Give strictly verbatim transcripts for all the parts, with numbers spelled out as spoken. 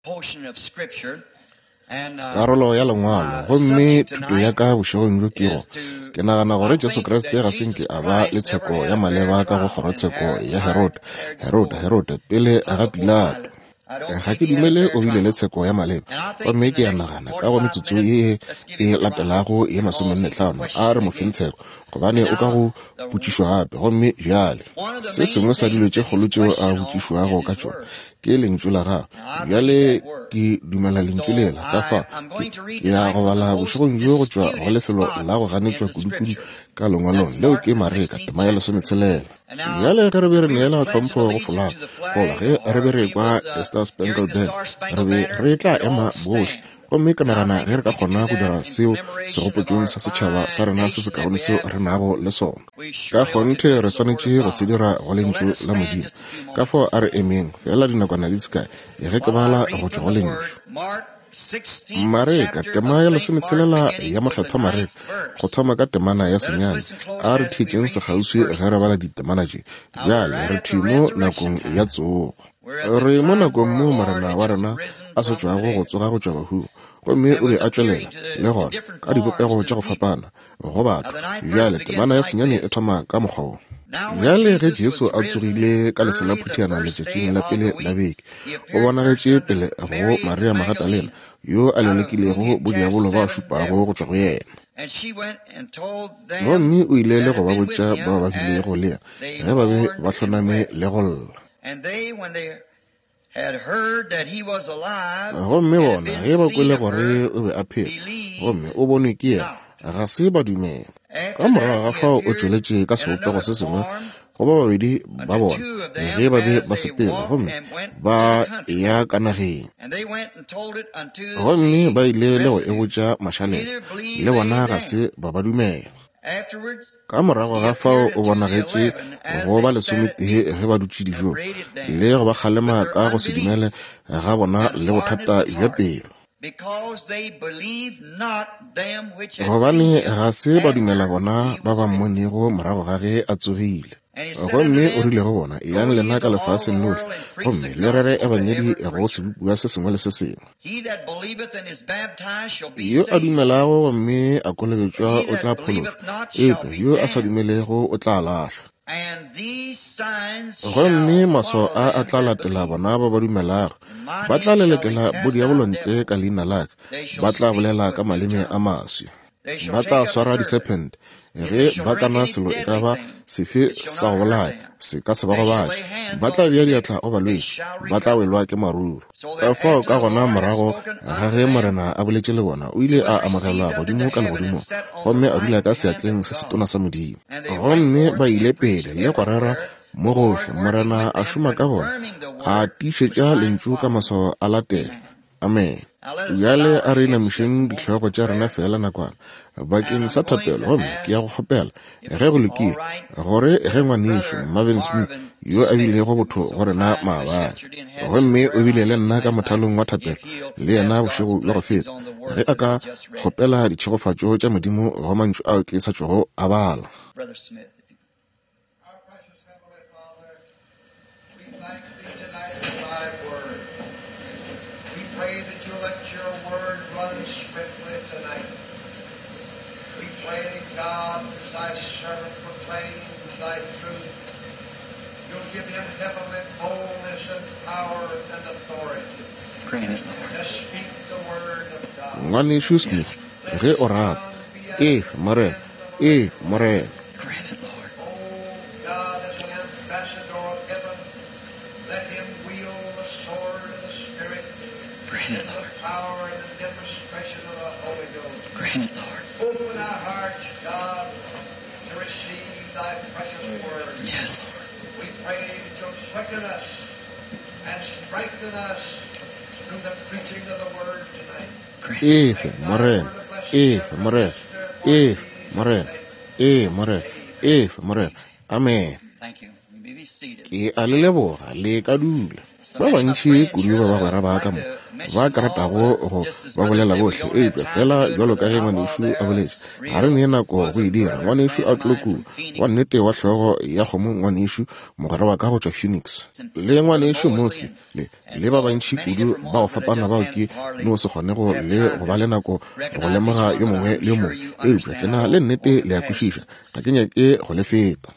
portion of scripture. karolo ya lengwalo gomme thuto ya ka bošegong bjo kego ke nagana gore Jesu Kriste ga senke a ba le tsheko ya maleba ka go kgorotsheko ya Herod Herod Herod pele a ga Pilato. Ga ke dumele o bile le tsheko ya maleba gomme ke ya nagana ka go metsotso ye e latelago ye masomenne tlhano a re mo fentsheko gobane o ka go botšišwa gape gomme bjale se sengwe sa dilo tše kgolo tšeo a botšišwago ka tšona ke lentšu la gago bjale ke dumela lentšu lela ka fa ke ya go bala bošegong bjo go tšwa go lefelo la go ganetšwa kudu-kudu ka lengwalong leo ke Mareka tema ya lesometshelela. Bjale ge re be re neela tlhompho go folaga gola ge re be re kwa Star Spangled Banner re be re tla ema bohle gomme ke nagana ge re ka kgona go dira seo segopotšong sa setšhaba sa rena se se kaone seo re nago le sona ka kgonthe re swanetše go se dira go lentšu la Modimo ka fo a re emeng fela dinakwana di sekae e ge ke bala go tšwa go lentšu. Mareka tema ya lesometshelela ya motlhatho Mareka go thoma ka temana ya senyane a re thekeng segauswi ge re bala ditemana tše bjale re thimo nakong ya tsogo re mo nakong mo marena wa rena a setswago go tsoga go tšwa bahung gomme o be a tšwelela le gona ka dipopego tša go fapana go batho bjale temana ya senyane e thoma ka mokgwa o. Bjale ge Jesu a tsogile ka lesela phutiana letšatšing la pele la beke o bonagetše pele go Maria Magadalena yo a lelekilego bodiabolo ba šupago go tšwa go yena. Gomme o ile le go ba botša ba ba bilego le ge ba be ba hloname le go lla. Gomme bona ge ba kwele gore o be a phela gomme o bonwe ke yena ga se ba dumela. Ka morago ga fao o tšweletše ka sebopego se sengwe go ba babedi ba bona ge ba be ba sepela gomme ba ya ka nageng gomme ba ile le go e botša mašaleng le bona ga se ba ba dumela. Ka morago ga fao o bonagetše go ba lesometee ge ba dutše dijong le go ba kgalema ka go se dumele ga bona le bothata bja pelo gobane ga se ba dumela bona ba ba mmonego morago ga ge a tsogile. Gomme o rile go bona yang lena ka lefaseng lotlhe gomme le rere e banyedi go se bua se sengwe le se sengwe. Yo a dumelago gomme a kolobetšwa o tla phološwa epe yo a sa dumelego o tla lahlwa. Gomme maso a a tla latela bona ba ba dumelago ba tla lelekela bodiabolontle ka leina laka ba tla bolela ka maleme a maswi ba tla swara disepente ge ba kana selo e ka ba sefe sa go bolaya se ka se ba go batša ba tla bea diatla o balwetše ba tla welwa ke maruru. Ka fao ka gona morago ga ge morena a boletše le bona o ile a amogelwa godimo ka legodimo gomme a dula ka seatleng se se tona sa Modimo. Gomme ba ile pele le go rera mo gohle morena a šoma ka bona a tiišetša lentšu ka maso a latela. Amen. Bjale a re namišeng ditlhogo tša rena fela nakwana bakeng sa thapelo gomme ke ya go kgopela ge go lekile gore ge ngwanešo Marvin Smith yo a bilego botho go rena maabane gomme o bile le nna ka mothalong wa thapelo le yena bošego bja go feta ge a ka kgopela ditšhegofatšo tša Modimo go mantšu ao ke sa tšwago a bala. God, as thy servant proclaims thy truth, you'll give him heavenly boldness and power and authority to speak the word of God. Ngwanešo Smith ge o rata e morena e morena. Oh God, as an ambassador of heaven, let him wield the sword of the Spirit in the power and the demonstration of the Holy Ghost. Open our hearts, God, to receive thy precious word. Yes, Lord. We pray that you'll quicken us and strengthen us through the preaching of the word tonight. Efe, morena, efe, morena, efe, morena, efe, morena, efe, morena. Amen. Thank you. You may be seated. Ke a le leboga le ka dula ba bantši kudu ba ba gwera ba ka mo ba ka ratago go ba bolela bohle e be fela jalo ka ge ngwanešu a boletše ga re ne nako go e dira ngwanešu a tloku wa nnete wa hlogo ya kgomo ngwanešu mogare wa ka go tšwa Phoenix le ngwanešu mostly le le ba bantši kudu ba go fapana bao ke no se kgone go le go ba le nako go lemoga yo mongwe le yo mongwe e be ke na le nnete le a kwešiša ga ke nyake go le feta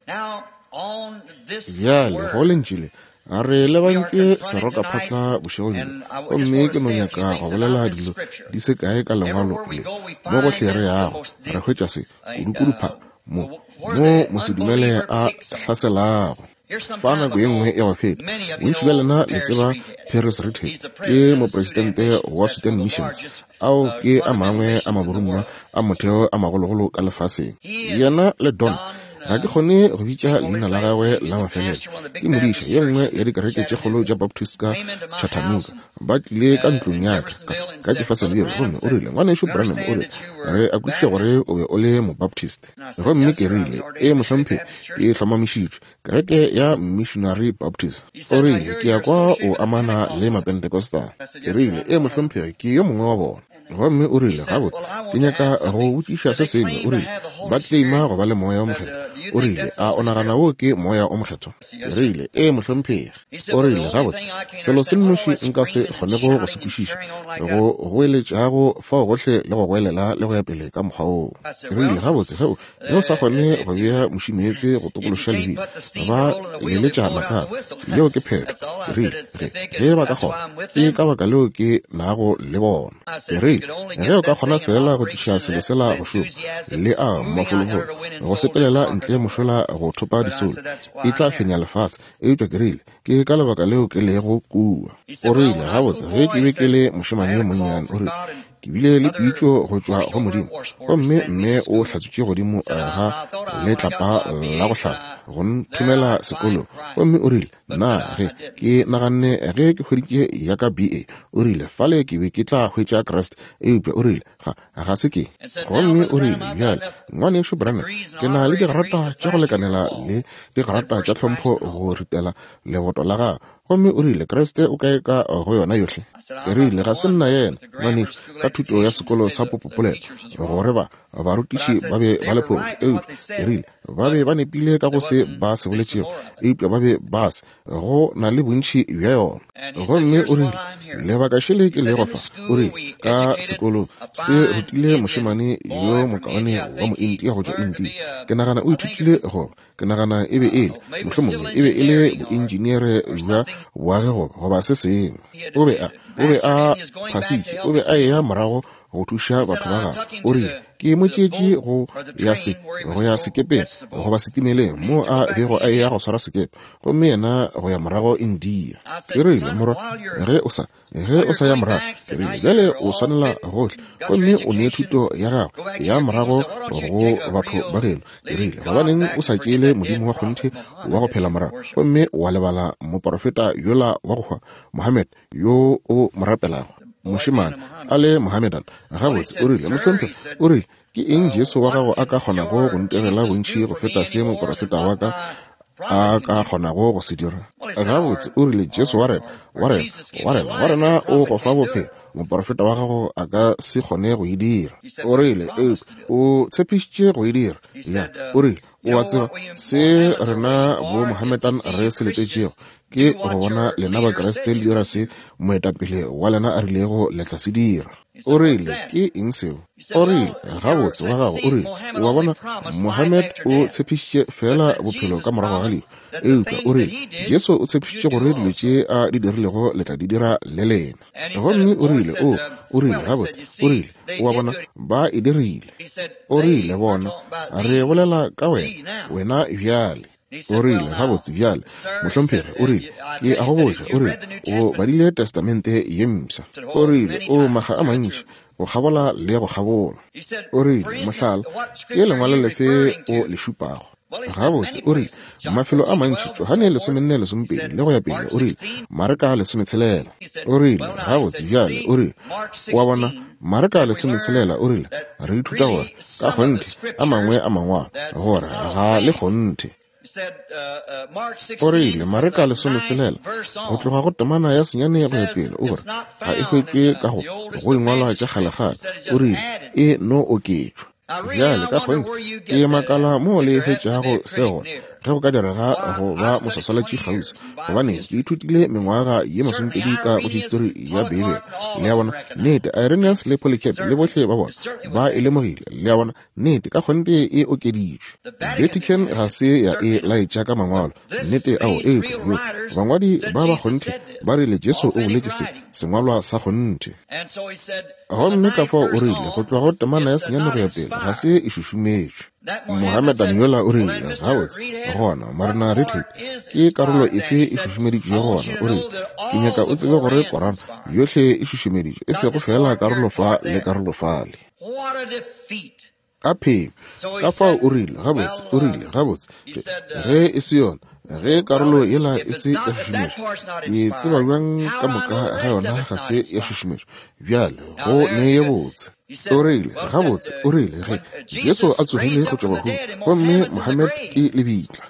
bjale go lentšile a re lebantse seroka phatla bošegong gomme ke no nyaka go bolela dilo di se kae ka lengwalo le mo gohle re yago re hwetša se kudukudupha mo mo mosedumele a hlaselago fa nako ye nngwe ya go feta bontši bja lena le tseba Paris Ritchie ke mopresidente wa Sudan Missions ao ke a mangwe a maborumwa a motheo a magologolo ka lefaseng yena le Don ga ke kgone go bitša leina la gagwe la mafelelo ke modiša ye nngwe ya dikereke tše kgolo tša Baptist ka Chattanooga ba tlile ka ntlong yaka ka tšefasebiro gomme o rile ngwanešu Branham o re re a kwešiša gore o be o le mobaptist gomme ke rile e mohlomphe e hlomamišitšwe kereke ya Missionary Baptist o rile ke ya kwa o amana le mapentekostal ke rile e mohlomphe ke yo mongwe wa bona gomme o rile gabotse ke nyaka go botšiša se sengwe o rile ba tleima go ba le moya o mokgetho o rile a o nagana wo ke moya o mokgetho e rile e mohlomphegi o rile gabotse selo se nnoši nka se kgonego go se kwešiša go goeletšago fa gohle le go goelela le go ya pele ka mokgwa oo ke rile gabotse geo ge o sa kgone go bea mošimetse go tokološa lebile ba leletšana ka yeo ke pheko ke rile ge ba ka kgona ke ka baka leo ke nago le bona ke rile ge o ka kgona fela go tliša selo sela go šoma le a mafolofolo go sepelela ntle mošola go thopa disolo e tla fenya lefase e tšwa ke rile ke ka lebaka leo ke lego kua o rile gabotse ge ke be ke le mošemane yo monnyane o rile ke bile le pitšo go tšwa go modimo gomme mme o hlatswitše godimo ga letlapa la go hlasa go nthomela sekolo gomme o rile na ge ke naganne ge ke hweditše yaka B A o rile fale ke be ke tla hwetša Christ eupša o rile ga se ke gomme o rile bjale ngwanešu Branham ke na le digarata tša go lekanela le digarata tša tlhompho go ritela leboto la gago gomme o rile Kriste o kae ka go yona yohle ke rile ga se nna yena ngwanešu ka thuto ya sekolo sa popopolelo gore ba barutiši ba be ba le phoši eupša ke rile ba be ba nepile ka go se ba se boletšego eupša ba be ba se go na le bontši bja yona gomme o rile lebaka šele ke le go fa o rile ka sekolo se rutile mošemane yo mokaone wa moindia go tšwa India ke nagana o ithutile go ke nagana e be e le mohlomongwe e be e le boengineere bja boage goba se sengwe o be a o be a phasitše o be a eya morago go thuša batho ba gagwe o rile ke motšeetše go ya se go ya sekepeng go ba setimeleng mo a bego a eya go swara sekepe gomme yena go ya morago India ke rile morwa ge o sa ge o sa ya morago ke rile bjale o swanela gohle gomme o nee thuto ya gago ya morago go batho ba geno ke rile gobaneng o sa tšeele modimo wa kgonthe wa go phela morago gomme wa lebala moprofeta yola wa go hwa Mohammed yo o mo rapelago mošemane a le Mohammedan gabotse o rile mohlompe o rile ke eng Jesu wa gago a ka kgonago go ntegela bontši go feta se moprofeta wa ka a ka kgonago go se dira gabotse o rile Jesu wa rena wa rena wa rena wa rena o go fa bophelo moprofeta wa gago a ka se kgone go e dira o rile o tshepišitše go e dira ya o rile o a tseba se rena bo Mohammedan re se letetšego ke go bona lena ba Kriste le dira se moetapele wa lena a rilego letla se dira o rile ke eng seo o rile gabotse wa gago o rile wa bona Mohammed o tshepišitše fela bophelo ka morago ga lehu eupša o rile Jesu o tshepišitše gore dilo tše a di dirilego letla di dira le lena gomme o rile o o rile gabotse o rile wa bona ba e dirile o rile bona re bolela ka wena wena bjale o rile gabotse bjale mohlomphegi o rile ke a go botša o rile o badile testamente ye mpša o rile o maga a mantši go kgabola le go kgabola o rile mohlala ke lengwalo lefe o le šupago gabotse o rile mafelo a mantši Johane lesomenne lesompedi le go ya pele o rile Mareka lesometshelela o rile gabotse bjale o rile wa bona Mareka lesometshelela o rile re ithuta gore ka kgonthe a mangwe a mangwana gore ga le kgonthe o rile mareka le sone selela go tloga go temana ya senyane ya go pele o re ga e hwetswe ka go go ingwala tša kgalekgale o rile e no oketšwa bjale ka kgweng ke makala mo le hwetšago se gona ge go ka direga go ba mosasalatši kgausi gobane ke ithutile mengwaga ye masompedi ka go history ya bibele le ya bona nnete Irenaeus le Polycarp le bohle ba bona ba e lemogile le ya bona nnete ka kgonte e okeditšwe Vatican ga se ya e laetša ka mangwalo nnete ao e yo bangwadi ba ba kgonte ba rile Jesu o boletše se sengwalwa sa kgonte gomme ka fao o rile go tloga go temana ya senyane go ya pele ga se e šušumetšwe Mohammed Daniola o rile gabotse gona marena Redhead ke karolo efe e šušumeditšwe gona o rile ke nyaka o tsebe gore korana yohle e šušumeditšwe e se go fela karolo fa le karolo fale a pheme ka fao o rile gabotse o rile gabotse ge e se yona ge karolo yela e se ya šušumetšwe ke tseba bjang ka moka ga yona ga se ya šušumetšwe bjale go ne ye botse o rile gabotse o rile ge Jesu a tsogile go tšwa bahu gomme Mohammed ke lebitla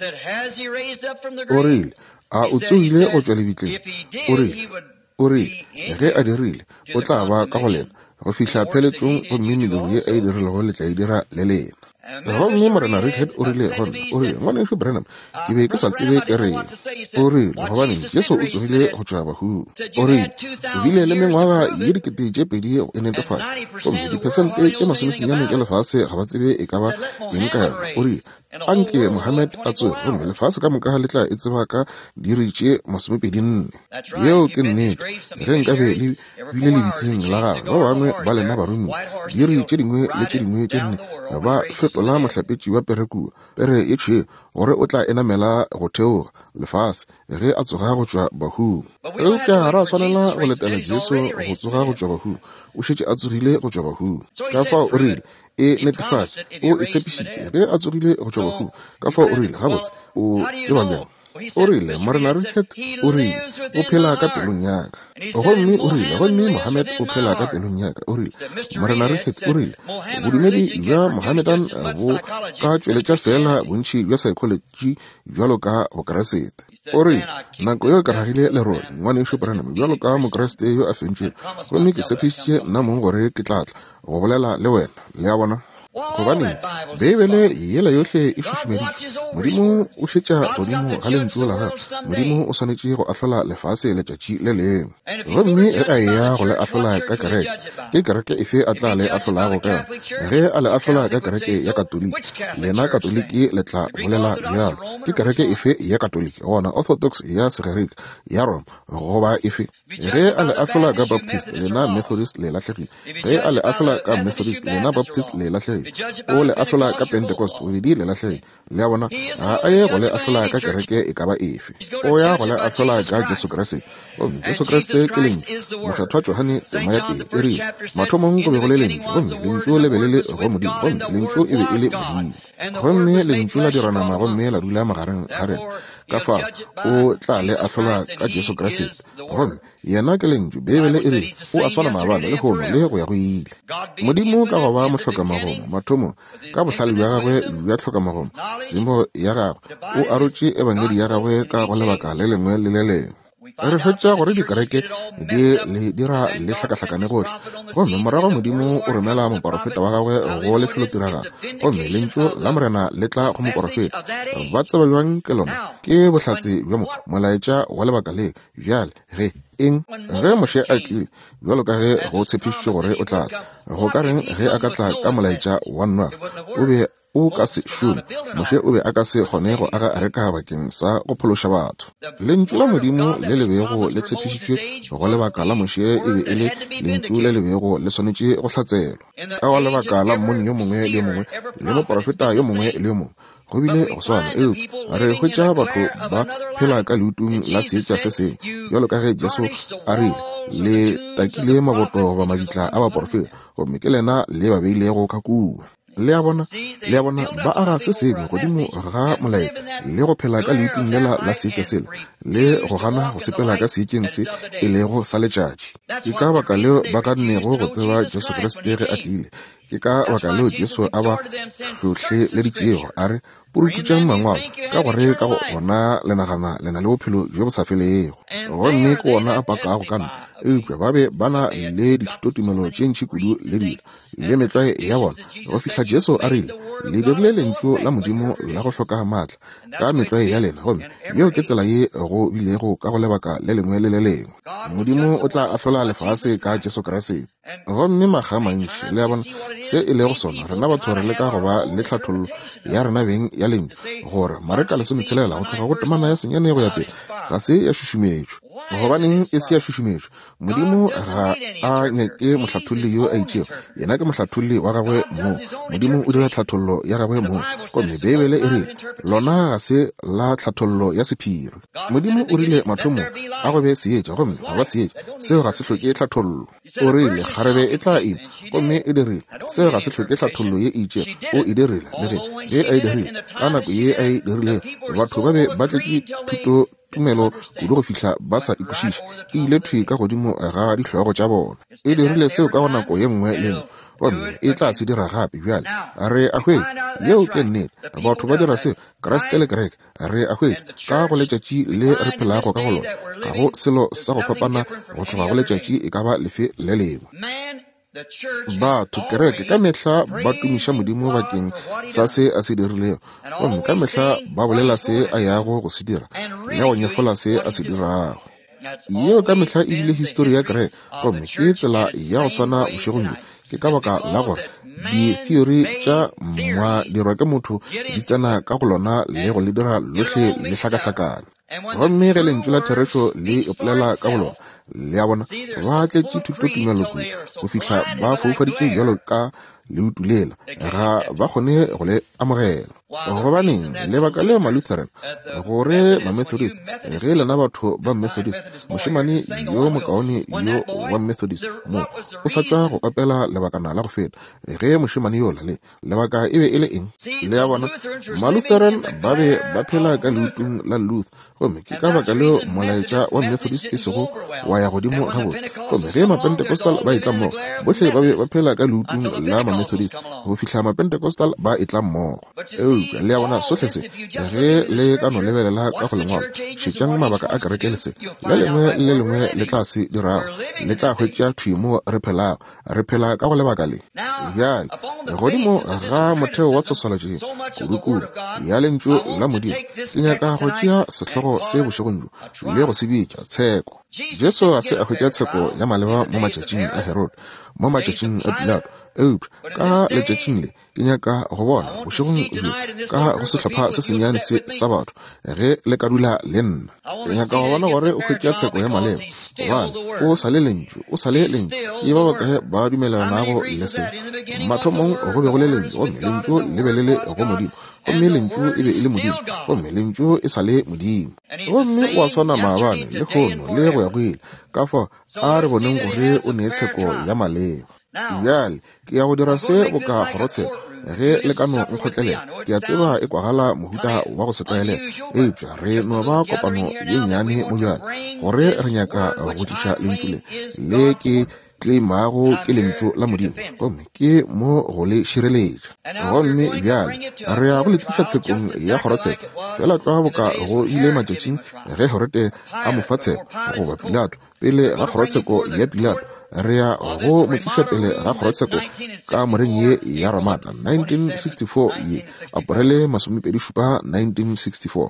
o rile a o tsogile go tšwa lebitleng o rile o rile ge a dirile o tla ba ka go lena go fihla pheletsong gomme mediro ye a e dirilego le tla e dira le lena gomme morena Redhead o rile gona o rile ngwaneso Branham ke be ke sa tsebe ke reng o rile gobaneng Jesu o tsogile go tšwa bahu o rile o bile le mengwaga ye dikete tše pedi e netefatša gomme dipersente tše masomesenyane tša lefase ga ba tsebe e ka ba eng ka yona o rile anke Mohammed a tsoge gomme lefase ka moka le tla e tseba ka diri tše masomepedi nne yeo ke nnete ge nkabe le bile lebitleng la gagwe ba bangwe ba lena barumi diri tše dingwe le tše dingwe tše nne ba fetola mohlapetši wa perekua pere e tšhwe gore o tla enamela go theoga lefase ge a tsoga go tšwa bahu eupša ra swanela go letela Jesu go tsoga go tšwa bahu o šetše a tsogile go tšwa bahu ka fao o rile e netefatša o e tshepišitše ge a tsogile go tšwa bahu ka fao o rile gabotse o tseba bjang o rile morena Redhead o rile o phela ka pelong yaka gomme o rile gomme Mohammed o phela ka pelong yaka o rile morena Redhead o rile bodumedi bja Mohammedan bo ka tšweletša fela bontši bja psychology bjalo ka bokeresete o rile nako yo e karagile lerole ngwaneso Branham bjalo ka mokeresete yo a fentšwego gomme ke tshepišitše nna mong gore ke tlatla go bolela le wena le ya bona gobane bebele yela yohle e šušumeditše modimo o šetša godimo ga lentšu la gagwe modimo o swanetše go ahlola lefase letšatši le lengwe gomme ge a eya go le ahlola ka kereke ke kereke efe a tla le ahlolago ka yona ge a le ahlola ka kereke ya katoliki lena katoliki le tla bolela bjalo ke kereke efe ya katoliki gona orthodox ya segerika ya roma goba efe ge a le ahlola ka baptist lena methodist le lahlegile ge a le ahlola ka methodist lena baptist le lahlegile o le ahlola ka Pentecost o di le lahlege le ya bona a a ye go le ahlola ka kereke e ka ba efe o ya go le ahlola ka Jesu Kriste o Jesu Kriste ke leng mokgathwa Johane tema ya pele e rile mathomong go be go le lentšu gomme lentšu le belele go modimo gomme lentšu e be e le modimo gomme lentšu la diranama gomme la dula magareng ga rena ka fa o tla le ahlola ka Jesu Kriste gomme yena ke lentšu bebele e rile o a swana mabala le gono le go ya go ile modimo ka go ba mohloka magomo mathomo ka bohlale bja gagwe bja tlhoka magomo tsimo ya gagwe o arotše ebangedi ya gagwe ka go lebaka le lengwe le le lengwe re hwetša gore dikereke di le dira le hlakahlakane gohle gomme morago modimo o romela moporofeta wa gagwe go lefelo tiragalo gomme lentšu la morena le tla go moporofeta ba tseba bjang ke lona ke bohlatse bja molaetša wa lebaka le bjale ge eng ge moše a tlile bjalo ka ge go tshepišitše gore o tlatla go ka reng ge a ka tla ka molaetša wa nnwara o be o ka se šome moše o be a ka se kgone go aga reka bakeng sa go phološa batho lentšu la modimo le lebego le tshepišitšwe go lebaka la moše e be e le lentšu le lebego le swanetše go hlatselwa ka go lebaka la mmone yo mongwe le yo mongwe le moporofeta yo mongwe le yo mongwe go bile go swana eo a re hwetša batho ba phela ka leutong la seetša se sengwe bjalo ka ge Jesu a rile le takile maboto ba mabitla a baporofeta gomme ke lena le ba beilego ka kua le ya bona le ya bona ba aga se sengwe godimo ga molaetša le go phela ka leutong lela la seetša sela le go gana go sepela ka seekeng se e lego sa letšatši. Ke ka baka leo ba ka nnego go tseba Jesu Kriste ge a tlile. Ke ka baka leo Jesu a ba hlohle le ditšego a re purututšang mangwao ka gore ka gona le nagana le na le bophelo jo bo sa felego. Gomme ke ona a pakago kana eupša ba be ba na le dithutotumelo tše ntšhi kudu le dilo le metlae ya bona go fihla Jesu a rile le dirile lentšu la Modimo la go hloka maatla ka metlae ya lena. Gomme yeo ke tsela ye go bilego ka go lebaka le lengwe le le lengwe. Modimo o tla ahlola lefase ka Jesu Kriste. Gomme maga mantši le ya bona se e lego sona rena batho re le ka go ba le tlhathololo ya rena beng ya leng gore mareka le semetshelela go tloga go temana ya senyane go ya pele ga se ya šušumetšo. Gobaneng e se ya šušumetšo? Modimo ga a nyake mohlathulli yo a itšego, yena ke mohlathulli wa gagwe mo. Modimo o dira tlhathololo ya gagwe mo. Gomme Bebele e rile lona ga se la tlhathololo ya sephiri. Modimo o rile mathomo a go be seetša, gomme ga ba seetša seo ga se hloke tlhathololo. O rile kgarebe e tla ima, gomme e dirile seo ga se hloke tlhathololo ye itše o e dirile le ge ge a e dirile ka nako ye a e dirile batho ba be ba tletše thuto tumelo kudu go fihla ba sa ikušiša e ile thwi ka godimo ga dihlogo tša bona. E dirile seo ka go nako ye nngwe le nngwe, gomme e tla se dira gape bjale. A re ahwe yeo ke nnete, batho ba dira seo Kriste le kereke. A re ahwe ka go letšatši le re phelago ka go lona ga go selo sa go fapana go tloga go letšatši e ka ba lefe le lengwe. Batho kereke ka mehla ba tumiša Modimo bakeng sa se a se dirilego, gomme ka mehla ba bolela se a yago go se dira le go nyefola se a se dirago. Yeo ka mehla e bile histori ya kereke, gomme ke tsela ya go swana bošegong ke ka baka la gore di-theory tša mma dirwa ke motho di tsena ka go lona le go le dira lohle le hlakahlakane. Gomme ge lentšu la therešo le epolela ka go lona le ya bona ba tletše thutotumelo kudu go fihla ba foufaditše bjalo ka le utulela ga ba kgone go le amogela. Gobaneng lebaka leo ma-Lutheran gore ma-Methodist ge lena batho ba Methodist mošemane yo mokaone yo wa Methodist mo o sa tšwa go kapela lebakana la go feta ge mošemane yo lale lebaka e be e le eng le ya bona. Ma-Lutheran ba be ba phela ka leutung la Luther, gomme ke ka baka leo molaetša wa Methodist e sego wa ya godimo gabotse. Gomme ge ma-Pentecostal ba etla mmogo bohle ba be ba phela ka leutung la ma-Methodist go fihla ma-Pentecostal ba etla mmogo. Le ya bona sohle se ge le ka no lebelela ka go lengwalo šetšang mabaka a kereke le se le lengwe le lengwe le tla se dirago le tla hwetša thwi mo re phelago re phela ka go lebaka le. Bjale godimo ga motheo wa sociology kudu-kudu ya lentšu la Modimo ke nyaka go tšea sehlogo se bošegong le go se bitša tsheko. Jesu ga se a hwetša tsheko ya maleba mo matšatšing a Herod, mo matšatšing a Pilato. Eupša ka letšatšing le ke nyaka go bona bošegong jo ka go sehlopha se senyane se sa batho ge le ka dula le nna. Ke nyaka go bona gore o hwetša tsheko ya maleba gobane o sa le lentšu o sa le lentšu e ba bakae ba dumelanago le se. Mathomong go be go le lentšu gomme lentšu le be le le go Modimo, gomme lentšu e be e le Modimo, gomme lentšu e sa le Modimo. Gomme wa swana maabane le kgono le go ya go ile ka fa a re boneng gore o nee tsheko ya maleba. Bjale ke ya go dira se o ka kgorotsheko ge le ka no nkgotlelela ke a tseba e kwagala mohuta wa go se tlwaelela. Eupša re no ba kopano ye nnyane mo bjale gore re nyaka go tliša lentšu le le ke tleimago ke lentšu la Modimo, gomme ke mo go le šireletša. Gomme bjale re ya go le tliša tshekong ya kgorotsheko fela tloa boka go ile matšatšing ge Herode a mo fa tsheko goba Pilato pele ga kgorotsheko ya Pilato re ya go mo tliša pele ga kgorotsheko ka moreng ye ya Ramata nineteen sixty-four ye Aprele masomepedi šupa nineteen sixty-four.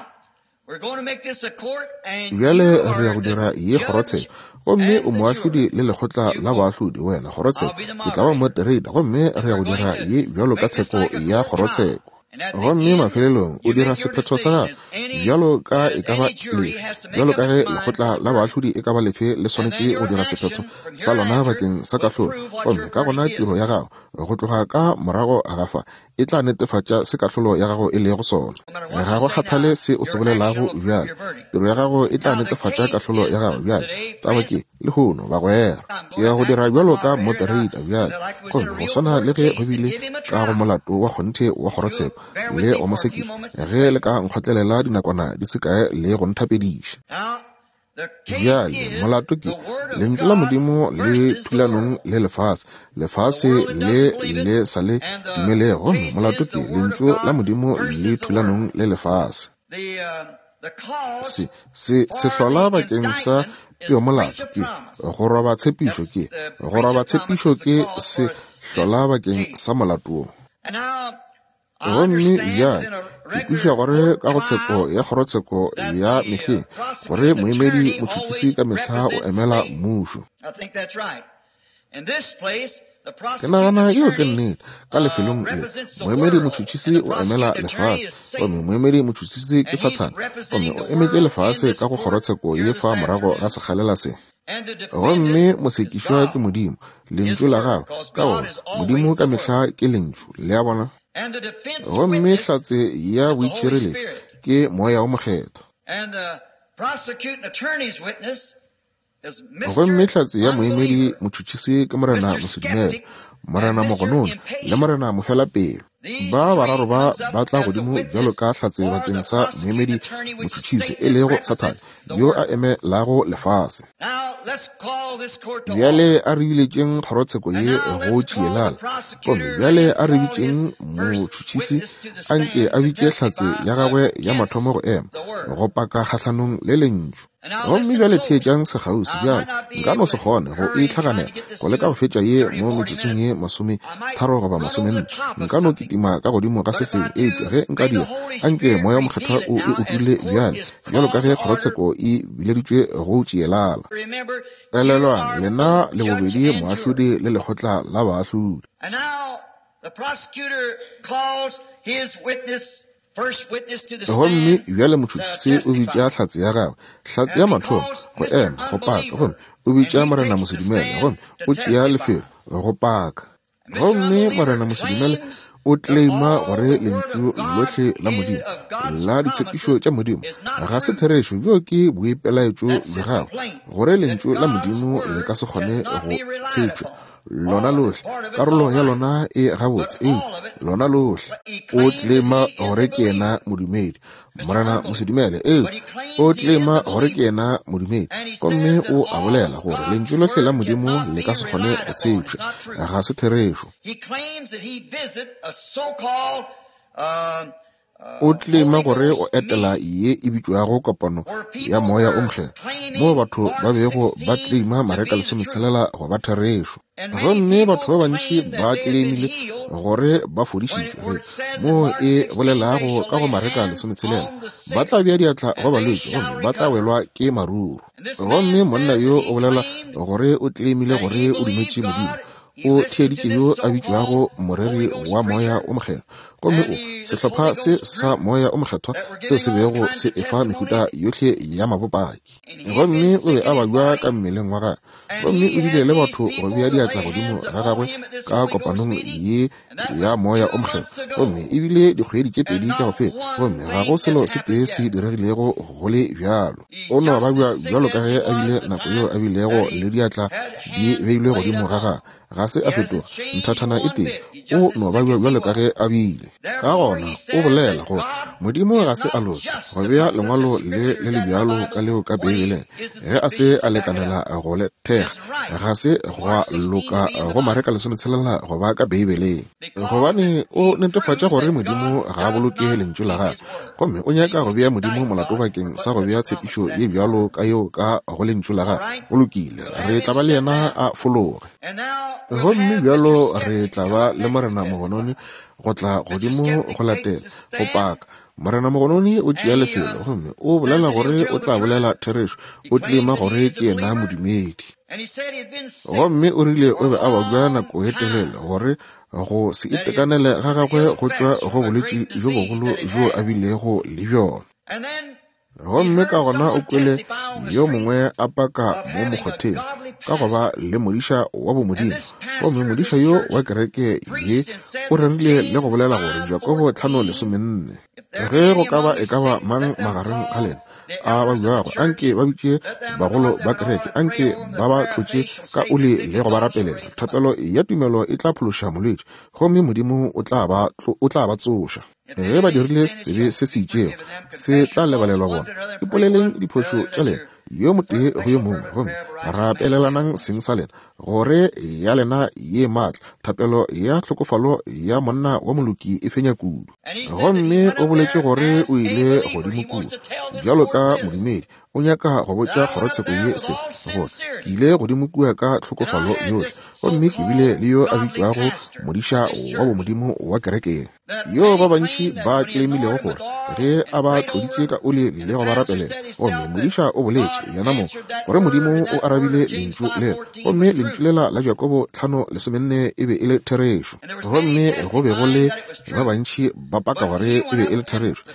Bjale re ya go dira ye kgorotsheko gomme o moahlodi le lekgotla la baahlodi wena kgorotsheko ke tla ba moderator gomme re ya go dira ye bjalo ka tsheko ya kgorotsheko. Gomme mafelelong o dira sephetho sa bjalo ka e ka ba lefe bjalo ka ge lekgotla la baahlodi e ka ba lefe le swanetše go dira sephetho sa lona bakeng sa kahlolo. Gomme ka gona tiro ya gago go tloga ka morago a gafa e tla netefatša se kahlolo ya gago e le go sona. Ga go kgathale se o se bolelago bjale tiro ya gago e tla netefatša kahlolo ya gago bjale taba ke le hono ba gwera. Ke ya go dira bjalo ka moderator bjale gomme go swana le ge go bile ka go molato wa kgonthe wa kgorotsheko le o moseki ge le ka nkgotlelela dinakwana di se kae le go nthapediša. Bjale molato ke lentswe la Modimo le thulanong le lefase lefase le le sa le dumelego. Molato ke lentswe la Modimo le thulanong le lefase se se se hlola bakeng sa yo molato ke go roba tshepišo ke go roba tshepišo ke se hlola bakeng sa molato. Gomme ya ikuša gore ka go tsheko ya kgorotsheko ya mehleng gore moemedi motšhotšhisi ka mehla o emela mmušo. Ke nagana eo ke nnete ka lefelong le moemedi motšhotšhisi o emela lefase gomme moemedi motšhotšhisi ke Satan gomme o emetse lefase ka go kgorotsheko ye fa morago ga sekgalela se. Gomme mosekišwa ke Modimo lentswe la gagwe ka gore Modimo ka mehla ke lentswe le a bona. Gomme hlatse ya boitšhireletši ke moya o mokgetho. Gomme hlatse ya moemedi motšhotšhisi ke morena Mosedumela, morena Mogonono le morena Mofelapelo. Ba bararo ba ba tla godimo bjalo ka hlatse bakeng sa moemedi motšhotšhisi e lego Satan yo a emelago lefase. Bjale a re biletšeng kgorotsheko ye go tšhielala gomme bjale a re bitšeng motšhotšhisi a nke a bitše hlatse ya gagwe ya mathomo go ema go paka kgahlanong le lentswe. Gomme bjale theetšang segausi bjale nka no se kgone go itlhaganela go leka go fetša ye mo metsotsong ye masome tharo goba masome nne. Nka no kitima ka godimo ga se seng eupša ge nka dira a nke moya mokgethwa o e utlwile bjale bjalo ka ge kgorotsheko e bileditšwe go tšhielala. Elelwa lena le bobedi moahlodi le lekgotla la baahlodi. Gomme bjale motšhotšhisi o bitša hlatse ya gagwe hlatse ya mathomo go ema go paka gomme o bitša morena Mosedumela gomme o tšea lefelo go paka. Gomme morena Mosedumela o tleima gore lentswe lohle la Modimo la ditshepišo tša Modimo ga se therešo bjo ke boipelaetšo le gagwe gore lentswe la Modimo le ka se kgone go tshepšwa lona lohle karolo ya lona e gabotse e lona lohle. O tleima gore ke yena modumedi morena Mosedumela e o tleima gore ke yena modumedi gomme o a bolela gore lentswe lohle la Modimo le ka se kgone go tshepšwa ga se therešo. O tleima gore o etela ye e bitšwago kopano ya moya o mokgetho mo batho ba bego ba tleima mareka lesometshelela go ba therešo. Gomme batho ba bantši ba tleimile gore ba fodišitšwe mo e bolelago ka go mareka lesometshelela ba tla bja diatla go balwetši gomme ba tla welwa ke maruru. Gomme monna yo o bolela gore o tleimile gore o dumetše Modimo o theeditše yo a bitšwago moreri wa moya o mokgetho gomme o sehlopha se sa moya o mokgethwa seo se bego se efa mehuta yohle ya mabopaki. Gomme o be a ba bja ka mmeleng wa gagwe gomme o bile le batho go bea diatla godimo ga gagwe ka kopanong ye ya moya o mokgetho gomme ebile dikgwedi tše pedi tša go feta gomme ga go selo se tee se diregilego go le bjalo. O no ba bja bjalo ka ge a bile nako yo a bilego le diatla di beilwe godimo ga gagwe ga se a fetoga nthathana e teng o no ba bjalo ka ge a bile. Ka gona o bolela gore Modimo ga se a loka go bea lengwalo le le bjalo ka leo ka Bibeleng ge a se a lekanela go le thega ga se go loka go mareka lesometshelela go ba ka Bibeleng gobane o netefatša gore Modimo ga a boloke lentswe la gagwe gomme o nyaka go bea Modimo molato bakeng sa go bea tshepišo ye bjalo ka yo ka go lentswe la gagwe go lokile re tla ba le yena a fologe. Gomme bjalo re tla ba le morena Mogonono go tla godimo go latela go paka. Morena Mogonono o tšea lefelo gomme o bolela gore o tla bolela therešo o tleima gore ke yena modumedi. Gomme o rile o be a ba bja nako e telele gore go se itekanele ga gagwe go tšwa go bolwetši jo bogolo jo a bilego le bjona. Gomme ka gona o kwele yo mongwe a paka mo mokgotheng ka go ba le modiša wa bo Modimo go me modiša yo wa kereke ye o rerile le go bolela gore Jakobo tlhano lesomenne ge go ka ba e ka ba mang magareng ga lena a ba buago anke ba bitše bagolo ba kereke anke ba ba tlotše ka ole le go ba rapelela thapelo ya tumelo e tla phološa molwetši gomme modimo o tla ba o tla ba tsoša ge ba dirile sebe se se itšego se tla lebalelwa bona ipoleleng diphošo tša lena yo motee go yo mongwe gomme rapelelanang seng sa lena gore ya lena ye maatla thapelo ya tlhokofalo ya monna wa moloki e fenya kudu gomme o boletše gore o ile godimo kudu bjalo ka modumedi o nyaka go botša kgorotsheko ye se gore ke ile godimo kua ka tlhokofalo yohle gomme ke bile le yo a bitšwago modiša wa bomodimo wa kerekeng yo ba bantši ba tlemilego gore ge a ba tloditše ka ole le go ba rapelela gomme modiša o boletše yena mo gore modimo o arabile lentšu lela gomme lentšu lela la Jakobo tlhano lesomenne e be e le therešo gomme go be go le ba bantši ba paka gore e be e le therešo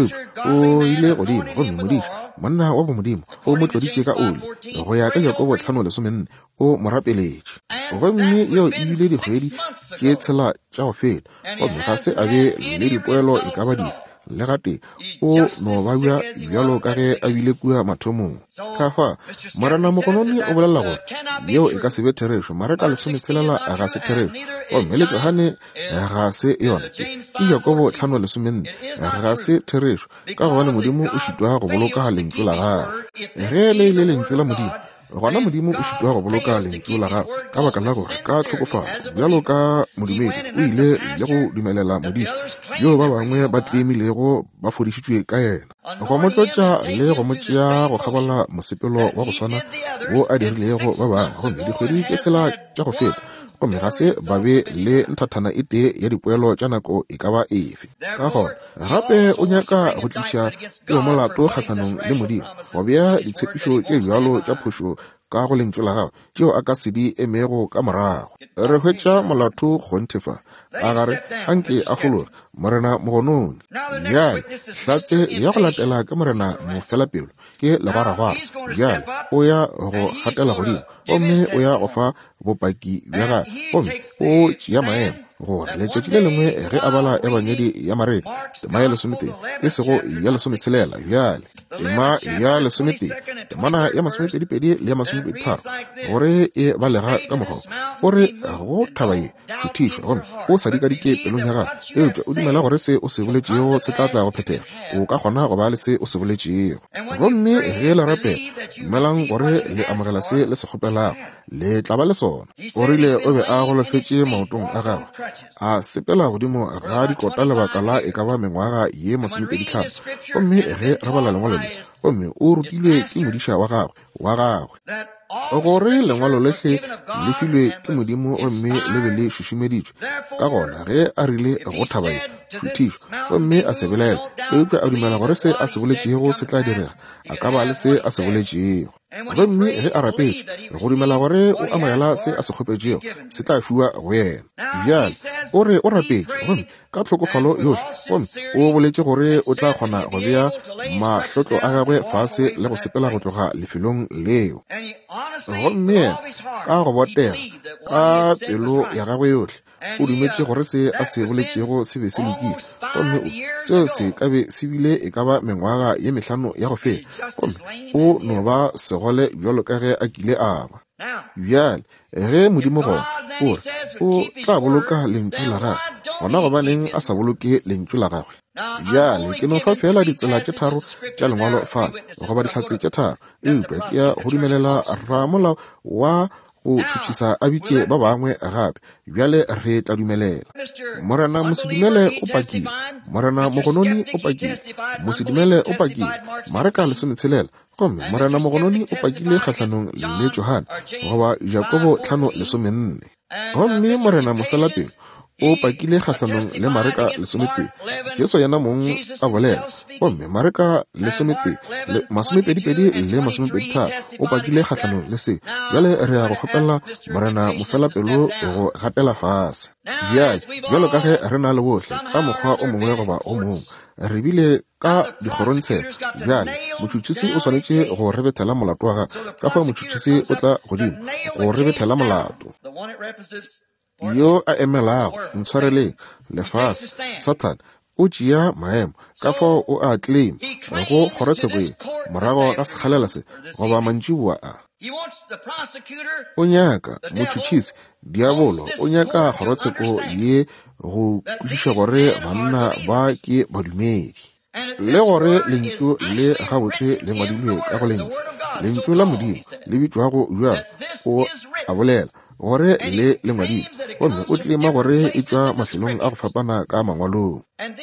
o ile godimo gomme modiša monna wa bomodimo o mo tloditše ka ole go ya ka Jakobo tlhano lesomenne o mo rapeletše gomme yeo e bile dikgwedi ke tshela tša go feta gomme ga se a be le dipoelo e ka ba dife le gate o no ba bja bjalo ka ge a bile kua mathomong ka fa morena mogononi o bolela gore yeo e ka se be therešo mare ka lesometshelela a ga se therešo gomme le Johane ga se yona ke Jakobo tlhano lesomenne ga se therešo ka gobane modimo o šitwa go boloka lentšu la gagwe ge le ile lentšu la modimo gona modimo o šitwa go boloka lentšu la gagwe ka baka la gore ka tlhokofalo bjalo ka modumedi o ile le go dumelela modiša yo ba bangwe ba tlemilego ba fodišitšwe ka yena go mo tlotša le go mo tšea go kgabola mosepelo wa go swana wo a dirilego ba bangwe gomme dikgwedi ke tshela tša go feta gomme ga se ba be le nthathana e tee ya dipoelo tša nako e ka ba efe ka gona gape o nyaka go tliša teo molato kgatlhanong le modimo go bea ditshepišo tše bjalo tša phošo ka go lentšu la gagwe tšeo a ka se di emego ka morago re hwetša molato go nthefa a gare anke a fologe morena mogononi bjale hlatse ya go latela ka morena mofelapelo ke legwaragwara bjale o ya go gatela godimo gomme o ya go fa bopaki bja gage gomme o tšea maemo gore letšatši le lengwe ge a bala ya banyedi ya marena tema ya lesometee e sego ya lesometshelela bjale tema ya lesometee temana ya masomepedipedi le ya masomepeditharo gore e balega ka mokgwa gore go thaba ye šuthišwa gomme o sa dikadike pelong ya gage eupša o dumela gore se o se boletšego se tla tla go phethega o ka kgona go ba le se o se boletšego gomme ge le rapela dumelang gore le amogela se le se kgopelago le tla ba le sona o rile o be a golofetše maotong a gagwe a sepela godimo ga dikota lebaka la e ka ba mengwaga ye masomepedihlano gomme ge re bala lengwalo le gomme o rutilwe ke modiša wa gagwe wa gagwe gore lengwalo lehle le filwe ke modimo gomme le be le šušumeditšwe ka gona ge a rile go thabaye šuthišwa gomme a se belaela eupša a dumela gore se a se boletšego se tla direga a ka ba le se a se boletšego gomme ge a rapetše go dumela gore o amogela se a se kgopetšego se tla fiwa go yena bjale o re o rapetše gomme ka tlhokofalo yohle gomme o boletše gore o tla kgona go bea mahlotlo a gagwe fase le go sepela go tloga lefelong leo gomme ka go botega ka pelo ya gagwe yohle o dumetše gore se a se boletšego se be se lokile gomme seo se ka be se bile e ka ba mengwaga ye mehlano ya go feta gomme o no ba segole bjalo ka ge a kile a ba bjale ge modimo gona ore o tla boloka lentšu la gagwe gona gobaneng a sa boloke lentšu la gagwe bjale ke no fa fela ditsela tše tharo tša lengwalo fana goba dihlatse tše tharo eupša ke ya go dumelela ramola wa go tšhutšiša a bitše ba bangwe gape bjale re tla dumelela morena mosedumele o pakile morena mogononi o pakile mosedumele o pakile mare ka lesometshelela gomme morena mogononi o pakile kgatlhanong le Johane goba Jakobo tlhano lesomenne gomme morena mofelapelo o pakile kgatlhanong le mareka lesometee Jesu yena mong a bolela gomme mareka lesometee le masomepedipedi le masomepeditharo o pakile kgatlhanong le se bjale re ya go kgopela morena mofelapelo go gatela fase bjale bjalo ka ge re na le bohle ka mokgwa o mongwe goba o mongwe re bile ka dikgorontshelo bjale motšhotšhisi o swanetše go rebethela molato wa ga ka fa motšhotšhisi o tla godimo go rebethela molato yo a emelago ntshwareleng lefase Satan o tšea maemo ka fao o a claim go kgorotsheko e morago ka sekgalela se goba mantšiboa a o nyaka motšhotšhisi diabolo o nyaka kgorotsheko ye go kwešiša gore banna ba ke badumedi le gore lentšu le gabotse le ngwadilwe ka go lentšu lentšu la modimo le bitšwago bjalo o a bolela gore le le ngwadilwe gomme o tlema gore e tšwa mafelong a go fapana ka mangwalong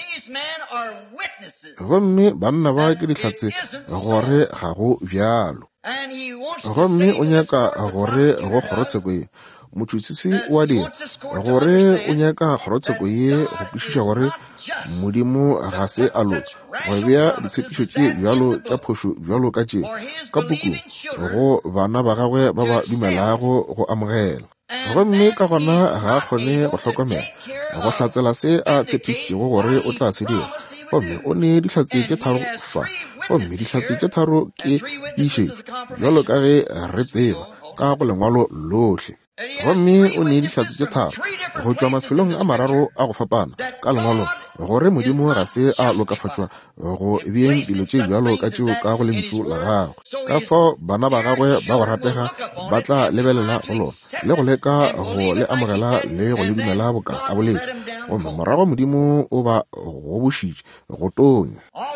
gomme banna ba ke dihlatse gore ga go bjalo gomme o nyaka gore go kgorotsheko ye motšhotšhisi wa dira gore o nyaka kgorotsheko ye go kwešiša gore modimo ga se a loka go bea ditshepišo tše bjalo tša phošo bjalo ka tšeo ka pukung go bana ba gagwe ba ba dumelago go amogela gomme ka gona ga a kgone go hlokomela go hlatsela se a tshepišitšego gore o tla se dira gomme o ne dihlatse tše tharo fa gomme dihlatse tše tharo ke dišetše bjalo ka ge re tseba ka go lengwalo lohle gomme o ne dihlatse tše tharo go tšwa mafelong a mararo a go fapana ka lengwalo gore modimo ga se a lokafatšwa go beng dilo tše bjalo ka tšeo ka go lentšu la gagwe ka fao bana ba gagwe ba go ratega ba tla lebelela go lona le go leka go le amogela le go le dumela boka a boletše gomme morago modimo o ba go bošitše go tonya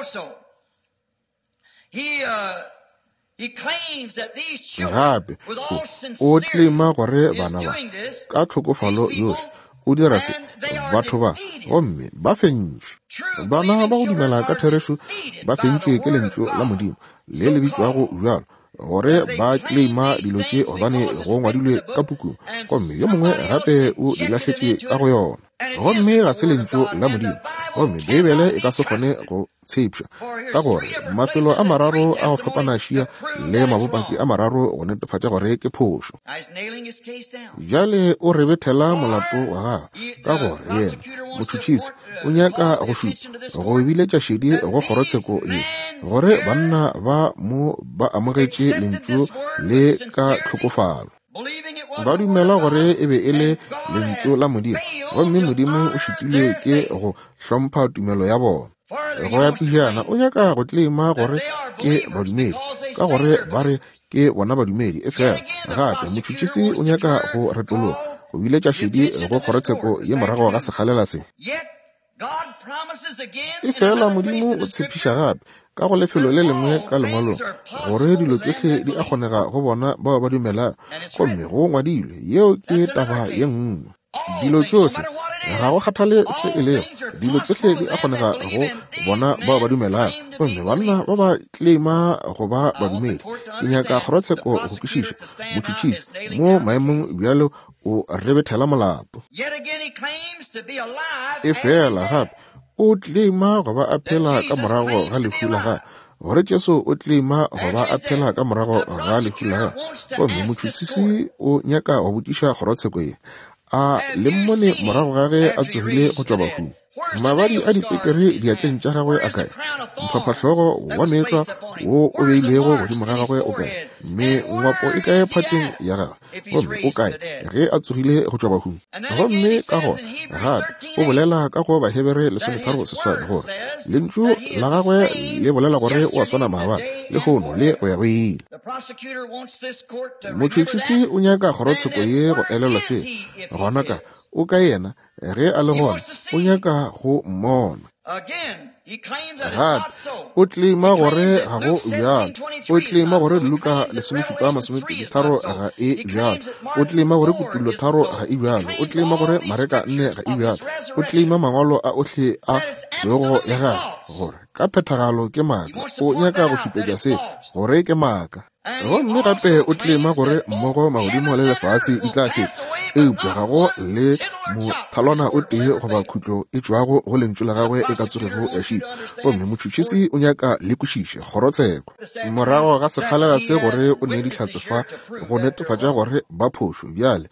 gape o tlema gore bana ba ka tlhokofalo yohle o dira se batho ba gomme ba fentšwe bana ba go dumela ka therešo ba fentšwe ke lentšu la modimo le le bitšwago bjalo gore ba tlema dilo tše gobane go ngwadilwe ka pukung gomme yo mongwe gape o di lahletše ka go yona gomme ga se lentšu la modimo gomme bibele e ka se kgone go tshepša ka gore mafelo a mararo a go fapana šia le mabopaki a mararo go netefatša gore ke phošo jale o rebethela molato wa gagwe ka gore yena motšhotšhisi o nyaka go šupa go biletša šedi go kgorotsheko e gore banna ba mo ba amogetše lentšu le ka tlhokofalo ba dumela gore e be e le lentšu la modimo gomme modimo o šutilwe ke go hlompha tumelo ya bona go ya pijana o nyaka go tlema gore ke badumedi ka gore ba re ke bona badumedi e fela gape motšhotšhisi o nyaka go retologa go biletša šedi go kgorotsheko ye morago ga sekgalela se e fela modimo o tshepiša gape ka go lefelo le lengwe ka lengwalong gore dilo tsohle di a kgonega go bona bao ba dumelang gomme go ngwadilwe yeo ke taba ye nngwe dilo tsohle ga go kgathale se e lego dilo tsohle di a kgonega go bona bao ba dumelang gomme banna ba ba tlema go ba badumedi ke nyaka kgorotsheko go kwešiša motšhotšhisi mo maemong bjalo o rebethela molato e fela gape o tlema go ba a phela ka morago ga lehu la gagwe gore Jesu o tlema go ba a phela ka morago ga lehu la gagwe gomme motšhotšhisi o nyaka go botiša kgorotsheko e a le mmone morago ga ge a tsogile go tšwa bahung mabadi a dipekere diatleng tša gagwe a kae mphaphatlhogo wa metlwa wo o beilwego godimo ga gagwe o kae mme ngwapo e kae phatleng ya gagwe gomme o kae ge a tsogile go tšwa bahung gomme ka gona gape o bolela ka go bahebere lesometharo seswai gore lentšu la gagwe le bolela gore o a swana maabane le gono le go ya go ile motšhotšhisi o nyaka kgorotsheko ye go elelwa se gona ka o ka yena ge a le gona o nyaka go mmona gape o tlema gore ga go bjalo o tlema gore Luka lesomešupa masomepedi tharo ga e bjalo o tlema gore kutulo tharo ga e bjalo o tlema gore mareka nne ga e bjalo o tlema mangwalo a otlhe a tšego ya gagwe gore ka phethagalo ke maaka o nyaka go šupetša se gore ke maaka gomme gape o tlema gore mmogo magodimo le lefase di tla feta eupša ga go le mothalwana o tee goba khutlo e tšwago go lentšu la gagwe e ka tsogego ya šipa gomme motšhotšhisi o nyaka le kwešiše kgorotsheko morago ga sekgalela se gore o ne dihlatse fa go netefatša gore ba phošo bjale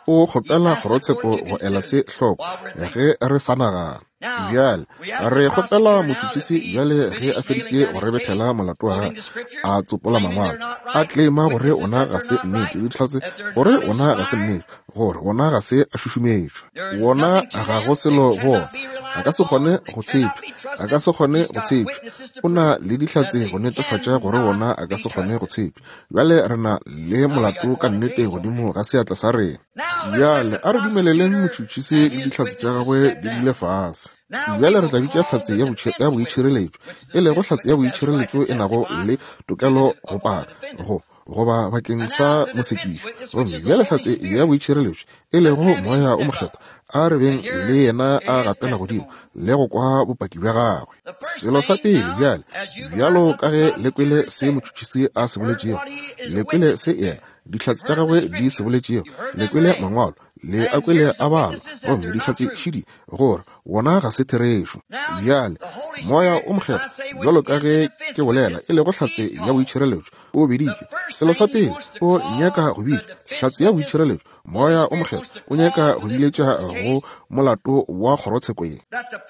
o kgopela kgorotsheko go ela se hloko ge re sanagana bjale re kgopela motšhotšhisi bjale ge a feditše go rebethela molato wa a tsopola mangwalo a tlema gore ona ga se nnete ditlhatse gore ona ga se nnete gore ona ga se a šušumetšwe wona ga go selo go a ka se kgone go tshepa a ka se kgone go tshepa o na le dihlatse go netefatša gore wona a ka se kgone go tshepa bjale re na le molato ka nnete godimo ga seatla sa rena bjale a re dumeleleng motšhotšhisi le dihlatse tša gagwe di dule fase bjale re tla bitša hlatse ya boitšhireletšo e lego hlatse ya boitšhireletšo e nago le tokelo go para go goba bakeng sa mosekifi gomme bjale hlatse ya boitšhireletšo e lego moya o mokgetho a re beng le yena a gatela godimo le go kwa bopaki bja gagwe selo sa pele bjale bjalo ka ge lekwele se motšhotšhisi a se boletšego lekwele se ena dihlatse tša gagwe di se boletšego lekwele mangwalo le a kwele a balo gomme dihlatse šidi gore wona ga se therešo bjale moya o mokgetho bjalo ka ge ke bolela e lego hlatse ya boitšhireletšo o beditše selo sa pele o nyaka go bitša hlatse ya boitšhireletšo moya o mokgetho o nyaka go biletša go molato wa kgorotsheko ye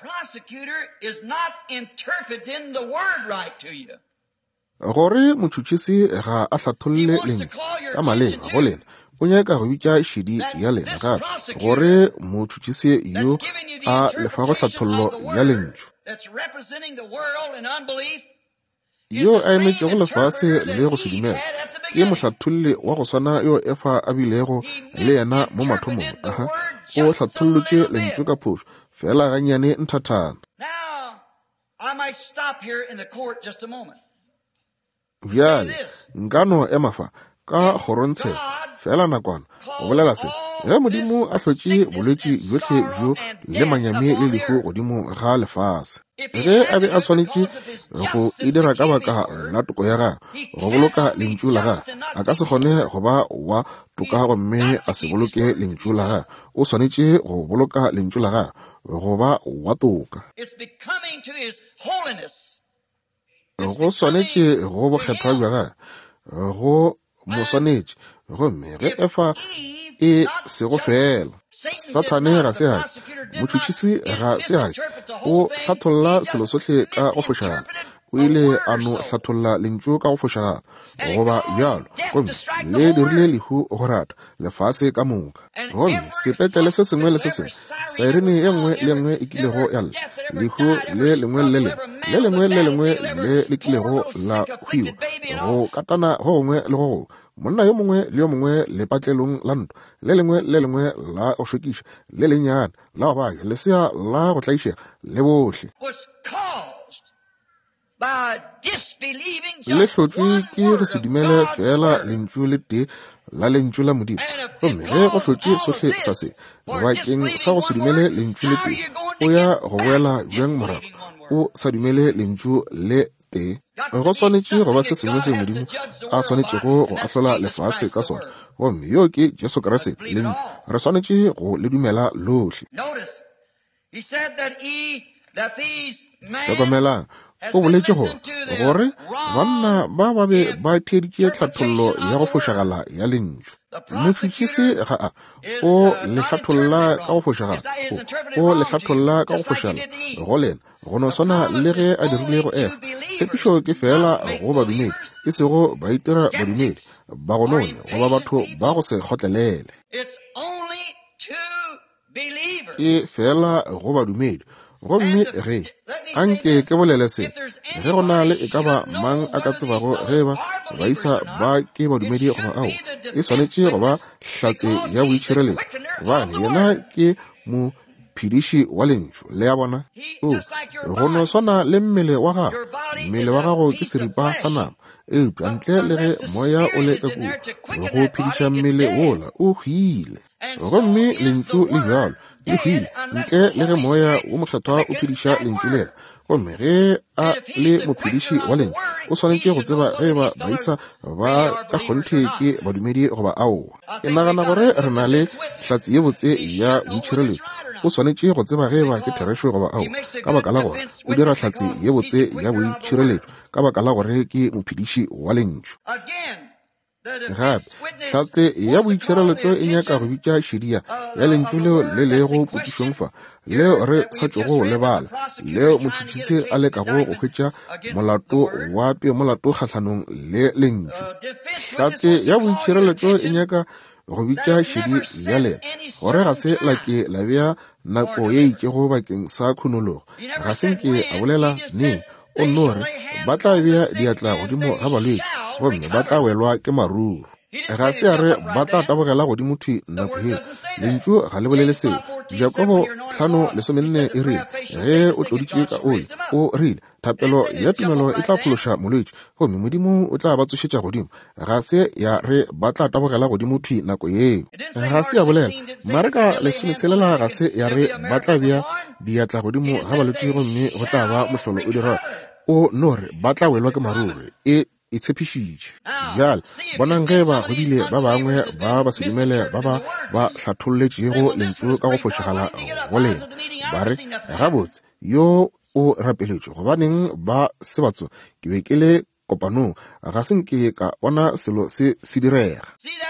gore motšhotšhisi ga a hlatholle lentswe ka maleba go lena o nyaka go bitša šidi ya lena gape gore motšhotšhisi yo a lefa go hlathollo ya lentswe yo a emetšego lefase le go se dumela ke mohlatholle wa go swana yo efa a bilego le yena mo mathomong aha o hlathollotše lentswe ka phošo fela gannyane nthathana bjale nkano emafa ka kgorontshego fela nakwana go bolela se ge modimo a hlotše bolwetši bjohle bjo le manyame le lehu godimo ga lefase ge a be a swanetše go e dira ka baka la toko ya gagwe go boloka lentšu la gagwe a ka se kgone go ba wa toka gomme a se boloke lentšu la gagwe o swanetše go boloka lentšu la gagwe go ba wa toka go swanetše go bokgethwa bja gagwe go mo swanetše gomme ge efa e sego fela sathane ga se hake motšhotšhisi ga se hake o hlatholla selo sohle ka go fošagala o ile a no hlatholla lentšu ka go fošagala goba bjalo gomme le dirile lehu go rata lefase ka moka gomme sepetlele se sengwe le se sengwe sairene ye nngwe le nngwe e kilego ya lla lehu le lengwe le lengwe le lengwe le lengwe le le kilego la hwiwa go katana go gongwe le go gongwe monna yo mongwe le yo mongwe lepatlelong la ntwa le lengwe le lengwe la go hlokiša le lennyane la go baya lesea la go tlaišega le bohle le hlotšwe ke go se dumele fela lentšu le tee la lentšu la modimo gomme ge go hlotše sohle sa se bakeng sa go se dumele lentšu le tee o ya go boela bjang morago o sa dumele lentšu le tee go swanetše go ba se sengwe se modimo a swanetšego go ahlola lefase ka sona gomme yo ke jesu kriste le ntlo re swanetše go le dumela lohle hlokomelang o boletše gore gore banna ba ba be ba theditše hlathollo ya go fošagala ya lentšu motšhotšhisi ga a o le hlatholla ka go fošagala o le hlatholla ka go fošagala go lena go no swana le ge a dirile go efa tshepišo ke fela go badumedi e sego ba itira badumedi ba gonone goba batho ba go se kgotlelele ke fela go badumedi gomme ge anke ke bolele se ge go na le e ka ba mang a ka tsebago ge ba ba isa ba ke badumedi goba ao e swanetše go ba hlatse ya boitšhireletšo gobane yena ke mo phediši wa lentšu le ya bona o go no swana le mmele wa gago mmele wa gago ke seripa sa nama eupša ntle le ge moya o le ka kudu go phediša mmele wola o hwile gomme lentšu le bjalo le hwile ntle le ge moya o mokgethwa o phediša lentšu lela gomme ge a le mophediši wa lentšu o swanetše go tseba ge ba baisa ba ka kgonthe ke badumedi goba aowa ke nagana gore re na le hlatse ye botse ya boitšhireletšo o swanetše go tseba ge ba ke therešo goba ao ka baka la gore o dira hlatse ye botse ya boitšhireletšo ka baka la gore ke mophediši wa lentšu gape hlatse ya boitšhireletšo e nyaka go bitša šidia ya lentšu leo le lego potišong fa leo re sa tšogo lebala leo motšhotšhisi a lekago go hwetša molato wa peomolato kgatlhanong le lentšu. Hlatse ya boitšhireletšo e nyaka go bitša šedi ya lena gore ga se lake la bea nako ye itšego bakeng sa khunologo ga senke a bolela ne o nnore ba tla bea diatla godimo ga balwetši gomme ba tla welwa ke maruru. Ga se a re ba tla tabogela godimo thwi nako eo lentšu ga le bolele seo. Jakobo tlhano lesomenne e rile ge o tloditše ka oli o rile thapelo ya tumelo e tla phološa molwetši gomme modimo o tla ba tsošetša godimo. Ga se ya re ba tla tabogela godimo thwi nako yeo. Ga se ya bolela mareka lesometshelela ga se ya re ba tla bea diatla godimo ga balwetši gomme go tla ba mohlolo o dira o nore ba tla welwa ke maruri e e tshepišitše. Bjale bonang ge ba godile ba bangwe ba ba sedumele ba ba ba hlatholletšego lentšu ka go fošagala go lena ba re gabotse yo o rapeletšwe gobaneng ba sebatso ke be ke le kopanong ga senke ka bona selo se se direga.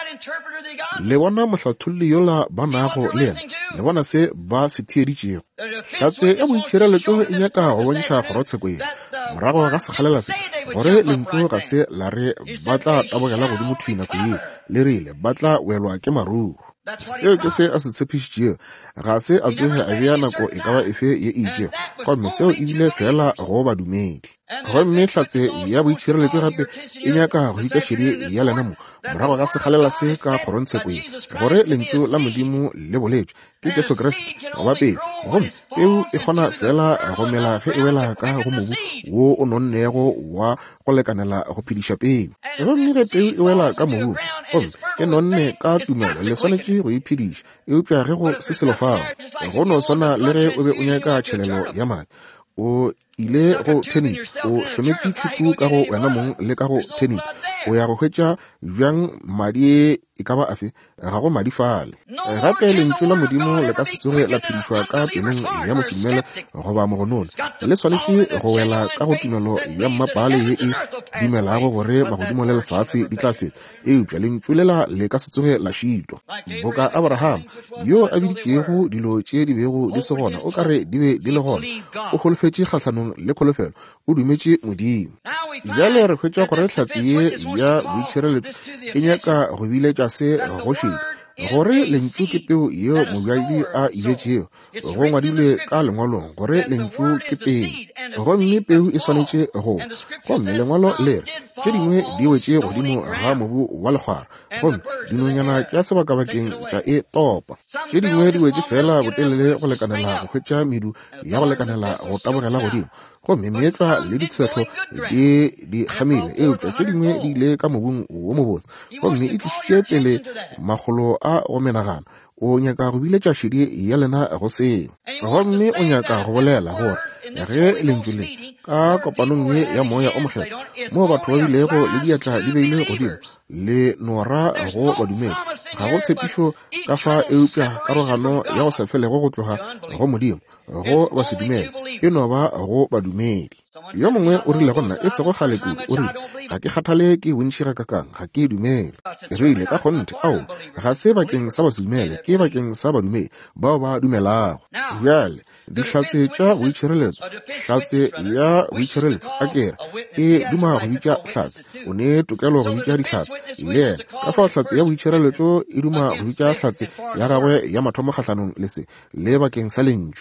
Le bona mohlatholli yola ba nago le yena le bona se ba se thieditšego. Hlatse ya boitšhireletšo e nyaka go bontšha kgorotsheko ye morago ga sekgalela se gore lentšu ga se la re ba tla tabogela godimo thwi nako yeo le rile ba tla welwa ke maruru. Seo ke se a se tshepišitšeo ga se a tsoge a bea nako e ka ba efe ye e itšego gomme seo ebile fela go badumedi. Gomme hlatse ya boitšhireletšo gape e nyaka go bitša šedi ya lena mo morago ga sekgalela se ka kgorontsheko ye gore lentšu la modimo le boletšwe ke Jesu Kriste goba pele gomme peu e kgona fela go mela ge e wela ka go mobu wo o nonnego wa go lekanela go phediša peu. Gomme ge peu e wela ka mobu gomme e nonne ka tumelo le swanetše go iphediša eupša ge go se selo fao go no swana le ge o be o nyaka tšhelelo ya madi o ile go tenni o hlometše thuku ka go wena mong le ka go tenni o ya go hwetša bjang madi e ka ba afe ga go madi fale. Gape lentšu la modimo le ka se tsoge la phedišwa ka pelong ya mosedumele goba mogonone le swanetše go wela ka go tumelo ya mmapale ye e dumelago gore magodimo le lefase di tla feta eupša lentšu lela le ka se tsoge la šitwa. Boka Abraham yo a biditšego dilo tše di bego di se gona o kare di be di le gona o holofetše kgatlhanong le kholofelo o dumetše modimo. Bjale re hwetša gore hlatse ye ya boitšhireletšo e nyaka go biletša se go šedi gore lentšu ke peu yeo mobjadi a ibetšeo go ngwadilwe ka lengwalong gore lentšu ke peu gomme peu e swanetše go gomme lengwalo le re tše dingwe di wetše godimo ga mobu wa legwara gomme dinonyana tša sebakabakeng tša e topa tše dingwe di wetše fela botelele go lekanela go hwetša medu ya go lekanela go tabogela godimo gomme meetla le ditshehlo di di kgamile eupša tše dingwe di ile ka mobung wo mobotse gomme e tlišitše pele magolo a go menagano o nyaka go biletša šedi ya lena go seo gomme o nyaka go bolela gore ge lentšu le ka kopanong ye ya moya o mokgetho mo batho ba bilego le diatla di beilwe godimo le nora go badumedi ga go tshepišo ka fa eupša karogano ya go se felego go tloga go modimo go ba sedumele e no ba go badumedi. Yo mongwe o rile gonna e sego gale kudu o rile ga ke kgathale ke bontšhiga ka kang ga ke dumele e rile ka gonte ao ga se bakeng sa basedumele ke bakeng sa badumedi bao ba dumelago. Bjale dihlatse tša boitšhireletšo hlatse ya boitšhireletšo a kere e duma go bitša hlatse o ne tokelo go bitša dihlatse le yena ka fao hlatse ya boitšhireletšo e duma go bitša hlatse ya gagwe ya mathomo kgatlhanong le se le bakeng sa lentšu.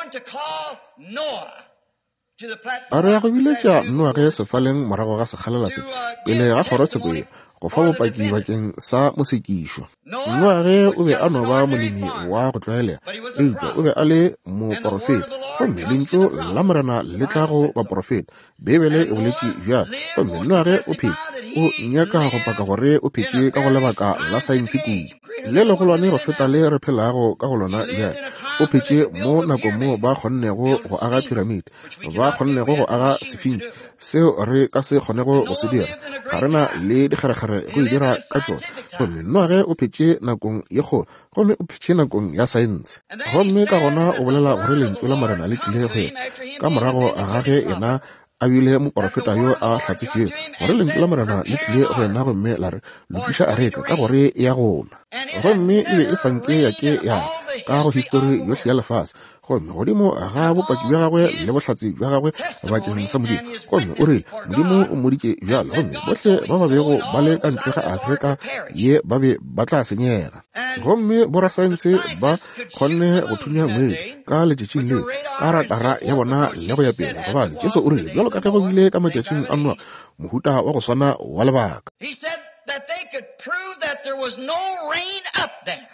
A re ya go biletša Noa ge sefaleng morago ga sekgalela se pele ga kgorotsheko ye go fa bopaki bakeng sa mosekišwa. Noa ge o be a no ba molemi wa go tlwaelega eupša o be a le moporofeta gomme lentšu la morena le tla go baporofeta bebele e boletše bjalo gomme Noa ge o phetse o nyaka go paka gore o phetse ka go lebaka la saense kudu le legolwane go feta le re phelago ka go lona bjale o phetse mo nakong mo ba kgonnego go aga piramide ba kgonnego go aga sefintši seo re ka se kgonego go se dira ga rena le dikgerekgere go e dira ka tšona gomme Noa ge o phetse nakong ye kgolo gomme o phetse nakong ya saense gomme ka gona o bolela gore lentšu la marena le tlile go yena ka morago a gage yena a bile moporofeta yo a hlatsitšego gore lentswe la morena le tlile go ena gomme la re lokiša areka ka gore ya gona gomme e be e sanke ya ke ya ka go history yohle ya lefase gomme godimo ga bopaki bja gagwe le bohlatsi bja gagwe bakeng sa modimo gomme o re modimo o moditše bjalo gomme bohle ba ba bego ba le ka ntle ga afrika ye ba be ba tla senyega gomme borasaense ba kgonne go thunya ngwedi ka letšatšing le ka ratara ya bona le go ya pele gobane jesu o rile bjalo ka ge go bile ka matšatšing a noa mohuta wa go swana wa lebaka. He said that they could prove that there was no rain up there.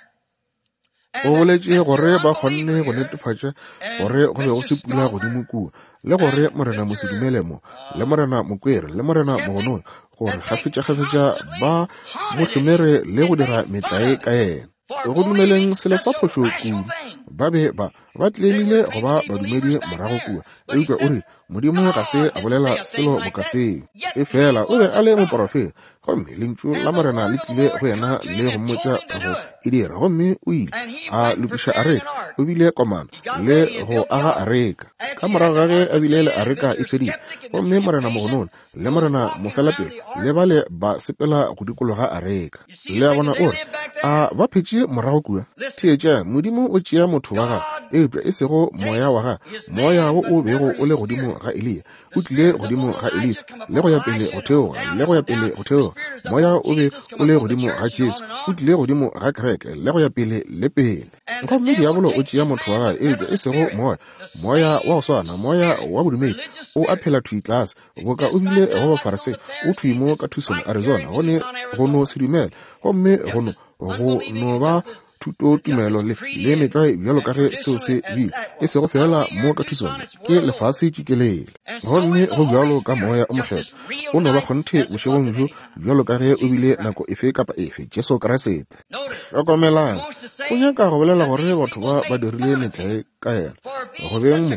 o boletše gore ba kgonne go netefatša gore go be go se pula godimo kua le gore morena mosedumelemo le morena mokwere le morena mogonong gore gafetša-gafetša ba mohlomere le go dira metlae ka yena go dumeleng selo sa phošo kudu ba be ba ba tlemile go ba badumedi morago kua eupša o re modimo ga se a bolela selo bokaseng e fela o be a le moporofeta gomme lentšu la morena le tlile go yena le go mmotša go e dira gomme o ile a lokiša areka o bile komana le go aga areka ka morago ga ge a bile le areka e fedile gomme morena mogonone le morena mofelapele le ba le ba sepela go dikologa areka le a bona ore a ba phetše morago kua theetša modimo o tšea motho wa ga eupša e sego moya wa ga moya wo o bego o le godimo ga elia o tlile godimo ga elisa le go ya pele go theoga le go ya pele go theoga moya o be o le godimo ga jesu o tlile godimo ga kereke le go ya pele le pele gomme diabolo o tšea motho wa gae eupša e sego moya moya wa go swana moya wa bodumedi o a phela thui tlase boka o bile go bafarase o thui mo ka thusong arizona gone go no sedumela gomme gono go no ba thuto tumelo le le metlae bjalo ka ge seo se bile e sego fela mo ka thusong ke lefase tšikelele gomme go bjalo ka moya o mokgetho o no ba kgonthe bošegong bjo bjalo ka ge o bile nako efe kapa efe jesu krasete hlokomelang go nyaka go bolela gore batho ba ba dirile metlae ka yena go beng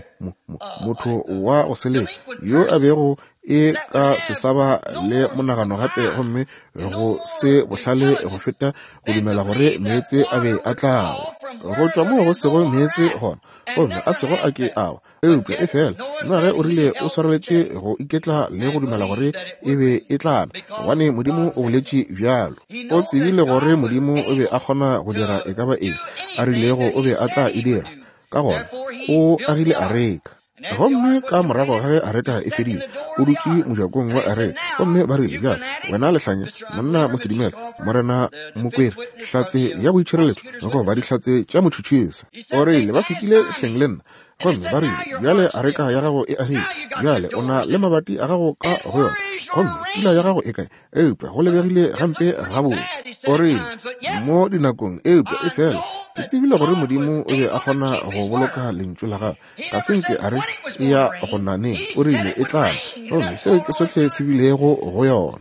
motho wa go sele yo a bego e ka sesaba le monagano gape gomme go se bohlale go feta go dumela gore meetse a be a tlago go tšwa mo go sego meetse gona gomme a sego a ke awa eupša e fela nna ge o rile o swareletše go iketla le go dumela gore e be e tlana gobane modimo o boletše bjalo o tsebile gore modimo o be a kgona go dira e ka ba eng a rilego o be a tla e dira ka gona o agile areka gomme ka morago ga ge areka e fedile o dutše mojakong wa areka gomme ba rile bjalo wena lehlanya monna mosedimela morena mokwere hlatse ya boitšhireletšo go ba dihlatse tša motšhotšhisa o rile ba fetile hleng le nna gomme ba rile bjale areka ya gago e agile bjale o na le mabati a gago ka go yona gomme pula ya gago e kae eupša go lebegile gampe gabotse o rile mo dinakong eupša e fela ke tsebile gore modimo o be a kgona go boloka lentšu la gago ka senke a re e ya go naneng o rile e tlana gomme seo ke sotlhe se bilego go yona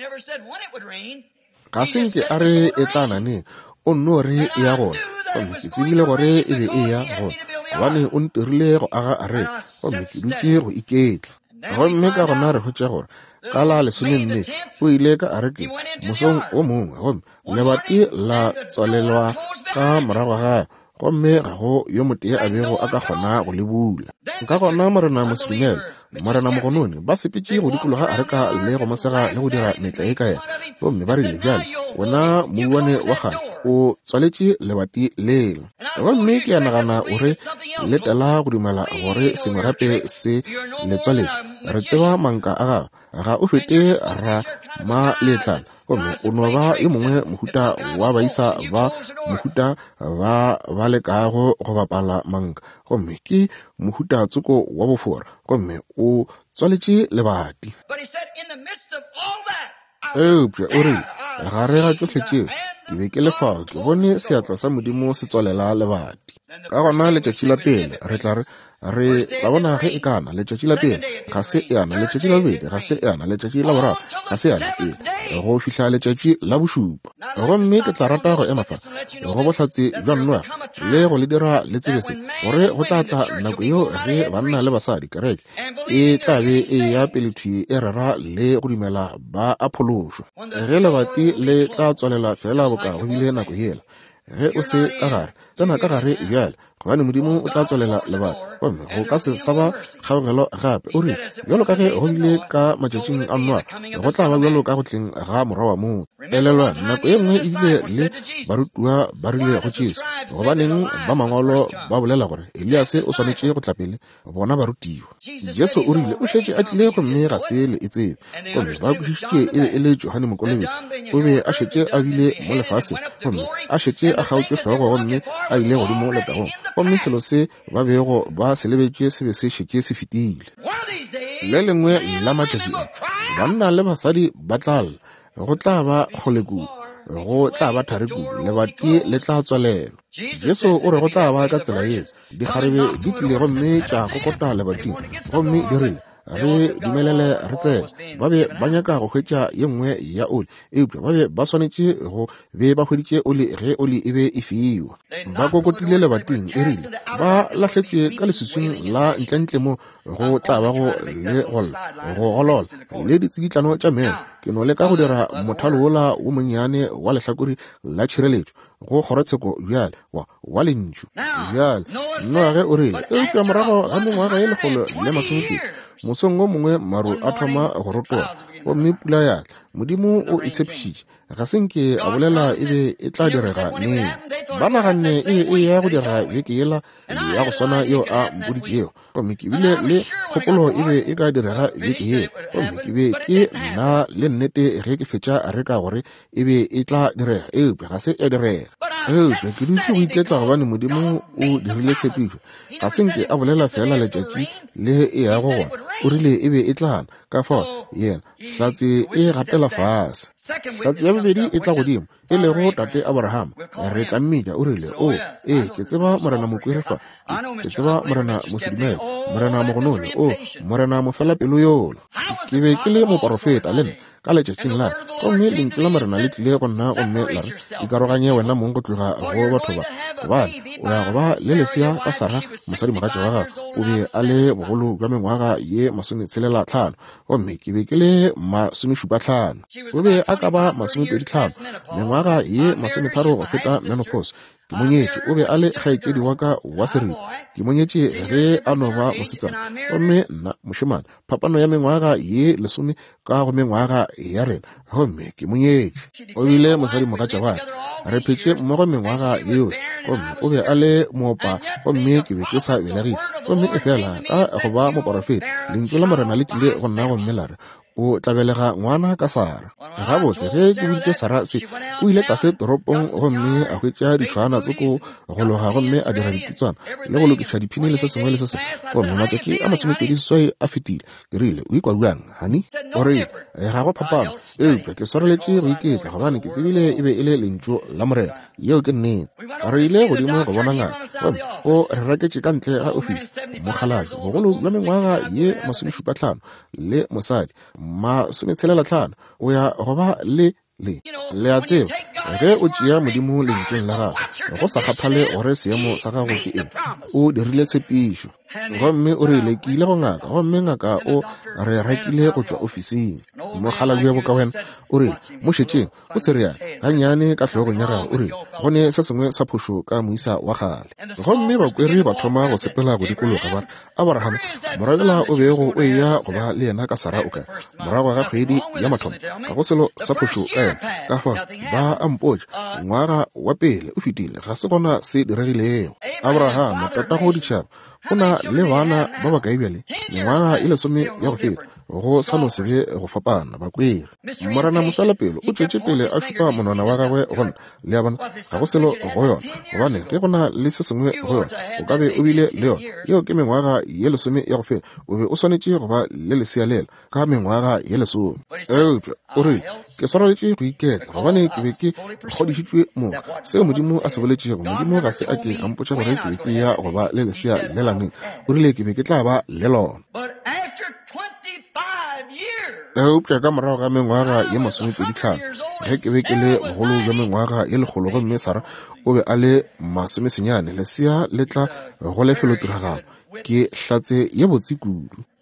ka senke a re e tla naneng o nno re e ya gona gomme ke tsebile gore e be e ya gona gobane o ntirile go aga a re gomme ke dutše go iketla gomme ka gona re hotša gore ka la lesomenne o ile ka areke mosong o mongwe gomme lebati la tswalelwa ka morago ga gomme ga go yo motee a bego a ka kgona go le bula ka gona morena mosedumela morena mogonone ba sepetše go dikologa areka le go mosega le go dira metla e ka yena gomme ba rile bjale wona mobuane wa gane o tswaletše lebati lelo gomme ke a nagana ore letela go dumela gore sengwe gape se letswaletše re tseba manka a gago ga o fete ra ma letlana gomme o no ba yo mongwe mohuta wa baisa ba mohuta ba ba lekago go bapala manka gomme ke mohuta tsoko wa bofora gomme o tswaletše lebati eupša o rile gare ga tšohle tšeo ke be ke lefao ke bone seatla sa modimo se tswalela lebati ka gona letšatši la pele re tla re re tla bona ge e kana letšatši la pele ga se eana letšatši la bobedi ga se eana letšatši la boraro ga se eana pele go fihla letšatši la bošupa gomme ke tla rata go ema fa go bohlatse bja nnoa le go le dira le tsebese gore go tla tla nako yeo ge banna le basadi kereke e tla be e ya pelethui e rera le go dumela ba aphološwa ge lebati le tla tswalela fela boka go bile nako yela ge o se ka gare tsena ka gare bjale gobane modimo o tla tswelela le batho gomme go ka se sa ba kgaogelo gape o re bjalo ka ge go bile ka matšatšing a Noa go tla ba bjalo ka go tleng ga morwa wa motho. Elelwa nako e nngwe ebile le barutiwa ba rile go Jesu gobaneng ba mangolo ba bolela gore Elias o swanetše go tla pele bona barutiwa. Jesu o rile o šetše a tlile gomme ga se le e tsebe gomme ba kwešišitše e be e le Johane Mokolobedi o be a šetše a bile mo lefase gomme a šetše a kgaotše hlogo gomme a ile godimo letagong gomme selo se ba bego ba se lebetše se be se šetše se fetile. Le lengwe la matšatši banna le basadi ba tla lla go tla ba kgolekudu go tla ba tharekudu lebati le tla tswalelwa. Jesu o re go tla ba ka tsela eo dikgarebe di tlile gomme tša kokota lebating gomme di rile re dumelele re tsene ba be ba nyaka go hwetša ye nngwe ya oli eupša ba be ba swanetše go be ba hweditše oli ge oli e be e fiwa. Ba kokotile lebating e rile ba lahletšwe ka lesusung la ntlentle mo go tla ba go le go golola le ditsikitlano tša meno ke no le ka go dira mothalo wola wo monnyane wa lehlakore la tšhireletšo go kgorotsheko bjale wa wa lentšu bjale Noa ge o rile eupša morago ga mengwaga ye lekgolo le masomepedi mosong o mongwe maru a thoma go rotoga gomme pula yala modimo o e tshepišitše ga senke a bolela e be e tla direga neng. Ba naganne e be e ya go dira beke yela ya go swana yo a mpoditšeo gomme ke bile le kgopolo e be e ka direga beke yeo gomme ke be ke nna le nnete ge ke fetša a reka gore e be e tla direga eupša ga se e direga eupša ke dutše go iketla gobane modimo o dirile tshepišo ga senke a bolela fela letšatši le e ya go gona o rile e be e tlana ka fao yena hlatse e gatela fase. Hlatse ya bobedi e tla godimo e lego tate Abraham re tla mmija o rile o e ke tseba morena mokwerefa ke tseba morena mosedumela morena mogonone o morena mofela pelo yola ke be ke le moprofeta le nna ka letšatšing la gomme lentswe la morena le tlile go nna gomme la re ikaroganye wena mong go tloga go batho ba gobane o ya go ba le lesea ka Sara mosadi mogatša wa gago o be a le bogolo jwa mengwaga ye masometshelela tlhano gomme ke be ke le masomešupa tlhano o be a ka ba masomepedi tlhano mengwaga ye masometharo go feta menopause ke monyetše o be a le kgaetšedi wa ka wa seriti ke monyetše ge a no ba mosetsana gomme nna mošemane phapano ya mengwaga ye lesome ka go mengwaga ya rena gomme ke monyetše o bile mosadi mogatša wa re phetše mmogo mengwaga yeohle gomme o be a le moopa gomme ke be ke sa belegile gomme e fela ka go ba moporofeta lentswe la morena le tlile go nna gomme la re o tlabelega ngwana ka Sara. Gabotse ge ke boditše Sara se o ile tlase toropong gomme a hwetša ditšhwana tsoko go loga gomme a dira diputswana le go lokiša diphini le se sengwe le se sengwe gomme matšatši a masomepedi seswai a fetile ke rile o ikwa bjang hani o rile ga go phapano eupša ke swareletše go iketla gobane ke tsebile e be e le lentšu la morena yeo ke nnete re ile godimo go bona ngaka gomme o re raketše ka ntle ga ofisi mokgaladi bogolo bja mengwaga ye masomešupa tlhano le mosadi masometshelela tlhano o ya go ba le le le a tseba ge o tšea modimo lentsweng la gago go sa kgathale gore seemo sa gago ke eng o dirile tshepišo gomme o rile ke ile go ngaka gomme ngaka o re rekile go tšwa ofising mokgaladi wa boka wena o rile mo šetšeng o tshereana gannyane ka tlhogong ya gago o rile gone se sengwe sa phošo ka moisa wa gale gomme bakwere ba thoma go sepela go dikologa bare Abraham morabela o bego o eya go ba le yena ka Sara o kae morago ga kgwedi ya mathomo ga go selo sa phošo ka yena ka fa ba ampotša ngwaga wa pele o fetile ga se gona se diregilego. Abraham tatago ditšhaba go na le bana ba ba kae bjale mengwaga e lesome ya go feta go sa no sebe go fapana bakwere morena mofelapelo o tšwetše pele a šupa monwana wa gagwe gona le a bona ga go selo go yona gobane ge go na le se sengwe go yona o ka be o bile le yona yeo ke mengwaga ye lesome ya go feta o be o swanetše go ba le lesea lela ka mengwaga ye lesome eupša o rile ke swareletše go iketla gobane ke be ke kgodišitšwe mo seo modimo a se boletšego modimo ga se a ke ampotša gore ke be ke ya go ba le lesea le laneng o rile ke be ke tla ba le lona eupša ka morago ga mengwaga ye masomepedi tlhano ge ke be ke le bogolo bja mengwaga ye lekgolo gomme Sara o be a le masomesenyane lesea le tla go lefelo tiragalo ke hlatse ye botse kudu.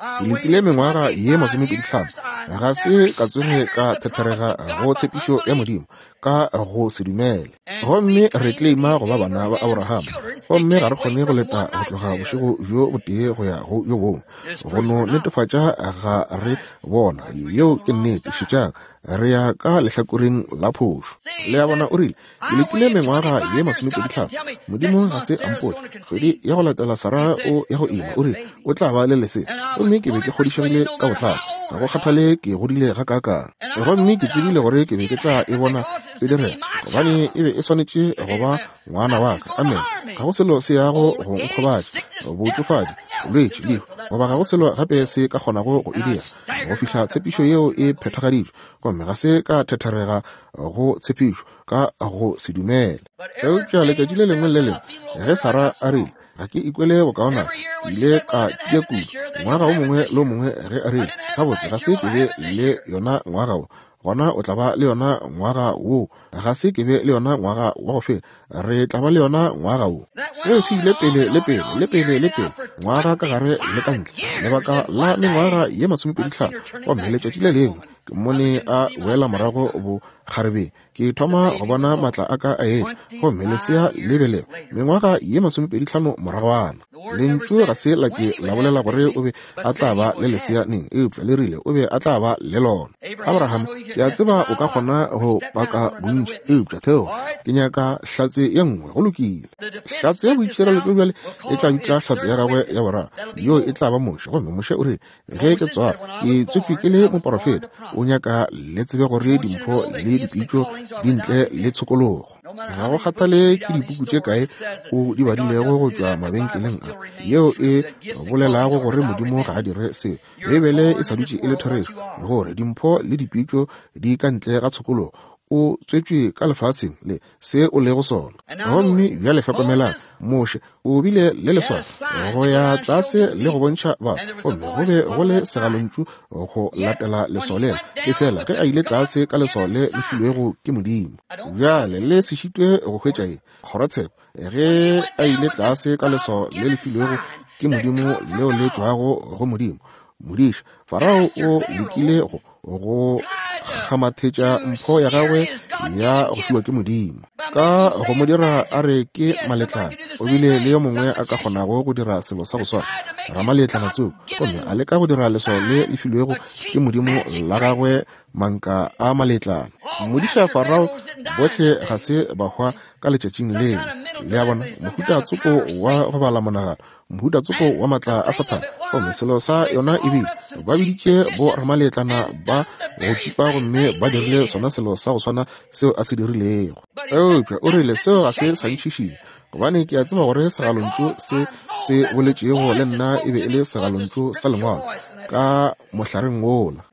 ke lekile mengwaga ye masomepedi tlhano ga se ka tswege ka thethorega go tshepišo ya modimo ka go se dumele gomme re claima go ba bana ba Abraham gomme ga re kgone go leta go tloga bošego jo botee go ya go yo bongwe go no netefatša ga re bona yeo ke nnete šetšang re ya ka lehlakoreng la phošo le ya bona o rile ke lekile mengwaga ye masomepedi tlhano modimo ga se ampole kgwedi ya go latela Sara o ya go ima o rile o tla ba le lese gomme ke be ke kgodišegile ka botlalo ga go kgathale ke godile ga kakang gomme ke tsebile gore ke be ke tla e bona e direla gobane e be e swanetše go ba ngwana wa ka amen ga go selo se yago go nkgobatša botsofadi bolwetši lehu goba ga go selo gape se ka kgonago go e dira go fihla tshepišo yeo e phethagaditšwe gomme ga se ka thethorega go tshepišo ka go se dumele eupša letšatši le lengwe le lengwe ge Sara a rile ga ke ikwele bokaona ke ile ka tia kudu ngwaga o mongwe le o mongwe ge a rile gabotse ga se ke be le yona ngwaga o gona o tla ba le yona ngwaga wo ga se ke be le yona ngwaga wa go fela re tla ba le yona ngwaga wo seo se ile pele le pele le pele le pele ngwaga ka gare le ka ntle lebaka la mengwaga ye masomepedi tlhano gomme letšatši le lengwe ke mmone a wela morago bo kgarebe ke thoma go bona matla a ka a etla gomme lesea lebelego mengwaga ye masomepedi tlhano moragwana lentšu ga se la ke la bolela gore o be a tla ba le lesea neng eupša le rile o be a tla ba le lona Abraham ke a tseba o ka kgona go baka bontši eupša theo ke nyaka hlatse ye nngwe go lokile hlatse ya boitšhireletšo bjale e tla bitla hlatse ya gagwe ya boraro yo e tla ba moše gomme moše o re ge ke tswara ke tswetswe ke le moporofeta o nyaka le tsebe gore dimpho le dipitšo dintle le tshokologo ga go kgathale ke dipuku tše kae o di badilego go tšwa mabenkeleng a yeo e bolelago gore modimo ga a dire se ebele e sa dutše e le thorešo gore dimpho le dipitšo di ka ntle ga tshokologo o tswetswe ka lefatsheng le se o lego sona gomme bjale hlokomelang moše o bile le leswana go ya tlase le go bontšha ba gomme go be go le segalontšu go latela lesolela e fela ge a ile tlase ka lesole le filwego ke modimo bjale le sešitwe go hwetša e kgorotshepo ge a ile tlase ka leso le le filwego ke modimo leo le tšwago go modimo modiša Farao o lekile go go gamathetša mpho ya gagwe ya go fiwa ke modimo ka go mo dira a re ke maletlana o bile le yo mongwe a ka kgonago go dira selo sa go swana ramaletlana tseo gomme a leka go dira leso le le filwego ke modimo la gagwe manka a maletlana modiša Farao bohle ga se ba hwa ka letšatšing leo le ya bona mohuta tsoko wa go bala monagano mohuta tsoko wa matla a Satana gomme selo sa yona e bile ba biditše bo ramaletlana ba go tšipa gomme ba dirile sona selo sa go swana seo a se dirilego eupša o rile seo ga se santšhišile gobane ke a tseba gore segalontšu se se boletšego le nna e be e le segalontšu sa lengwalo ka mohlareng wola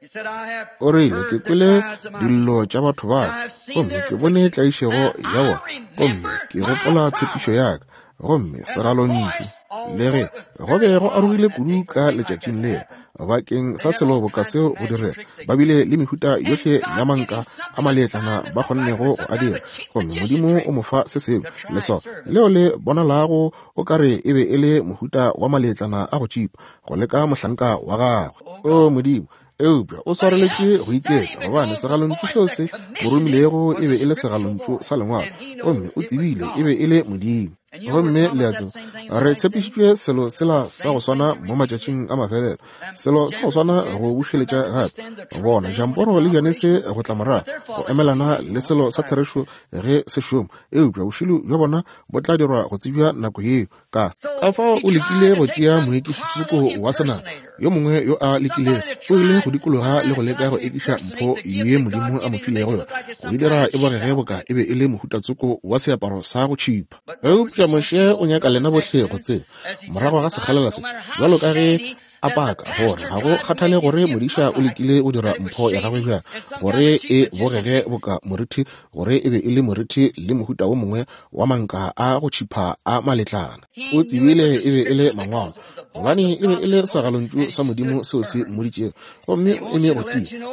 o rile ke kwele dillo tša batho ba gomme ke bone tlaišego ya bona gomme ke gopola tshepišo yaka gomme segalontšu le ge go be go arogile kudu ka letšatšing le bakeng sa selo boka seo go direga ba bile le mehuta yohle ya manka a maletlana ba kgonnego go a dira gomme modimo o mo fa se seo leso leo le bonalago o kare e be e le mohuta wa maletlana a go tšhipa go leka mohlanka wa gagwe o modimo eupša o swareletše go iketla gobane segalontšu seo se mo romilego e be e le segalontšu sa lengwalo gomme o tsebile e be e le modimo gomme le a tseba re tshepišitšwe selo sela sa go swana mo matšatšing a mafelelo selo sa go swana go bušeletša gape bona jamporo le bjane se go tla morago go emelana le selo sa therešo ge se šoma eupša bošilo bja bona bo tla dirwa go tsebja nako yeo ka ka fao o lekile go tšea moekišitsoko wa senana yo mongwe yo a lekilego o ile go dikologa le go leka go ekiša mpho ye modimo a mo filego yona go e dira e bogege boka e be e le mohutatsoko wa seaparo sa go tšhipa eupša moše o nyaka lena bohle go tseba morago ga segalela se jalo ka ge a paka gore ga go kgathale gore modiša o lekile o dira mpho ya gagwe bjang gore e bogege boka morithi gore e be e le morithi le mohuta wo mongwe wa manka a go tšhipa a maletlana o tsebile e be e le mangwalo gobane e be e le segalontšu sa modimo seo se moditšego gomme e ne go tia gomme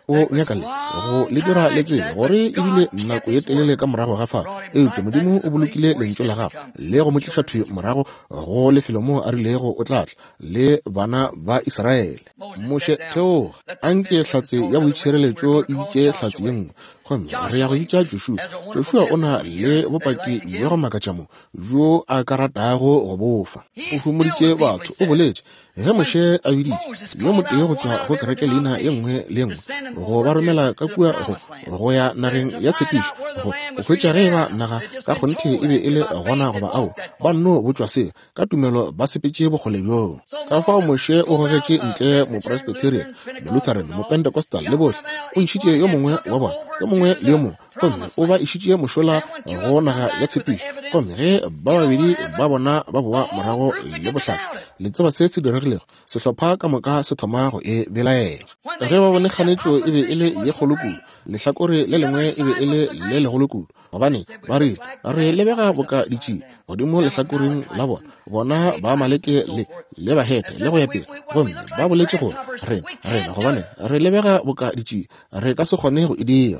o nyakale go le dira le tsela gore e bile nako e telele ka morago ga fa e ke modimo o bolokile lentso la gago le go motlisha thwe morago go lefelo mo a rilego o tlatla le bana ba Israele. Moshe theo anke hlatse ya boitshireletso e bitse hlatse yeng gomme re ya go bitsa Joshua. Joshua ona le bopaki le go makatša mo jo a ka ratago go bofa o humoditse batho o boletse ge Moshe a biditše yo motee go tšwa go kereke leina e nngwe le nngwe go ba romela ka kua go ya nageng ya tshepišo go hwetša ge ba naga ka kgonthe e be e le gona goba ao ba nno botswa se ka tumelo ba sepetse bogole bjoo. Ka fao Moshe o gogetše ntle mo Presbyterian, mo Lutheran, mo Pentecostal le bohle o ntšhitše yo mongwe wa bona yo mongwe le yo mongwe gomme o ba išitše mošola go naga ya tshepišo gomme ge ba babedi ba bona ba boa morago le bohlatse le tseba se se diregilego sehlopha ka moka se thoma go e belaela. Ge ba bone kganetšo e be e le ye kgolo kudu lehlakore le lengwe e be e le le legolo kudu gobane ba rile re lebega boka ditšie godimo lehlakoreng la bona bona ba maleke le le bahete le go ya pele gomme ba boletše gore re rena gobane re lebega boka ditšie re ka se kgone go e dira.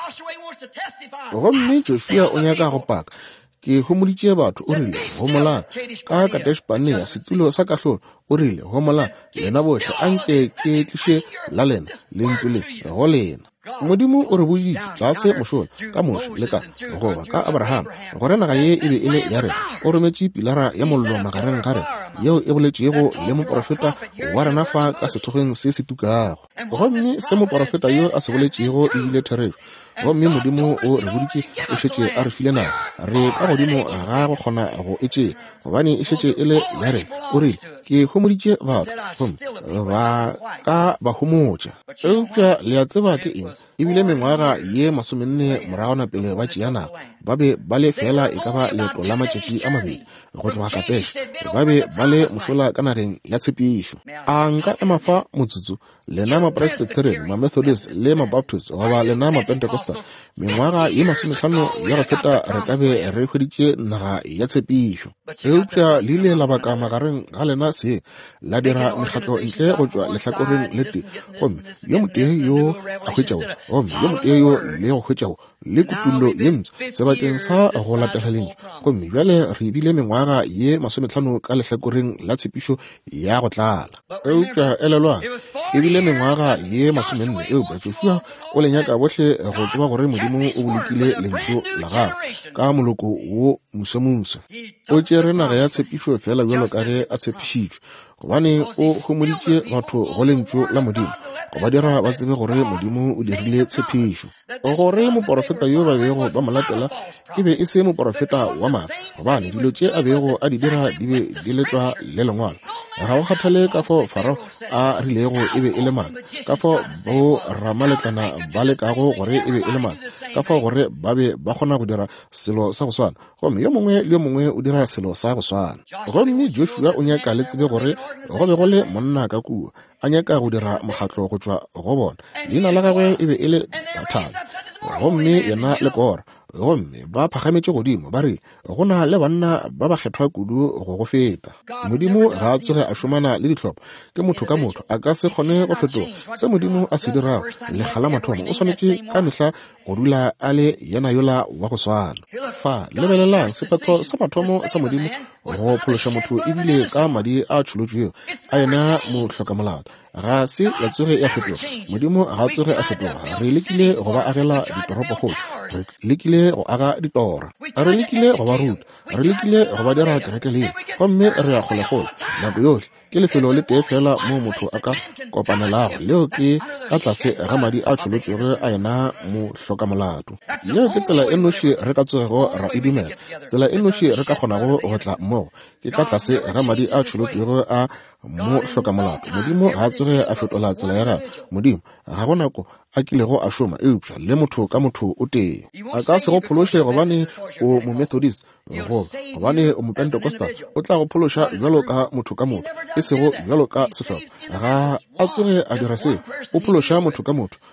Gomme Joshua o nyaka go paka ke humoditše batho o rile go mola ka Kadesh Barnea setulo sa kahlolo o rile go mola lena bohle anke ke tliše la lena le ntlo le go lena. Modimo o re boditše tlase mošola ka Moshe le ka goba ka Abraham gore naga ye e be e le ya rena o rometše pilara ya mollo magareng ga rena yeo e boletšego le moprofeta wa rena fa ka sethokgeng se se tukago gomme se moprofeta yo a se boletšego e bile therešo gomme Modimo o re boditše o šetše a re file naga re ka godimo ga go kgona go e tšea gobane e šetše e le ya rena o rile ke humoditše batho gomme ba ka ba humotša eupša le a tseba ke eng ebile mengwaga ye masomenne morago na pele ba tšea naga ba be ba le fela e ka ba leeto la matšatši a mabedi go tloga Kapesh ba be ba le mošola ka nageng ya tshepišo. A nka ema fa motsotso lena ma Presbyterian, ma Methodist le ma Baptist goba lena ma Pentecostal mengwaga ye masomehlano ya go feta re ka be re hweditše naga ya tshepišo. Eupša le ile la baka magareng ga lena se la dira mekgatlo ntle go tšwa lehlakoreng le tee gomme yo motee yo a hwetšago gomme yo motee yo le go hwetšago le kutullo ye ntse sebakeng sa go latela lentšu gomme bjale re ebile mengwaga ye masomehlano ka lehlakoreng la tshepišo ya go tlala. Eupša elelwa ebile mengwaga ye masomenne eupša Joshua o le nyaka bohle go tseba gore Modimo o bolokile lentšu la gagwe ka moloko wo mosemosa o tšere naga ya tshepišo fela bjalo ka ge a tshepišitšwe gobane o humoditše batho go lentšu la Modimo go ba dira ba tsebe gore Modimo o dirile tshepišo gore moprofeta yo ba bego ba molatela e be e se moprofeta wa maaka gobane dilo tše a bego a di dira di be di letlwa le lengwalo ga go kgathale ka fo Farao a rilego e be e le maaka ka fo bo ramaletlana ba lekago gore e be e le maaka ka fo gore ba be ba kgona go dira selo sa go swana gomme yo mongwe le yo mongwe o dira selo sa go swana gomme Joshua o nyaka le tsebe gore go be go le monna ka kua a nyaka go dira mokgatlo go tšwa go bona leina la gagwe e be e le Dathan gomme yena le Kora gomme ba phagametše godimo ba rile go na le banna ba ba kgethwa kudu go go feta. Modimo ga a tsoge a šomana le dihlopha ke motho ka motho a ka se kgone go fetoga se Modimo a se dirago lekgala mathomo o swanetše ka mehla go dula a le yena yola wa go swana fa lebelelang sephetho sa mathomo sa Modimo go phološa motho ebile ka madi a tšholotšweo a yena mo hlokamolao ga se ya tsoge ya fetoga Modimo ga a tsoge a fetoga re lekile go ba agela ditoropo kgolo re lekile go aga ditora re lekile go ba ruta re lekile go ba dira kereke le gomme re a kgolegole nako yohle ke lefelo le tee fela mo motho a ka kopanelago leo ke ka tlase ga madi a tšholotšwego a yena mo hlokamolato yeo ke tsela e noši re ka tsogego ra e dumela tsela e noši re ka kgonago go tla mmogo ke ka tlase ga madi a tšholotšwego a mo hlokamolato Modimo ga a tsoge a fetola tsela ya gagwe Modimo ga go nako a kilego a šoma eupša le motho ka motho o tee a ka se go phološe gobane o mo Methodist go gobane o mo Pentecostal o tla go phološa bjalo ka motho ka motho e sego bjalo ka sehlopha ga a tsoge a dira se o phološa motho ka motho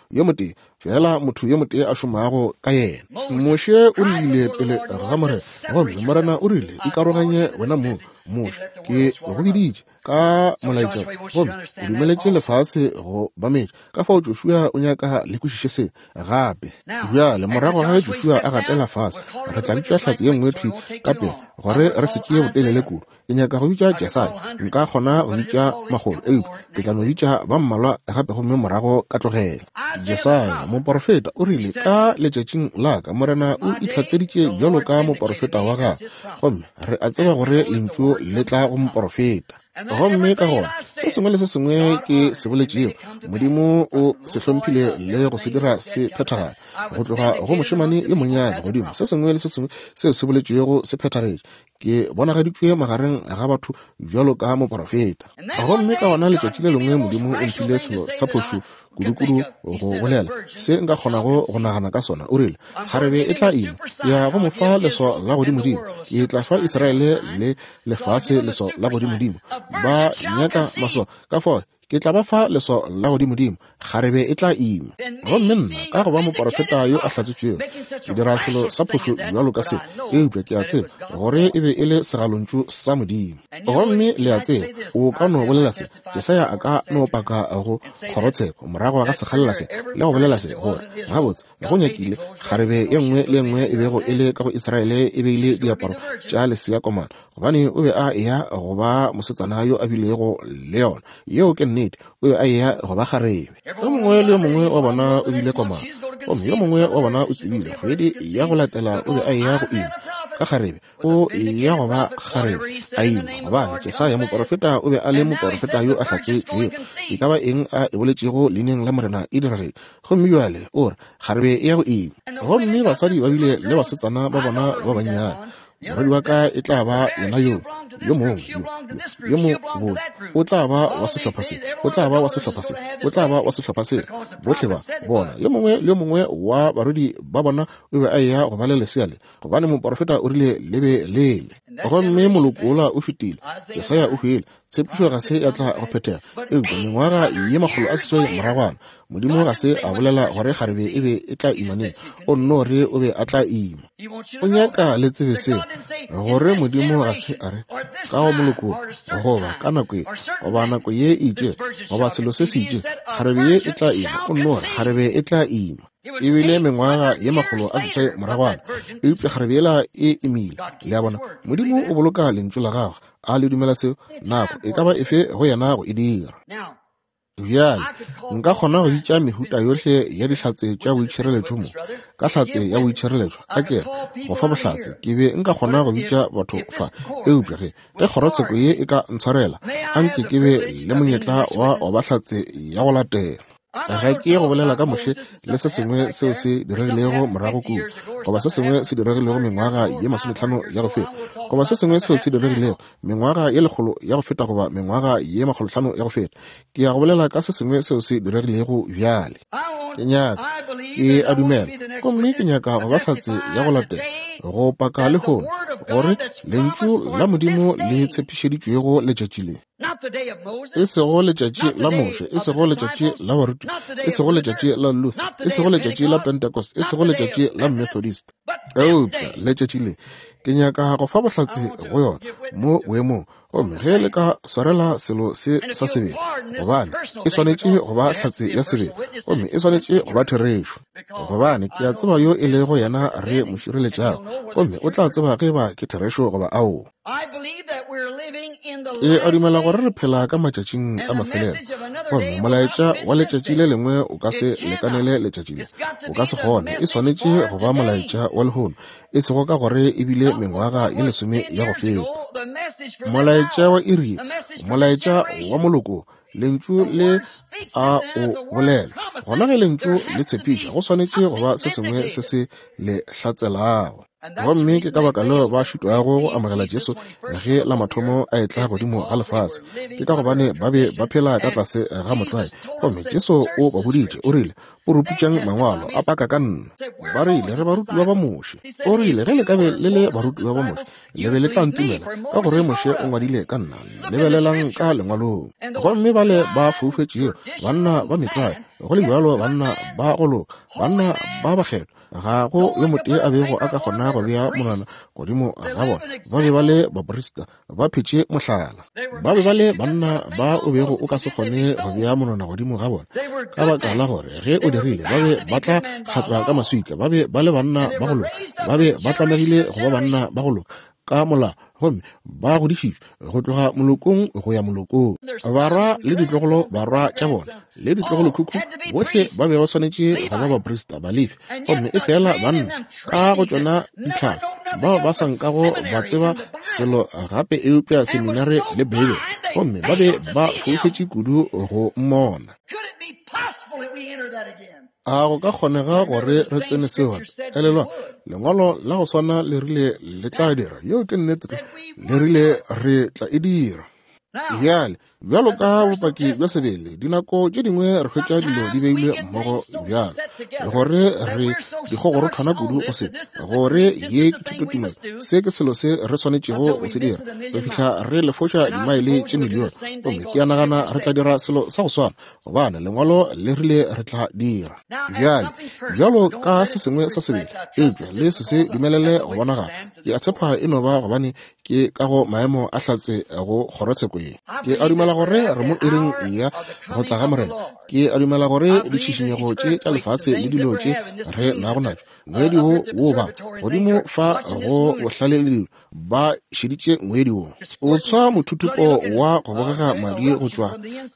yo mote fela motho yo mote a šomago ka yena. Moshe o rile pele ga more gomme morena o rile ikaroganye wena mo Moshe ke go biditše ka molaetša gomme o dumeletše lefase go bametša ka fao Joshua o nyaka le kwešiše se gape. Bjale morago ga Joshua a gatela fase re tla bitša hlatse ye nngwe thwi ka pele gore re se tšee botelele kudu. Ke nyaka go bitša Jesaya, nka kgona go bitša magolo eup ke tla no bitša ba mmalwa gape gomme morago ka tlogela. Jesaya moprofeta o rile ka letšatšing la ka morena o itlhatseditše bjalo ka moprofeta wa gagwe gomme re a tseba gore lentšu le tla go moprofeta. Gomme ka gona se sengwe le se sengwe ke se boletšego Modimo o se hlomphile le go se dira se phethagala go tloga go mošemane yo monnyane godimo. Se sengwe le se sengwe seo se boletšego se phethagetše ke bonagaditšwe magareng ga batho bjalo ka moprofeta. Gomme ka gona letšatši le lengwe Modimo o mphile selo sa phošo kudu-kudu go bolela se nka kgonago go nagana ka sona. O rile kgarebe e tla ima ya go mo fa leso la godimo-dimo, e tla fa Iseraele le lefase leso la godimo-dimo. Ba nyaka maso ka fao ke tla ba fa leso la godimo-dimo, kgarebe e tla ima. Gomme nna ka go ba moprofeta yo a hlatsetšwego ke dira selo sa phošo bjalo ka se eupša ke a tseba gore e be e le segalontšu sa Modimo. Gomme le a tseba o ka no bolela se Jesaya a ka no paka go kgorotsheko morago ga sekgalela se le go bolela se gore gabotse go nyakile kgarebe ye nngwe le nngwe e bego e le ka go Iseraele e beile diaparo tša lesea komana gobane o be a eya go ba mosetsana yo a bilego le yona yeo ke nnete o be a eya go ba kgarebe. Yo mongwe le yo mongwe wa bona o bile komana gomme yo mongwe wa bona o tsebile kgwedi ya go latela o be a eya go ima ka kgarebe o ya go ba kgarebe a ima gobane Jesaya moprofeta o be a le moprofeta yo a hlatsetšwego e ka ba eng a e boletšego leineng la morena e diragetse. Gomme bjale o re kgarebe e ya go ima. Gomme basadi ba bile le basetsana ba bona ba bannyane moradi wa ka e tla ba yena yo yo mongwe yo mo botse o tla ba wa sehlopha se o tla ba wa sehlopha se o tla ba wa sehlopha se bohle ba bona yo mongwe le yo mongwe wa barodi ba bona o be a ya go ba le leseale gobane moprofeta o rile lebe lele. Gomme molokola o fetile Jesaya o hwile tshepišo ga se ya tla go phethega eupša mengwaga ye magolo a seswai moragwana Modimo ga se a bolela gore kgarebe e be e tla imaneng o nno re o be a tla ima. O nyaka le tsebe se gore Modimo ga se a re ka go moloko goba ka nako e goba nako ye itše goba selo se se itše kgarebe ye e tla ima o nno re kgarebe e tla ima. E bile mengwaga ye magolo a seswai moragwana eupša kgarebe ela e imile le a bona Modimo o boloka lentšu la gagwe a le dumela seo nako e ka ba efe go yena go e dira. Bjale nka kgona go bitša mehuta yohle ya dihlatse tša boitšhireletšo mo ka hlatse ya boitšhireletšo a ke go fa bohlatse ke be nka kgona go bitša batho fa eupša ge ge kgorotsheko ye e ka ntshwarela a nke ke be le monyetla wa go ba hlatse ya go latela. Ga ke go bolela ka Moshe le se sengwe seo se diregilego morago kudu goba se sengwe se diregilego mengwaga ye masomehlano ya go feta goba se sengwe seo se diregilego mengwaga ye lekgolo ya go feta goba mengwaga ye magolohlano ya go feta. Ke ya go bolela ka se sengwe seo se diregilego bjale. Ke nyaka ke a dumela gomme ke nyaka go ba hlatse ya go latela go paka le gone gore lentšu la Modimo le tshepišeditšwego letšatši le e sego letšatši la Moshe e sego letšatši la baruti e sego letšatši la Luther e sego letšatši la Pentecost e sego letšatši la Methodist. Eupša letšatši le ke nyaka go fa bohlatse go yona mo boemong gomme ge le ka swarela selo se sa sebele gobane e swanetše go ba hlatse ya sebele gomme e swanetše go ba therešo gobane ke a tseba yo e le go yena re mošireletšago gomme o tla tseba ge ba ke therešo goba ao. E a dumela gore re phela ka matšatšing a mafelelo gomme molaetša wa letšatši le lengwe o ka se lekanele letšatši le o ka se kgone e swanetše go ba molaetša wa lehono e sego ka gore e bile mengwaga ye lesome ya go feta. Molaetša wa iri molaetša wa moloko lentšu le a o bolela gona ge lentšu le tshepiša go swanetše go ba se sengwe se se le hlatselago. gomme ke ka baka leo ba šitwago go amogela Jesu ge la mathomo a etla godimo ga lefase. Ke ka gobane ba be ba phela ka tlase ga motlwae, gomme Jesu o ba boditše o rile o rupitšang mangwalo a paka ka nna. Ba rile re barutiwa ba moše, o rile ge le ka be le le barutiwa ba moše le be le tla ntumela ka gore moše o ngwadile ka nna lebelelang ka lengwalong. Gomme ba le ba foufetše banna ba metlae go le bjalo banna ba golo banna ba bakgetho ga go yo motho a bego a ka kgona go bea monwana godimo ga bona. Ba be ba le baporista ba phetše mohlala, ba be ba le banna ba o bego o ka se kgone go bea monwana godimo ga bona ka baka la gore ge o dirile ba be ba tla kgatlwa ka maswika. Ba be ba le banna ba golo ba be ba tlamegile go ba banna ba golo ka mola, gomme ba godišitšwe go tloga molokong go ya molokong. Barwa le ditlogolo barwa tša bona le ditlogolo khukhu bohle ba be ba swanetše go ba baporista balefi, gomme e fela banna ka go tšona ditlhaka ba ba sankago ba tseba selo gape eupša seminare le Bible, gomme ba be ba foufetše kudu go mmona. A go ka kgonega gore re tsene seo elelwa lengwalo la go swana le rile le tla dira yo ke nnete le rile re tla e dira. Bjale bjalo ka bopaki bja sebele dinako tše dingwe re hwetša dilo di beilwe mmogo bjalo gore re dikgogoro thwana kudu go se gore ye ke thutotumelo se ke selo se re swanetšego go se dira re fitlha re lefoša dimaele tše milione, gomme ke a nagana re tla dira selo sa go swana gobane lengwalo le rile re tla dira. Bjale bjalo ka se sengwe sa sebele eupša le se se dumelele go bonagala ke a tshepa e no ba gobane ke ka go maemo a hlatse go kgorotsheko ye. Ke a dumela gore re mo ireng ya go tla ga morena, ke a dumela gore ditšhišinyego tše tša lefatshe le dilo tše re nago natšo ngwedi wo wo ba godimo fa go bohlale le dilo ba šeditše ngwedi wo o tshwa mothutupo wa go bogega madi go tšwa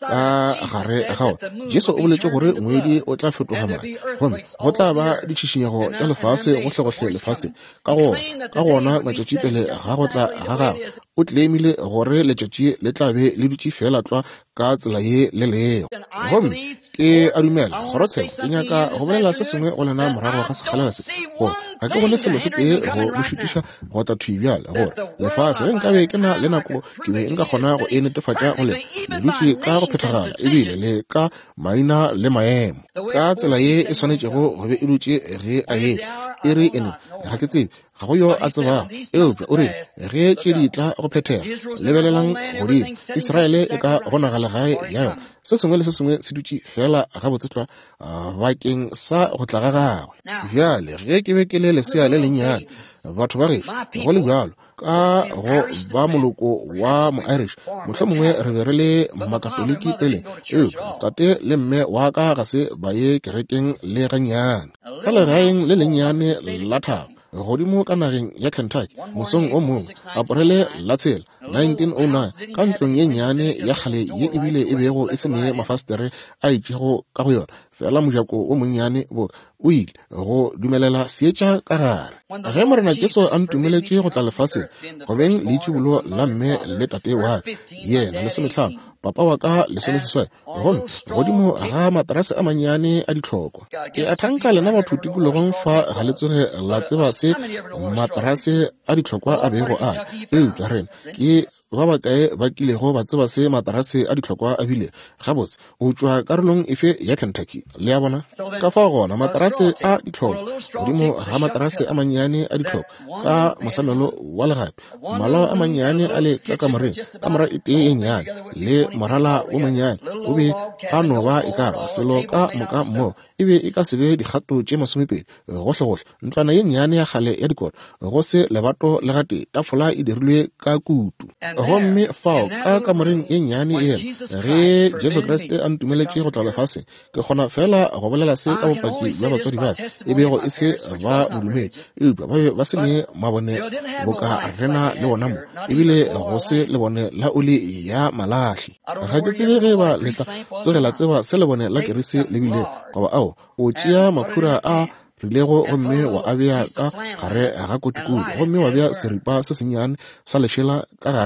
ka gare gao. Jesu o boletše gore ngwedi o tla fetoga madi, gomme go tla ba ditšhišinyego tša lefatshe gohle-gohle lefatshe ka go ka gona matšatši pele ga go tla ga gago. O tlemile gore letšatši le tla be le dutše fela tlwa ka tsela ye le leo, gomme ke a dumela kgorotsheko ke nyaka go bolela se sengwe go lena morago ga sekgalela se gore ga ke bone selo se tee go mošutiša go ta thui bjale gore lefatshe ge nkabe ke na le nako ke be nka kgona go e netefatša go le le dutše ka go phethagala ebile le ka maina le maemo ka tsela ye e swanetšego go be e dutše ge a ye e re ene ga ke tsebe ga go yo a tsebago eupša o re ge tše di tla go phethega lebelelang godimo Iseraele e ka bonagala gae ya yona se sengwe le se sengwe se dutše fela ga botsetlwa bakeng sa go tla ga gagwe. Bjale ge ke be ke le lesea le lennyane batho ba gešo go le bjalo ka go ba moloko wa mo-Irish mohlomongwe re be re le makatoliki pele eupša tate le mme wa ka ga se ba ye kerekeng le gannyane ka legaeng le lennyane la thabo godimo ka nageng ya Kentucky mosong o mongwe Aprele la tshela nineteen oh nine ka ntlong ye nnyane ya kgale ye ebile e bego e se mee mafastere a itšego ka go yona fela mojako o monnyane bo o ile go dumelela seetša ka gare. Ge morena Jesu a ntumeletše go tla lefatshe go beng le itšibolo la mme le tate wa yena lesomehlano papa wa ka lesomeseswai gomme godimo ga matarase a mannyane a ditlhokwa. Ke a thanka lena batho tikologong fa ga le tsoge la tseba se matarase a ditlhokwa a bego a eupša rena ke ba ba kae ba kilego ba tseba se matarase a ditlhokwa a bile gabotse o tšwa karolong efe ya Kentucky le ya bona ka fa gona matarase a ditlhokwa godimo ga matarase a mannyane a ditlhokwa ka mosamelo wa legape malo a mannyane a le ka kamoreng kamora e tee e nnyane le morala o monnyane o be a no ba e ka ba selo ka moka mo e be e ka se be dikgato tše masomepedi gohle-gohle ntlwana ye nnyane ya kgale ya dikota go se lebato le gate tafola e dirilwe ka kutu gomme fao ka kamoreng e nnyane e ge Jesu Kriste a ntumeletše go tla lefatshe ke kgona fela go bolela se ka bopaki bja batswadi ba e bego e se ba modumedi eupša ba be ba se ne mabone bo ka rena le bona mo ebile go se lebone la oli ya malahlhi ga ke tsebe ge ba letla tsogela tseba se lebone la kerese le bile goba ao o tšea makhura a rilego gomme wa abea ka gare ga kotikudu gomme wa bea seripa se sennyane sa lešela ka gare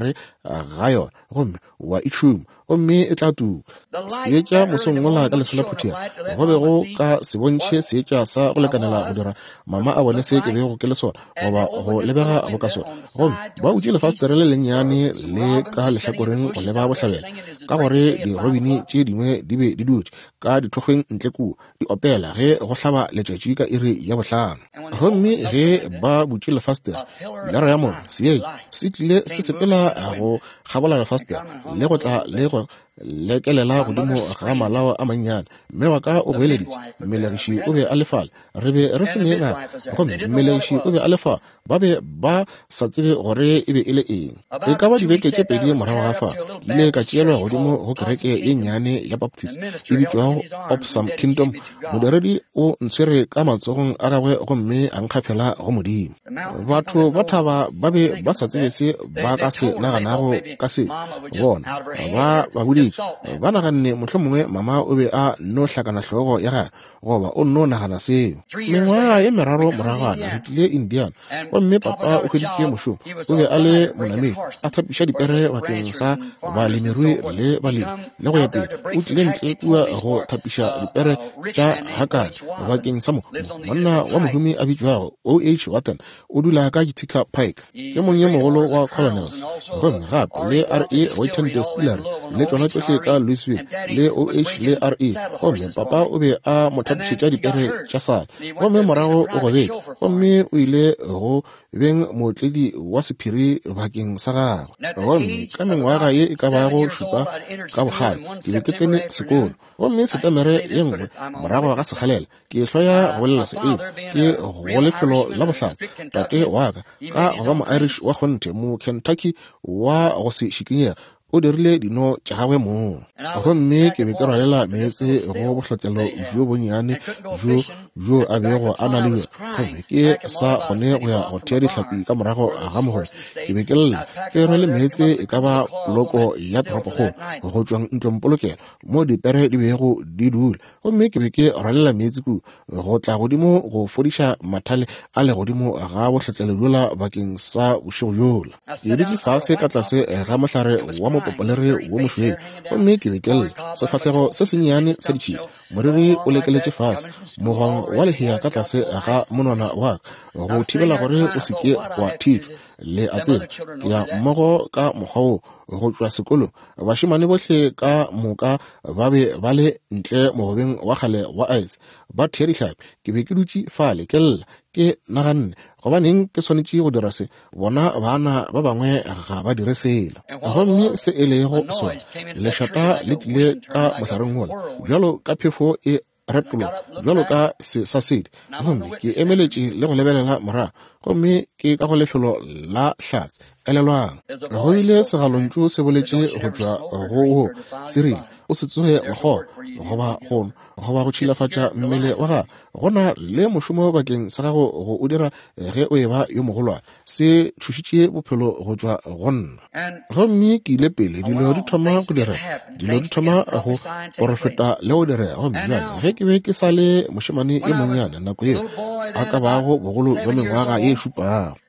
ga yona gomme wa itšhuma gomme e tla tuka seetša mosongmola ka lesela phuthia go be go ka se bontšhe seetša sa go lekanela go dira mama a bone se ke bego ke le sona goba go lebega go ka sona gomme ba utile lefastere le lennyane le ka lehlakoreng go leba bohlabela ka gore dirobini tše dingwe di be di dutše ka ditlhogeng ntle kuo di opela ge go hlaba letšatši ka iri ya bohlano gomme ge ba butše lefastere lero ya mona seei se tlile se sepela go kgabola lefastere le go tla le go lekelela godimo ga malao a mannyane mme wa ka o boeleditše mmelegiši o be a lefala re be re se neengana gomme mmelegiši o be a lefa ba be ba sa tsebe gore e be e le eng e ka ba dibeke tše pedi morago ga fa ile ka tšeelwa godimo go kereke ye nnyane ya baptist e bitšwago Opsam Kingdom moderedi o ntshwere ka matsogong a gagwe gomme a nkgafela go modimo batho ba thaba ba be ba sa tsebe se ba ka se naganago ka se bona ba ba budi ba naganne mohlomongwe mama o be a no hlakana hlogo ya ga goba o no nagana seo mengwaga ye meraro moragana re tlile Indiana gomme papa o kheditše mošomo o be a le monamedi a thapiša dipere bakeng sa balemirui le balemi le go ya pele o tlile ntle kua go thapiša dipere tša hakane bakeng sa mo monna wa mohumi a bitšwago O H Wharton o dula ka Utica Pike ke mong ye mogolo wa colonels gomme gape le R A Wharton Distillery le tsona tsohle ka Louisville le O H le R A gomme papa o be a mothapišetša dipere tša sale gomme morago o gobedi gomme o ile go beng mootledi wa sephiri bakeng sa gagwe gomme ka mengwaga ye e ka bago šupa ka bogale ke be ke tsene sekolo gomme setemere ye nngwe morago ga sekgalela ke hloya go bolela seeng ke go lefelo la bohlatse tate wa ka ka goba mo-irish wa kgonthe mo Kentucky wa go se šikinyega o dirile dino tša gagwe moo gomme ke be ke rwalela meetse go bohlotlelo jo bonnyane jo jo a bego a na le gomme ke sa kgone go ya go thea dihlapi ka morago ga mogolo ke be ke lela ke rwele meetse e ka ba poloko ya toropokgolo go tšwang ntlompolokelo mo dipere di bego di dula gomme ke be ke rwalela meetse ku go tla godimo go fodiša mathale a le godimo ga bohlotlelo jola bakeng sa bošego jola ke dutše fase ka tlase ga mohlare wa popolere wo mošweu gomme ke be ke lela sefahlego se sennyane sa ditšhipi moriri o lekeletše fase mogwang wa lehea ka tlase ga monwana wa ka go thibela gore o seke wa thitšwa le a tsela ke ya mmogo ka mokgwa wo go tšwa sekolong bašemane bohle ka moka ba be ba le ntle mogobeng wa kgale wa ice ba thea dihlapi ke be ke dutše fale ke lela ke naganne gobaneng ke swanetše go dira se bona bana ba bangwe ga ba dire sela gomme se e lego sona lešata le tlile ka mohlareng wola bjalo ka phefo e retolo bjalo ka se sa sedi gomme ke emeletše le go lebelela morago gomme ke ka go lefelo la hlatse elelwang go ile segalontšu se boletše go tšwa go wo serile o se tsoge go goba gono goba go tšhilafatša mmele wa ga gona le mošomo bakeng sa gago go o dira ge o eba yo mogolwane se thušitše bophelo go tšwa go nna gomme ke ile pele dilo di thoma go dira dilo di thoma go porofeta le go dira gomme bjale ge ke be ke sa le mošemane ye monnyane nako eo a ka bago bogolo jwa mengwaga ye šupago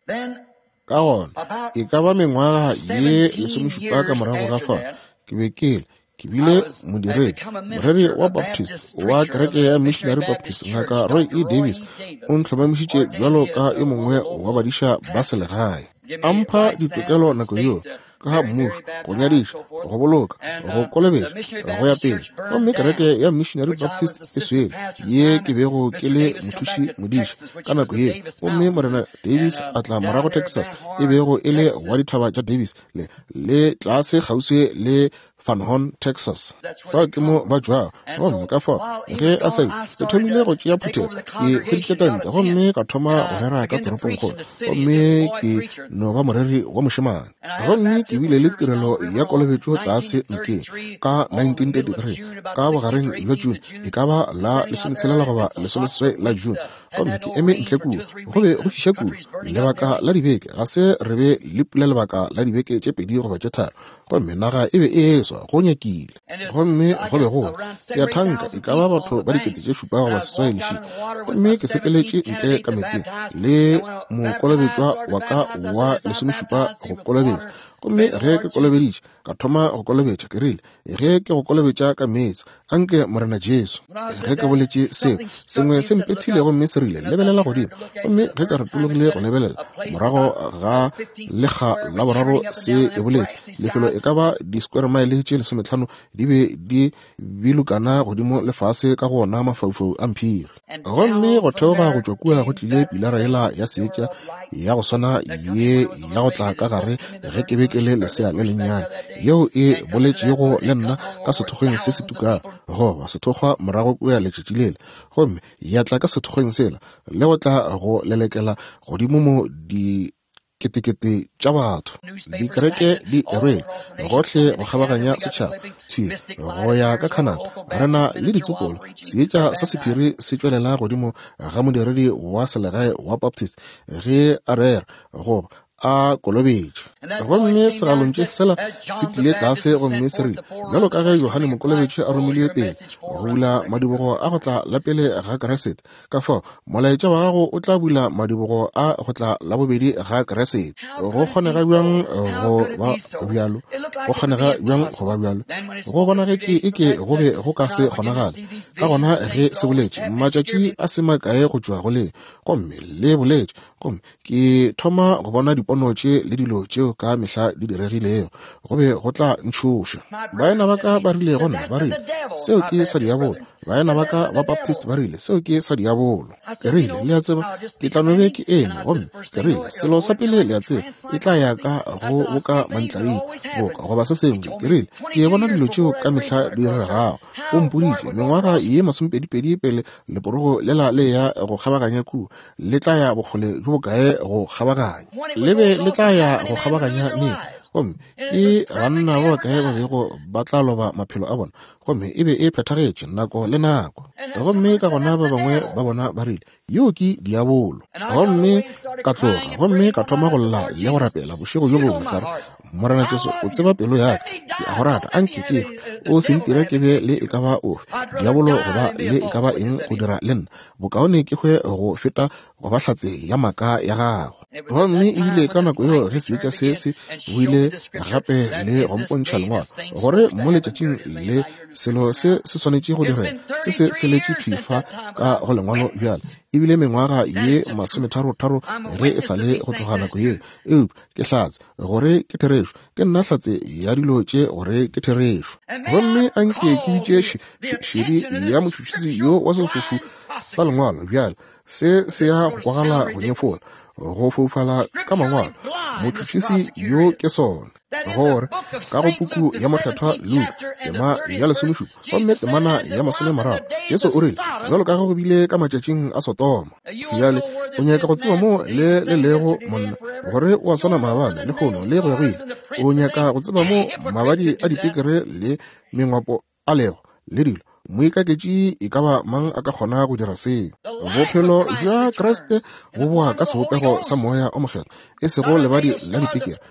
ka gona e ka ba mengwaga ye lesomešupa ka morago ga fa ke be kele ke bile modiredi moredi wa baptist wa kereke ya missionary baptist ngaka Roy E Davis o ntlhomamišitše bjalo ka e mongwe wa badiša ba selegae a mpha ditokelo nako yeo ka mmušo go nyadiša go boloka go kolobetša go ya pele gomme kereke ya missionary baptist e swele ye ke bego ke le mothuši modiša ka nako yeo gomme morena Davis a tla morago Texas e bego e le wa dithaba tša Davis le le tlase kgauswi le Van Horn, Texas. Fa ke mo ba jwa gomme ka fa ge a sa ke thomile go tšea phuthego ke hweditše tente gomme ka thoma go rera ka toropong kgolo gomme ke no ba moreri wa mošemane gomme ke bile le tirelo ya kolobetšo tlase nkeng ka nineteen thirty-three ka bogareng bja June e ka ba la lesometshelela goba lesomeseswai la June gomme ke eme ntle kuo go be go fiša kuo lebaka la dibeke ga se re be le pula lebaka la dibeke tše pedi goba tše tharo gomme naga e be e eswa go nyakile gomme go be go ya thanka e ka ba batho ba dikete tše šupa goba seswai leši gomme ke sepeletše ntle ka metseng le mokolobetšwa wa ka wa lesomešupa go kolobetša gomme ge ke kolobeditše ka thoma go kolobetša ke rile ge ke go kolobetša ka meetse anke morena Jesu. Ge ke boletše seo sengwe se mpethile gomme se rile lebelela godimo, gomme ge ka retologile go lebelela morago ga lekga la boraro se e boletse lefelo e ka ba di-square mile tše lesomehlano di be di bilukana godimo lefase ka gona mafaufau a mphiri. Gomme go theoga go tšwa kua go tlile pilara ela ya seetša ya go swana ye ya go tla ka gare ge ke be ke le lesea le lennyane yeo e boletšego le nna ka sethokgweng se se tukang goba sethokgwa morago kua letšatši lele, gomme ya tla ka sethokgweng sela le go tla go lelekela godimo mo di ketekete tša batho. Dikereke di erwele gohle go kgabaganya setšhaba tshwi go ya ka Canada rena le ditsopolo seetša sa sephiri se tšwelela godimo ga modiredi wa selegae wa Baptist ge a rera goba a kolobetše. Gomme segalontše sela se tlile tlase gomme se rile bjalo ka ge Yohane Mokolobetše a romilwe teng go bula madibogo a go tla la pele ga Keresete, ka fao molaetša wa gago o tla bula madibogo a go tla la bobedi ga Keresete. Go kgonega bjang go ba bjalo, go kgonega bjang go ba bjalo, go bonagetše e ke go be go ka se kgonagale ka gona ge se boletše matšatši a se makae go tšwa go le gomme le boletše gomme ke thoma go bona dipono tše le dilo tšeo ka mehla di diregilego go be go tla ntšhoša. Baena ba ka ba rile gona ba rile seo ke sa diabolo, baena ba ka ba Baptist ba rile seo ke sa diabolo. Ke rile le a tseba ke tla no be ke eme gomme ke rile selo sa pele le a tseba e tla ya ka go boka mantlaing boka goba se sengwe. Ke rile ke bona dilo tšeo ka mehla di diregago o mpoditše mengwaga ye masomepedipedi pele leporogo lela le ya go kgabaganya kuo le tla ya bokgole jo bokae go kgabaganya le be le tla ya go kgabaganya ne gomme ke banna ba bakae ba bego ba tla loba maphelo a bona gomme e be e phethagetše nako le nako. Gomme ka gona ba bangwe ba bona ba rile yo ke diabolo. Gomme ka tloga gomme ka thoma go lla le go rapela bošego jo bongwe kare morena Jesu o tseba pelo yaka ke a go rata anke ke o sentire ke be le e ka ba ofe diabolo goba le e ka ba eng go dira le nna bokaone ke hwe go feta go ba hlatse ya maka ya gago. Gomme ebile ka nako eo ge seetša se se buile gape le go mpontšha lengwalo gore mo letšatšing le selo se se swanetše go direla se se seletše thwifa ka go lengwalo bjalo ebile mengwaga ye masometharotaro ge e sa le go tloga nako ye eo ke hlatse gore ke therešo ke nna hlatse ya dilo tše gore ke therešo. Gomme anke ke bitše šedi ya motšhotšhisi yo wa sefofu sa lengwalo bjalo se se ya go kwagala go nyefola go foufala ka mangwalo motšhotšhisi yo ke sona gore ka go puku ya mohlathwa Luke tema ya lesomešupa gomme temana ya masome mararo Jesu o rile jalo ka ge go bile ka matšatšing a Sotoma. Fiale o nyaka go tseba mo le le lego monna gore o a swana maabane le kgono le go ile o nyaka go tseba mo mabadi a dipekere le mengwapo a lego le dilo moikaketši e ka ba mang a ka kgona go dira seo. Bophelo bja Kreste bo boa ka sebopego sa moya o mogelo e sego lebadi la dipikere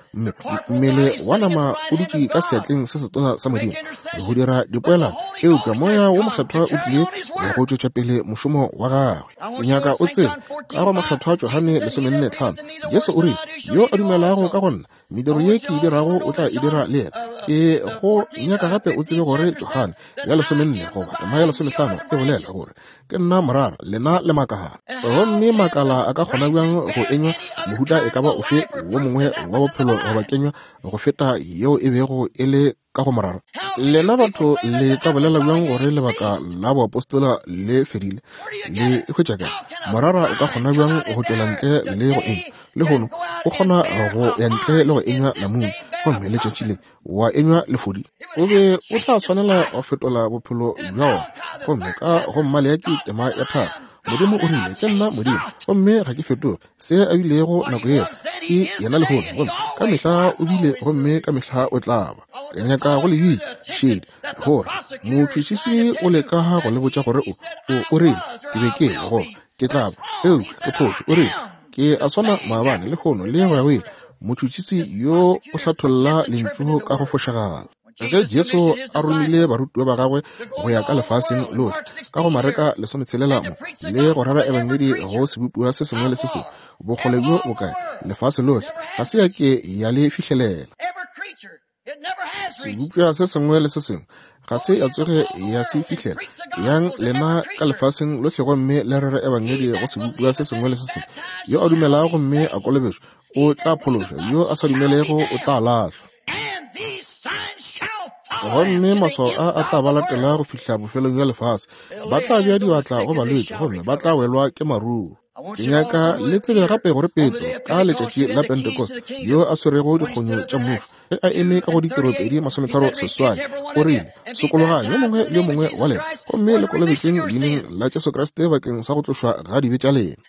mmele wa nama o dutse ka seatleng se setona sa modimo go dira dipoelano eo ka moya wo mokgethwa o tlile go tšwetša pele mošomo wa gagwe. Ke nyaka o tsebe ka go mokgethwa Johane lesomenne tlhano Jesu o rile yo a dumelago ka gonna mediro ye ke e dirago o tla e dira le ena. E go nyaka gape o tsebe gore Johane ya lesomenne goba tema ya lesomehlano e bolela gore ke nna morara lena le makala gomme makala a ka kgona bjang go enywa mohuta e ka ba ofe wo mongwe wa bophelo goba kenywa go feta yeo e bego e le ka go morara. Lena batho le ka bolela bjang gore lebaka la boapostola le fedile le hwetša kae morara o ka kgona bjang go tšwela ntle le go enywa le gono o kgona go ya ntle le go enywa namune gomme letšatši le wa enywa lefodi o be o tla swanela go fetola bophelo bjao gomme ka go mmale ya ke tema ya tharo modimo o rile ke nna modimo gomme ga ke fetoge se a bilego nako eo ke yena lehono gomme ka mehla o bile gomme ka mehla o tlaba. Ke nyaka go lebile šedi gore motšhotšhisi o leka go le botša gore o rile ke be ke go ke tlaba eo ke phoši o rile ke a swana maabane le kgono le gagwe motšhotšhisi yo o hlatholla lentšu ka go fošagala. Ge Jesu a romile barutiwa ba gagwe go ya ka lefaseng lohle ka go mareka lesometshelela mo le go rara ebangedi go sebopua se sengwe le se sengwe bogole bjo bokae lefase lohle ga se ya ke ya le fihlelela. sebopša se sengwe le se sengwe ga se a tsoge ya se fitlhela yang lena ka lefaseng lotlhe gomme le rere ebangedi go sebopša se sengwe le se sengwe yo a dumelago gomme a kolobetšwe o tla phološwa yo a sa dumelego o tla lahlwa gomme maswao a a tla ba latela go fitlha bofelong ya lefase ba tla bja dibatla go balwetse gomme ba tla welwa ke maruo ke nyaka le tsebe gape gore Petro ka letšatši la Pentecost yo a swerego dikgonyo tša mofu ge a eme ka go dikeropedi masometharo seswai o rile sekologa yo mongwe le yo mongwe wa lena gomme le kolobetseng leineng la Jesu Kriste bakeng sa go tlošwa ga dibe tša lena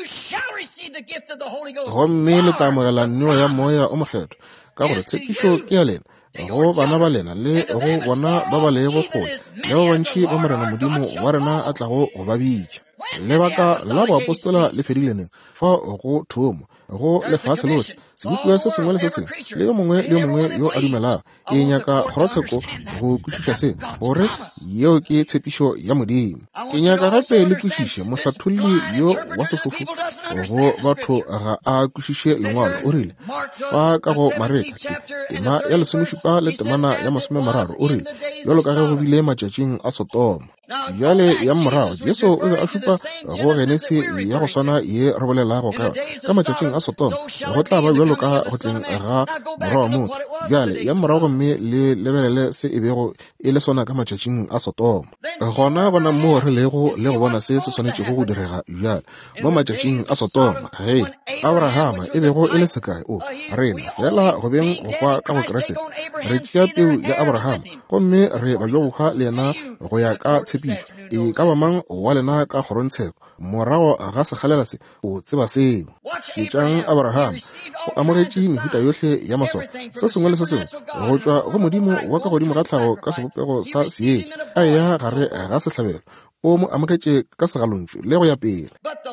gomme le tla amogela nneo ya moya o mokgetho ka gore tshekišo ke ya lena go bana ba lena le go bona ba ba lego kgole le ba bantši ba morena modimo wa rena a tlago go ba bitša lebaka la boapostola le fedileneng fa go thomo go lefase lotlhe sebopša se sengwe le se sengwe le yo mongwe le yo mongwe yo a dumelago ke nyaka kgorotsheko go kwešiša se gore yeo ke tshepišo ya modimo ke nyaka gape le kwešiše mohlathulli yo wa sefofu go batho ga a kwešiše lengwalo o rile fa ka go mareka tema ya lesomošupa le temana ya masome mararo o rile bjalo ka ge go bile matšatšing a Sotoma bjale ya morago Jesu o be a šupa go genese ya go swana ye re bolelago ka ka matšatšing a Sotoma go tla ba bjalo ka go tleng ga morwa wa motho bjale ya morago mme le lebelele se e bego e le sona ka matšatšing a Sotoma gona bona mo re lego le go bona se se swanetšego go direga bjale mo matšatšing a Sotoma hei Abrahama e bego e le sekae o rena fela go beng go kwa ka go Kriste re tšea peu ya Abrahama gomme re ba jo bogwa le yena go ya ka tshepišo e ka ba mang wa lena ka kgorontsheko morago ga segalela se o tseba seo šetšang Abrahama o amogetše mehuta yohle ya maswao se sengwe le se sengwe go tšwa go modimo wa ka godimo ga tlhago ka sebopego sa seedi a ya gare ga sehlabelo o mo amogetše ka segalontšu le go ya pele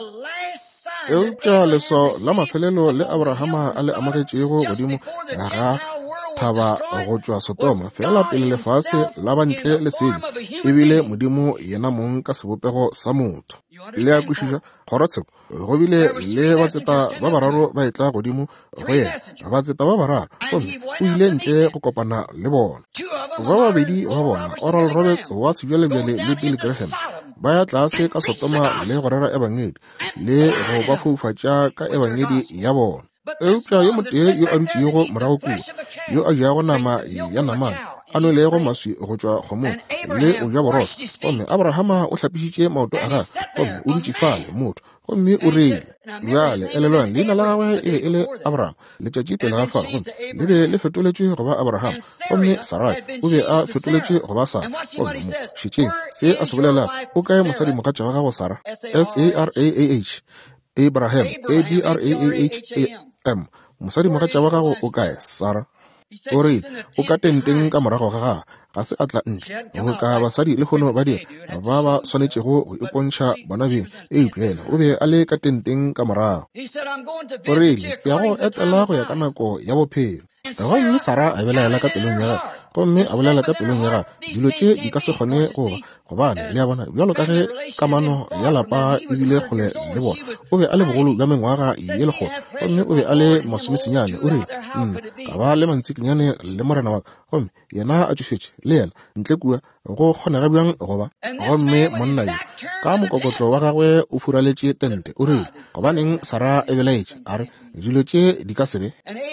eupša leswao la mafelelo le Abrahama a le amogetšego godimo ga thaba go tšwa Sotoma fela pele lefase la bantle le sedi ebile modimo yena mong ka sebopego sa motho le a kwešiša kgorotsheko go bile le batseta ba bararo ba etla godimo go yena batseta ba bararo gomme o ile ntle go kopana le bona ba babedi ba bona Oral Roberts wa sebjalebjale le Billy Graham ba ya tlase ka Sotoma le go rera ebangedi le go ba foufatša ka ebangedi ya bona eupša yo motee yo a dutšego morago kua yo a jago nama ya namane a nwelego maswi go tšwa kgomong le o ja borotho gomme Abrahama o hlapišitše maoto a gage gomme o dutše fale motho gomme o reile bjale elelwang leina la gagwe e be e le Abraham letšatši pele ga fao gomme le be le fetoletšwe go ba Abraham gomme Sarai o be a fetoletšwe go ba Sara gomme mo šetšeng se a se bolela o kae mosadi mokgatša wa gago Sara S A R A A H Abraham A B R A A H A M mosadi mokgatša wa gago o kae Sara o re o ka tenteng ka morago ga gaga ga se a tla ntle go ka basadi le kgono ba dira ba ba swanetšego go ipontšha bona beng e upela o be a le ka tenteng ka morago o rile ke ya go etela go ya ka nako ya bophelo gomme Sara a belaela ka pelong ya gage gomme a bolela ka pelong ya gage dilo tše di ka se kgone goba gobane le ya bona bjalo ka ge kamano ya lapa e bile kgole le bona o be a le bogolo bja mengwaga ye lekgolo gomme o be a le masomesenyane o re nna ka ba le mantsikinyane le morena wa ka gomme yena a tšofetše le yena ntle kua go kgonega bjang goba gomme monna yo ka mokokotlo wa gagwe o furaletše tente o re gobaneng Sara e belaetše a re dilo tše di ka sebe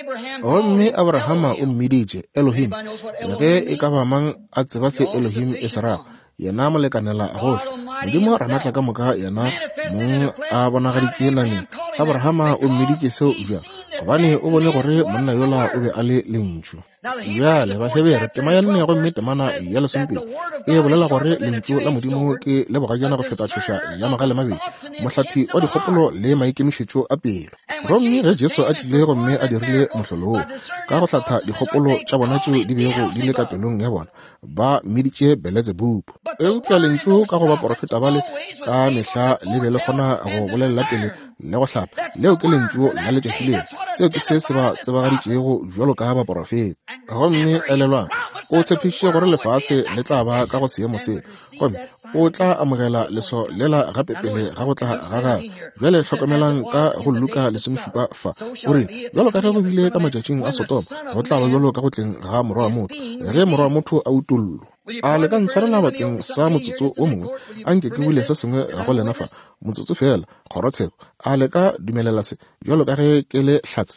gomme Abrahama o mmiditše Elohim le ge e ka ba mang a tseba se Elohim e se rago yena molekanela gohle modimo a ranatla ka moka yena mong a bonagaditše naneng Abrahama o mmiditše seo bjang gobane o bone gore monna yola o be a le lentšu bjale bahebere tema ya nne gomme temana ya lesompedi e bolela gore lentšu la modimo ke le bogajana go feta tšhoša ya magale mabedi mohlathi wa dikgopolo le maikemišetšo a pelo gomme ge Jesu a tlile gomme a dirile mohlolo woo ka go hlatha dikgopolo tša bona tšeo di bego di le ka pelong ya bona ba mmiditše Belzebubu eupša lentšu ka go ba porofeta bale ka mehla le be le kgona go bolelela pele le go hlapa leo ke lentšu la letšatši leo seo ke se se ba tsebagaditšego bjalo ka ba porofeta gomme elelwang o tshepišitše gore lefase le tla ba ka go seemo se gomme o tla amogela leso lela gape pele ga go tla ga gagwe bjale hlokomelang ka go luka lesomesupa fa o re bjalo ka ge go bile ka matšatšing a Sodoma go tla ba bjalo ka go tleng ga morwa wa motho ge morwa wa motho a utollwa a le ka ntshwarela bakeng sa motsotso o mongwe a nke ke bule se sengwe go lena fa motsotso fela kgorotsheko a le ka dumelela se bjalo ka ge ke le hlatse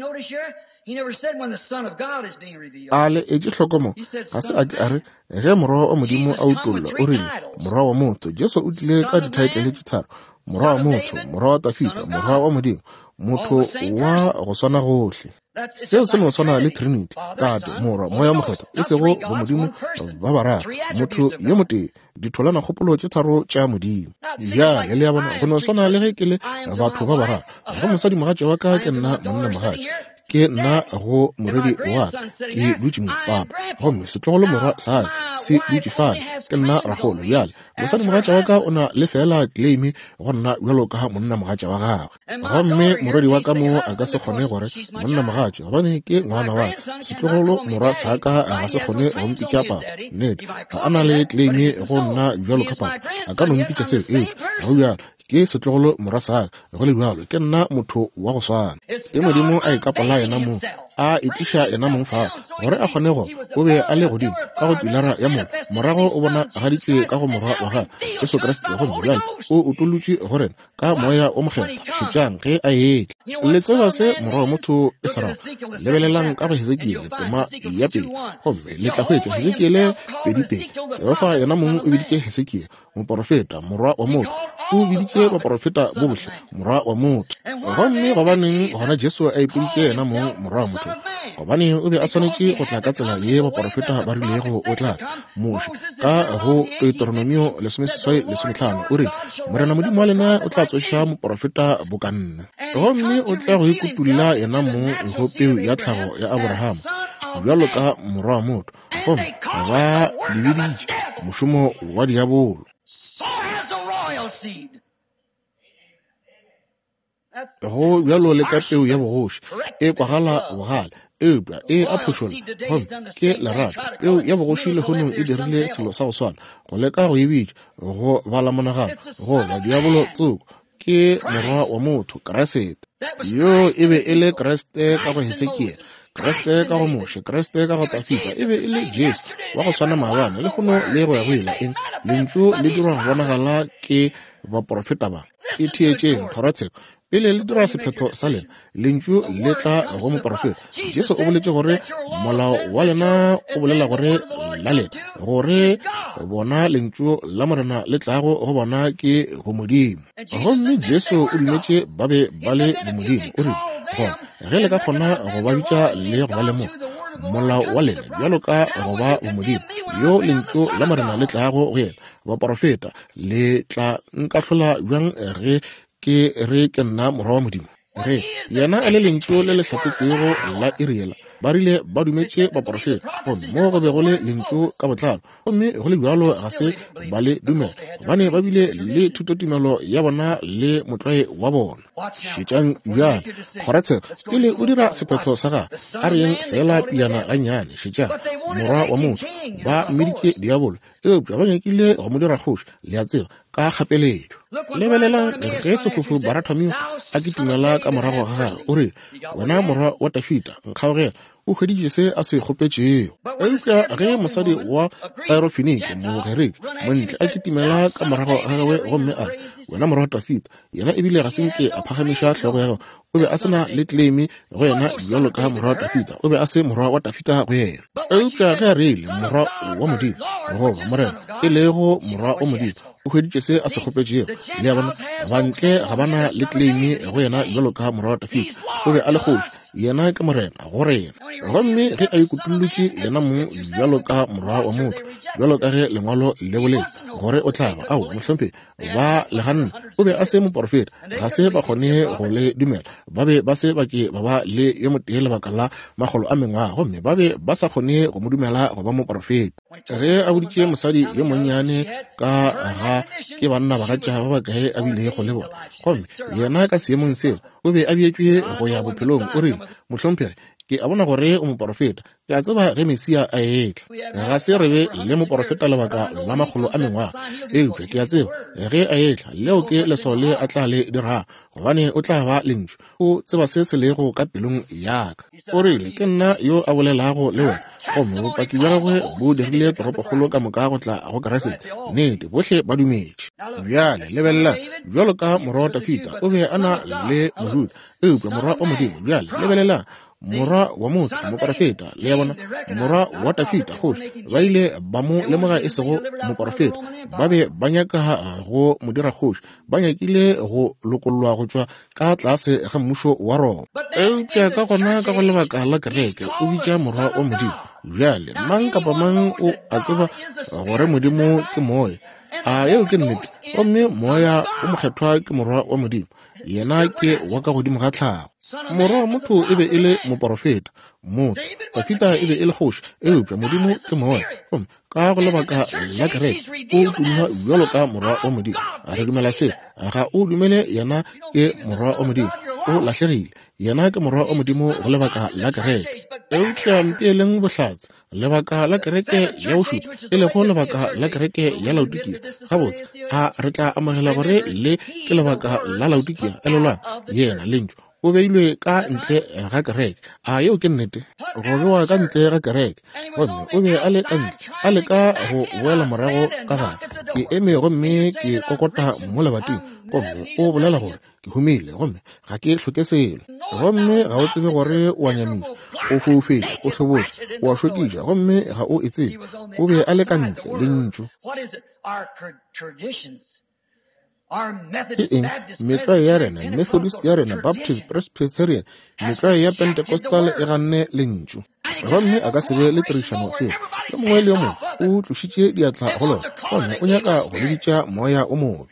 a le etse hlokomo ga se a ke a re ge morwa wa modimo a utollwa o rile morwa wa motho Jesu o tlile ka dithaetlele tše tharo morwa wa motho morwa wa Dafita morwa wa modimo motho wa go swana gohle seo se no swana le Trinity tate morwa moya mokgetho e sego go modimo ba bararo motho yo motee ditholana kgopolo tše tharo tša modimo ja le le ya bona go no swana le ge ke le batho ba bararo go mosadi mogatše wa ka ke nna monna mogatše ke nna go moredi wa ke dutše papa gomme setlogolo morwa sa se dutše fane ke nna ragolo bjale mosadi mogatša wa ka o na le fela claim go nna bjalo ka monna mogatša wa gagwe gomme moredi wa ka mo a ka se kgone gore monna mogatša gobane ke ngwana wa setlogolo morwa sa ka a ga se kgone go mpitša papa nnete ga a na le claim go nna bjalo ka papa a ka no mpitša seo e ga o bjalo ke setlogolo morwa sa go le bjalo ke nna motho wa go swana e modimo a ikapala yena mo a itliša yena mong fa gore a kgone go o be a le godimo ka go pilara ya mo morago o bona gaditšwe ka go morwa wa ga Jesu Kriste go bjale o utolotše gore ka moya o mokgetha šitšang ge a etle le tseba se morwa wa motho e sarago lebelelang ka go Hezekiele toma ya pedi gomme le tla hwetša Hezekiele pedipedi Jehova yena mong o biditše Hezekiele moprofeta morwa wa motho o biditše baprofeta bo bohle morwa wa motho gomme gobaneng gona Jesu a ipeditše yena mong morwa wa motho gobane o be a swanetše go tla ka tsela ye baprofeta ba rilego o tla moše ka go Deuteronomio lesomeseswai lesomehlano o re morena modimo wa lena o tla tsoša moprofeta bokanna gomme o tla go ikutulla yena mong go peo ya tlhago ya Abrahama bjalo ka morwa wa motho gomme ba lebiditše mošomo wa diabolo go bjalo le ka peo ya bogoši e kwagala bogale eupša e a phošola gomme ke lerato peo ya bogoši le honong e dirile selo sa go swana go leka go ebitša go bala monagano go ba diabolo tsoko ke morwa wa motho Kriste yo e be e le Kriste ka go Hezekiele Kriste ka go Moshe Kriste ka go Dafita e be e le Jesu wa go swana maabane le gono le go ya go ela eng lentšu le dirwa go bonagala ke baprofeta ba e thietšeng kgorotsheko pele le dira sephetho sa lena lentšu le tla go moprofeta Jesu o boletše gore molao wa lena o bolela gore la lena gore bona lentšu la morena le tlago go bona ke go modimo gomme Jesu o dumetše ba be ba le modimo o re gona ge le ka kgona go ba bitša le go ba le mo molao wa lena bjalo ka go ba modimo yo lentšu la morena le tlago go yena baprofeta le tla nkahlola bjang ge ke re ke nna morwa wa modimo ge yena a le lentšu le le hlatsetšego la Iriela ba rile ba dumetše baprofeta gomme mo go be go le lentšu ka botlalo gomme go le bjalo ga se ba le dumela gobane ba bile le thutotumelo ya bona le motloe wa bona šitšang bjalo kgorotsheko pele o dira sephetho sa ga a reng fela piana gannyane šitšang morwa wa motho ba mmeditše diabolo eupša ba nyakile go mo dira kgoši le a tseba ka kgapeledo lebelelang ge sefofu Barathomeo a kitimela ka morago ga gagwe o re wena morwa wa Dafita nkgaogela o hweditše se a se kgopetšego eupša ge mosadi wa Sirofenike mogereki montle a kitimela ka morago ga gagwe gomme a re wena morwa wa Dafita yena ebile ga senke a phagamiša tlhogo ya gagwe o be a sena le claim go yena bjalo ka morwa wa Dafita o be a se morwa wa Dafita go yena eupša ge a reile morwa wa modimo goba morena e lego morwa wa modimo o hweditše se a se kgopetšego le ya bona bantle ga bana le claim go yena bjalo ka morwa wa Dafita o be a le kgoši yena ke morena go rena gomme ge a ikutlolotše yena mong bjalo ka morwa wa motho bjalo ka ge lengwalo le boletše gore o tla ba ao mohlompe ba leganna o be a se moprofeta ga se ba kgone go le dumela ba be ba se bake ba ba le yo motee lebaka la magolo a mengwaga gomme ba be ba sa kgone go mo dumela go ba moprofeta ge a boditše mosadi yo monnyane ka ga ke banna ba gatša ba bakae a bile go le bona gomme yena ka seemong seo o be a beetšwe go ya bophelong o re mohlompheri ke a bona gore o moprofeta ke a tseba ge Mesia a etla ga se re be le moprofeta lebaka la magolo a mengwaga eupša ke a tseba ge a etla leo ke leso le a tla le dira gobane o tla ba lentšu o tseba se se lego ka pelong yaka o rile ke nna yo a bolelago le wena gomme bopaki bja gagwe bo dirile toropokgolo ka moka go tla go keresete nnete bohle ba dumetše bjale lebelela bjalo ka morwa wa Dafita o be a na le mohuta eupša morwa o modimo bjale lebelela morwa wa motho moprofeta le ya bona morwa wa Dafita kgoši ba ile ba mo lemoga e sego moprofeta ba be ba nyaka go modira kgoši ba nyakile go lokololwa go tšwa ka tlase ga mmušo wa Roma eupša ka gona ka go lebaka la kereke o bitša morwa wa modimo bjale mang kapa mang o a tseba gore modimo ke moya a yeo ke nnete gomme moya o mokgethwa ke morwa wa modimo yena ke wa ka godimo ga tlhago morwa wa motho e be e le moprofeta motho Dafita e be e le kgoši eupša modimo ke moya gomme ka go lebaka la kereke o tumiwa bjalo ka morwa wa modimo a re dumela se ga o dumele yena ke morwa wa modimo o lahlegile yena ke morwa wa modimo go lebaka la kereke eupša mpeeleng bohlatse lebaka la kereke ya bošupa e lego lebaka la kereke ya Laodikia gabotse a re tla amogela gore le ke lebaka la Laodikia e lolwa yena lentšu o beilwe ka ntle ga kereke a yeo ke nnete go bewa ka ntle ga kereke gomme o be a le ka ntle a le ka go boela morago ka gare ke eme gomme ke kokota mo lebating gomme o bolela gore ke humile gomme ga ke hloke selo gomme ga o tsebe gore o a nyamisa o foufetša o hlobotša o a šokiša gomme ga o e tsebe o be a le ka ntle le ntšu ke eng metlae ya rena Methodist ya rena Baptist Presbyterian metlae ya Pentecostal e ganne le ntšu gomme a ka se be le tirišano fela yo mongwe le yo mongwe o tlošitše diatla go lona gomme o nyaka go lebitša moya o mobe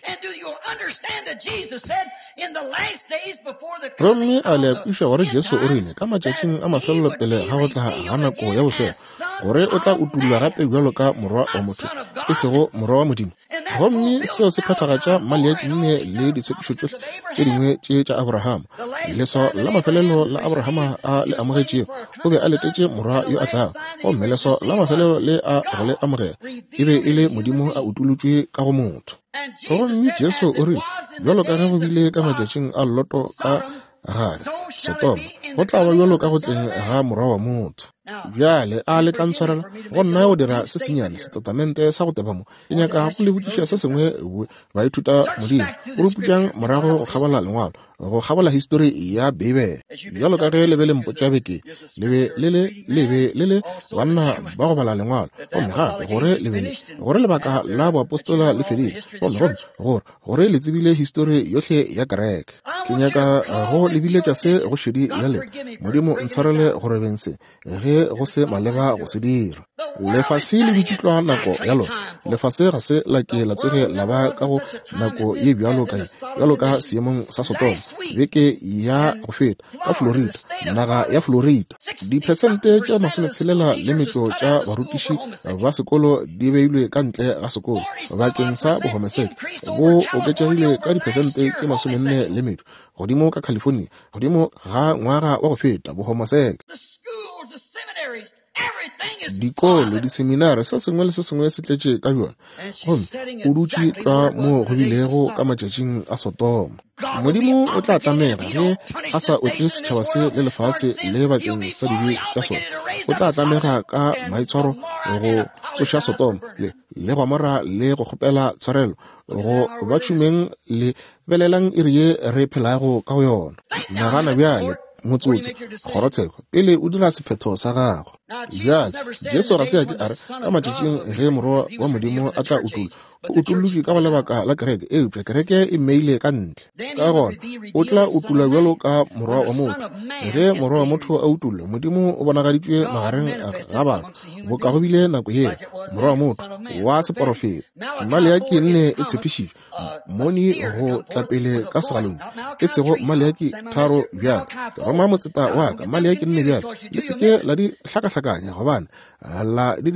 gomme a le akwiša gore Jesu o rile ka matšatšing a mafelelo pele ga go tla ga nako ya bofelo gore o tla utulla gape bjalo ka morwa wa motho e sego morwa wa modimo gomme seo se phethagatša Maleaki nne le ditshepišo tšohle tše dingwe tše tša Abrahama leso la mafelelo la Abrahama a le amogetšego o be a letetše morwa yo a tlago gomme leso la mafelelo le a go le amogela e be e le modimo a utulotšwe ka go motho gomme Jesu o rile bjalo ka ge go bile ka matšatšing a Loto ka gare Sotoma go tla ba bjalo ka go tleng ga morwa wa motho bjale a le tla ntshwarela go nna go dira se senyane setatamente sa go teba mo ke nyaka go le bokiša se sengwe ba ithuta modimo o ruputšang morago go kgabala lengwalo go kgabala history ya Bibele bjalo ka ge le be le mpotša beke lebe le le lebe le le banna ba go bala lengwalo gomme gape gore lebele gore lebaka la boapostola le fedile gomme gomme gore gore le tsebile history yohle ya kereke ke nyaka go lebiletša se go šedi ya le modimo ntshwarele gore bense ge go se maleba go se dira lefase le bitšhitlwa nako ya lona lefase ga se la ke la tsoge la ba ka go nako ye bjalo ka bjalo ka seemong sa Sotoma beke ya go feta ka Florida naga ya Florida dipersente tša masometshelela le metso tša barutiši ba sekolo di beilwe ka ntle ga sekolo bakeng sa bohomeseke bo oketšegile ka dipersente tše masomenne le medu godimo ka California godimo ga ngwaga wa go feta bohomeseke dikolo diseminare se sengwe le se sengwe se tletše ka bjona gomme o dutše ka mo go bilego ka matšatšing a Sotoma modimo o tla tlamega ge a sa otle setšhaba se le lefase le bakeng sa dibe tša sona o tla tlamega ka maitshwaro go tsoša Sotoma le le Gomora le go kgopela tshwarelo go ba tšhumeng le belelang iri ye re phelago ka go yona nagana bjale motsotso kgorotsheko pele o dira sephetho sa gago bjale Jesu ga se a ke a re ka matšatšing ge morwa wa modimo a tla utula o utolotše ka go lebaka la kereke eupša kereke e mmeile ka ntle ka gona o tla utula bjalo ka morwa wa motho ge morwa wa motho a utule modimo o bonagaditšwe magareng ga batho bo ka go bile nako ye morwa wa motho wa seporofeta Maleaki nne e tshepišitšwe moni go tlapele ka segalong e sego Maleaki tharo bjalo roma motseta wa ka Maleaki nne bjalo le seke la di hlakahlakanya gobane la di dira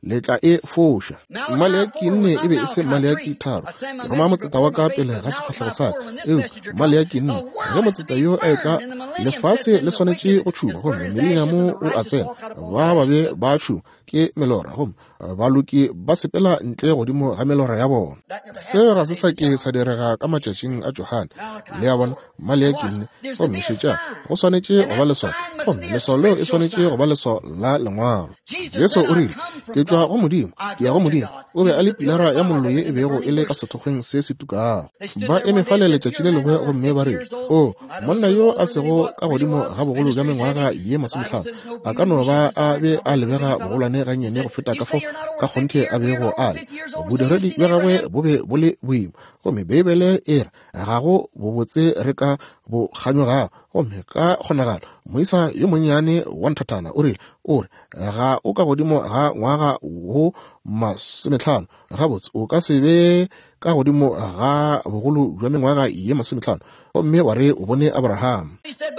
le tla e fosha mmale ya kinne e be e se mmale ya kitharo ke roma motseta wa ka pele ga sefatlhego sa eo mmale ya kinne ge motseta yo a etla lefase le swanetse go tshuba gomme melina mo o a tsena ba ba be ba tshu ke melora gomme ba loki ba sepela ntle godimo ga melora ya bona se ga se sa ke sa direga ka matšatšing a Johana le ya bona mmale ya kinne gomme šetša go swanetse go ba leso gomme leso leo e swanetse go ba leso la lengwalo Yesu o rile ke tswa go modimo ke ya go modimo o be a le pilara ya mollo ye e bego e le ka setlhogeng se se tukago ba eme fale letšatši le lengwe gomme ba re o monna yo a sego ka godimo ga bogolo bja mengwaga ye masomehlano a ka no ba a be a lebega bogolwane ga nnyane go feta ka fo ka kgonthe a bego a le bodiredi bja gagwe bo be bo le boima gomme beebele e re ga go bobotse re ka bo kganyoga gomme ka kgonagala moisa yo monnyane wa nthathana o rile o re ga o ka godimo ga ngwaga wo masomehlano gabotse o ka se be ka godimo ga bogolo jwa mengwaga ye masomehlano gomme wa re o bone Abrahama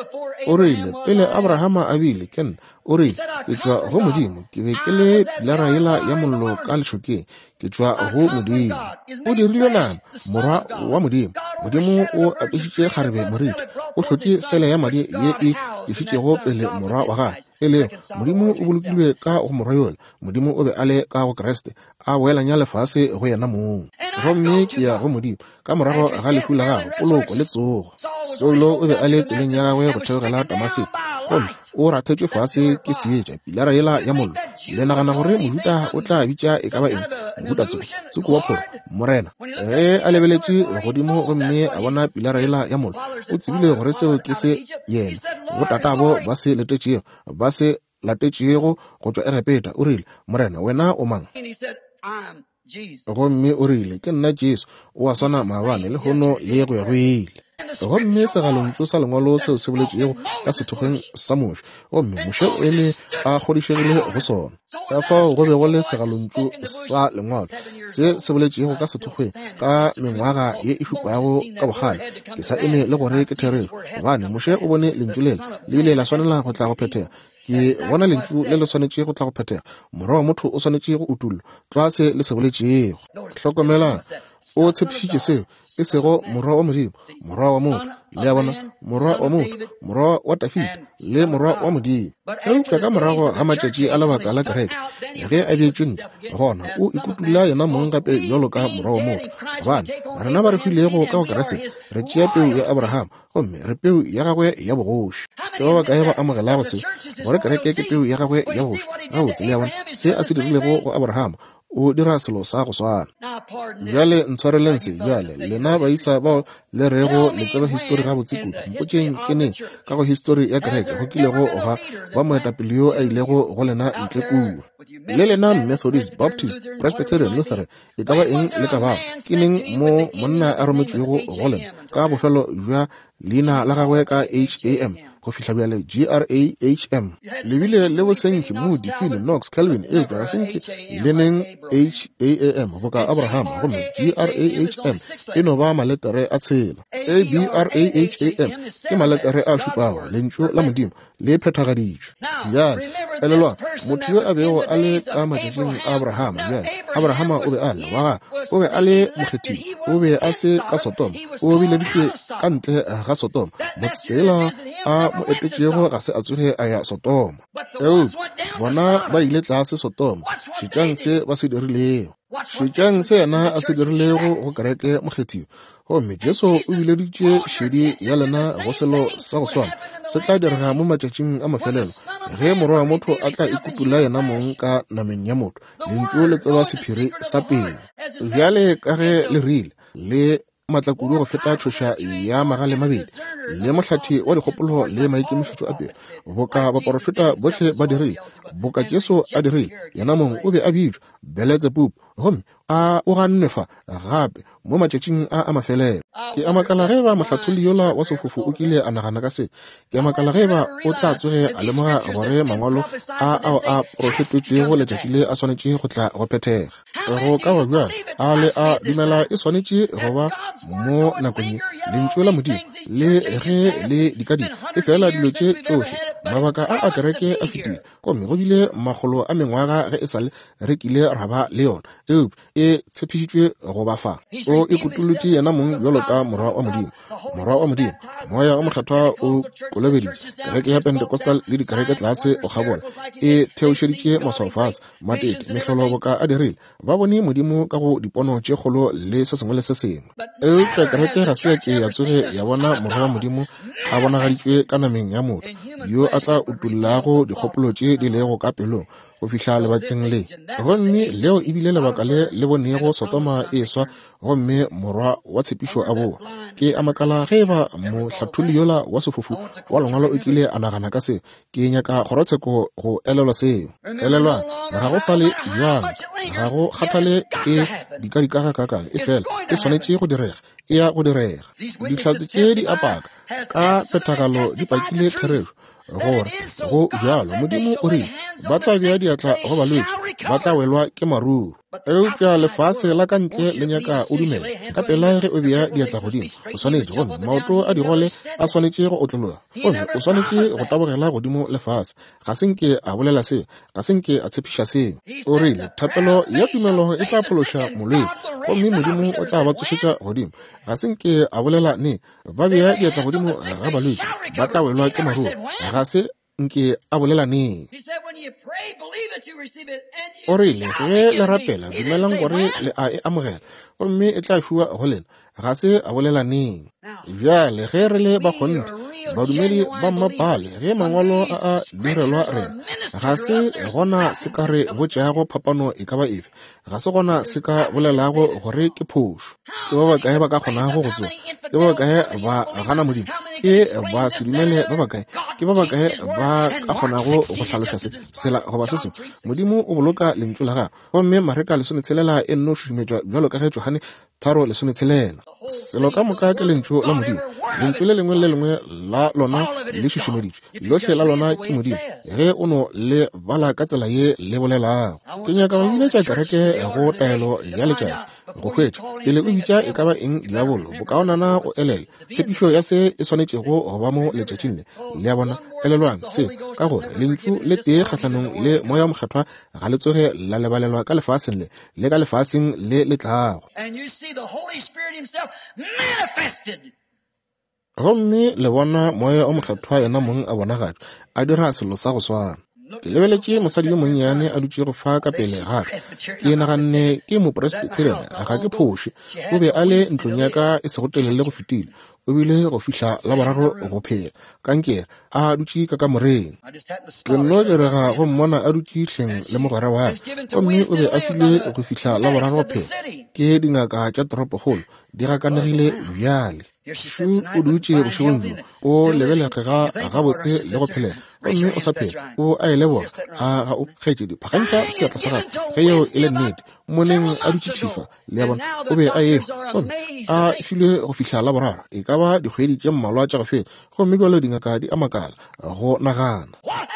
o rile pele Abrahama a bile ken o rile ke tswa go modimo ke be ke le pilara yela ya mollo ka letšhokeng ke tswa go modimo o dirile nama morwa wa modimo modimo o apešitše kgarebe moriti o hlotše sele ya madi ye e efitšego pele morwa wa gae e leo modimo o bolokilwe ka go morwa yola modimo o be a le ka go Kreste a boelanya lefase go yena moo gomme ke ya go modimo ka morago ga lehu la gago poloko le tsogo Saulo o be a le tseleng ya gagwe go theogela Damaseke gomme o rathetšwe fase ke seetša pilara yela ya mollo le nagana gore mohuta o tla bitša e ka ba eng mohuta tsoko wa pholo morena ge a lebeletše godimo gomme a bona pilara yela ya mollo o tsebile gore seo ke se yena botatabo ba se letetšego ba se latetšego go tswa Egepeta o rile morena wena o mang gomme o rile ke nna Jesu o a swana maabane le gono le go ya go ile gomme segalontso sa lengwalo seo se boletšego ka setlhogeng sa moše gomme moše o ene a kgodišegile go sona ka fao go be go le segalontso sa lengwalo se se boletšego ka setlhogeng ka mengwaga ye e šupago ka bogale ke sa eme le gore ke therego gobane moše o bone lentšu lela le bile la swanela go tla go phethega ke bona lentšu le le swanetše go tla go phethega morwa wa motho o swanetše go utullo tlase le se boletšego hlokomela o tshepišitše seo e sego morwa wa modimo morwa wa motho le ya bona morwa wa motho morwa wa Dafidi le morwa wa modimo eupša ka morago ga matšatši a lebaka la kereke ge a beetše ntle gona o ikutula yona mong gape jalo ka morwa wa motho gobane barena ba re hwilego ka go Keresete re tšea peu ya Abrahama gomme re peu ya gagwe ya bogoši ke ba bakae ba amogelago seo gore kereke ke peu ya gagwe ya bogoši gabotse le ya bona se a se dirilego go Abrahama o dira selo sa go swana bjale ntshwareleng se bjale lena baisa bao le rego le tseba histori ga botse kudu mpotšeng ke neng ka go histori ya kereke go kilego ga ba moetapele yo a ilego go lena ntle kua le lena Methodist, Baptist, Presbyterian, Lutheran e ka ba eng le ka ba ke neng mo monna a rometšwego go lena ka bofelo jwa leina la gagwe ka H A M go fihla bjale G R A H M lebile le bosenki Moody, Phil, Knox, Calvin e ka senki le neng H A M go ka Abraham gomme G R A H M e no ba maletere a tshela A B R A H A M ke maletere a šupago lentšu la modimo le phethagaditšwe bjale elelwa motho yo a bego a le ka matšatšing a Abrahama bjale Abrahama o be a le wa o be a le mokgethile o be a se ka Sodoma o bileditšwe ka ntle ga Sodoma motsetela a mo etetšego ga se a tsoge a ya Sodoma eo bona ba ile tlase Sodoma šetšang se ba se dirilego šetšang se yena a se dirilego go kereke mokgethio gomme Jesu o bileditše šedi ya lena go selo sa go swana se tla direga mo matšatšing a mafelelo ge morwa wa motho a tla ikutula yena mong ka nameng ya motho lentšu le tseba sephiri sa pele bjale ka ge le rile le matlakudu go feta tšhoša ya magale mabedi le mohlathi wa dikgopolo le maikemišetšo a pele boka baporofeta bohle ba dirile boka Jesu a dirile yena mong o be a bitšwa Beelzebub gomme a o gannefa gape mo matšatšing a a mafelelo ke a makala ge ba mohlatholi yola wa sefofo o kile a nagana ka se ke a makala ge ba o tla tsoge a lemoga gore mangwalo a ao a profetetšwego letšatši le a swanetše go tla go phethega go ka go bja a le a dumela e swanetše go ba mo nakong lentswe la modimo le ge le dikadi e fela dilo tše tšohle mabaka a a kereke a fetile gomme go bile magolo a mengwaga ge e sale re kile ra ba le yona eo e tshepišitšwe go ba fa o e kutulotše yena mong bjalo ka morwa wa modimo morwa wa modimo moya wa mokgethwa o kolobeditše kereke ya pentecostal le dikereke tlase o kgabola e theošeditše maswao fase matete mehlolo boka a dirile ba bone modimo ka go dipono tše kgolo le se sengwe le se sengwe eupša kereke ga se ke ya tsoge ya bona morwa wa modimo a bonagaditšwe ka nameng ya motho yo a tla utullago dikgopolo tše di lego ka pelong go fihla lebakeng le gomme leo e bile lebaka le le bonego Sodoma e swa gomme morwa wa tshepišo a boa ke a makala ge ba mohlathuli yola wa sefofu wa lengwalo o kile a nagana ka se ke nyaka kgorotsheko go elelwa seo elelwa ga go sale bjang ga go kgathale e dikadikaga kakang e fela e swanetše go direga e ya go direga ditlhatse tše di apaka ka phethagalo di pakile therero gore go bjalo modimo o rile ba tla bea diatla go balwetši ba tla welwa ke maruru eupša lefase la ka ntle le nyaka o dumela ka pela ge o bea diatla godimo o swanetše gomme maoto a digole a swanetše go otlologa gomme o swanetše go tabogela godimo lefase ga senke a bolela seo ga senke a tshepiša seo o rile thapelo ya tumelo e tla phološa molwedi gomme modimo o tla ba tsošetša godimo ga senke a bolela ne ba bea diatla godimo ga balwetši ba tla welwa ke maruru ga se nke a bolela ne o rile ge le rapela dumelang gore le a e amogela gomme e tla fiwa go lena ga se a bolela ne bjale ge re le bakgonne badumedi ba mmapale ge mangwalo a a direlwa rena ga se gona se ka re botšeago phapano e ka ba efe ga se gona se ka bolelago gore ke phošo ke ba bakae ba ka kgonago go tsoga ke ba bakae ba gana modimo ke ba sedumele ba bakae ke ba bakae ba ka kgonago go hlaloša se sela goba se sengwe modimo o boloka lentswe la gagwe gomme mareka lesometshelela e nno šušumetšwa bjalo ka ge Johane tharo lesometshelela selo ka moka ke lentswe la modimo lentswe le lengwe le lengwe la lona le šušumeditšwe lohle la lona ke modimo ge o no le bala ka tsela ye le bolelago ke nyaka go biletša kereke go taelo ya letšatši go hwetša pele o bitša e ka ba eng diabolo bokaonana o elele tshepišo ya se e swanetšego go ba mo letšatšing le le ya bona elelwang se ka gore lentswe le tee kgahlanong le moya mokgethwa ga le tsoge la lebalelwa ka lefaseng le le ka lefaseng le le tlago gomme le bona moya o mokgethwa yena mong a bonagatšwe a dira selo sa go swana ke lebeletše mosadi yo monnyane a dutše go fa ka pele gage ke naganne ke mopresbyterian ga ke phoše o be a le ntlong ya ka e se go telele go fetile o bile go fihla la boraro go phela kankere a dutše ka kamoreng ke nno ke rega go mmona a dutše hleng le mogwera wa gomme o be a file go fihla la boraro go phela ke dingaka tša toropokgolo di gakanegile bjale shu o dutše bošegong bjo o lebelegega gabotse le go phelela gomme o sa phela o a e leboga a ga o kgetše diphagantla seatla sa gage ge yeo e le nnete moneng a dutše thifa le ya bona o be a ego gomme a file go fihla la boraro e ka ba dikgwedi tše mmalwa tša go fela gomme bjalo dingaka di a makala go nagana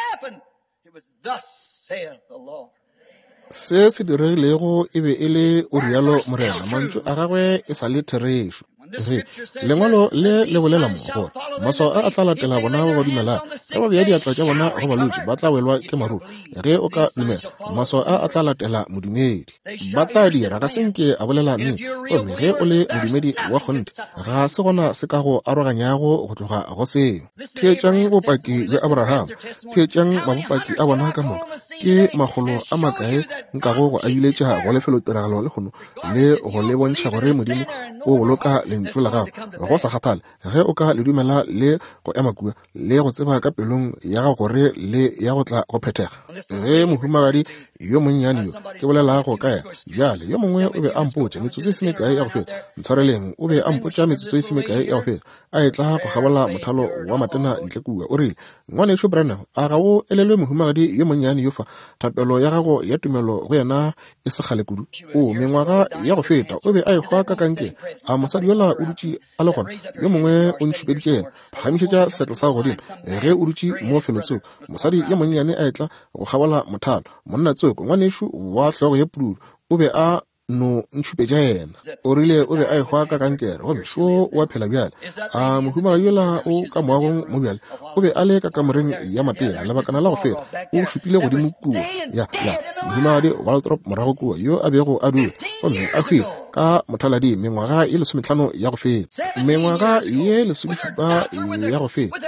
se se diregilego e be e le o rialo morena mantšu a gagwe e sa le therešo lengwalo le le bolela mo gore maswao a a tla latela bona ba ba dumelang ka ba bea diatla tša bona go balwetši ba tla welwa ke maruru ge o ka dumela maswao a a tla latela modumedi ba tla dira ga senke a bolela ne gomme ge o le modumedi wa kgonte ga se gona se ka go aroganyago go tloga go seo theetšang bopaki bja abraham theetšang mabopaki a bona ka moka ke magolo a makae nkago go a biletša go lefelo tiragalo le kgono le go le bontšha gore modimo o boloka lentswe la gago go sa kgathale ge o ka le dumela le go ema kua le go tseba ka pelong ya gago gore le ya go tla go phethega ge mohumagadi yo monnyane yo ke bolela go kaya bjale yo mongwe o be a mpotša metsotso e semekae ya go fela ntshwareleng o be a mpotša metsotso e semekae ya go fela a e tla go gabola mothalo wa matena ntle kua o rile ngwanešo Branham a ga o elelwe mohumagadi yo monnyane yo fa thapelo ya gago ya tumelo go yena e segale kudu o mengwaga ya go feta o be a ekgwa ka kankeng a mosadi yola o dutše a le gona yo mongwe o ntšhupeditše yena phagamišetša seatla sa godimo ge o dutše mo feletsong mosadi yo monnyane a etla go gabola mothalo monna tsoko ngwanešo wa hlogo ye pululu o be a no ntšhupetša yena o rile o be a ehwa ka kankere gomme šo wa phela bjale a mohumaka yola o ka moagong mo bjale o be a le ka kamoreng ya matena lebakana la go feta o šupile godimo kua ya ya mohumagadi Waltrop morago kua yo a bego a due gomme a hwile ka mothaladi mengwaga e lesomehlano ya go feta mengwaga ye lesomešupa ya go feta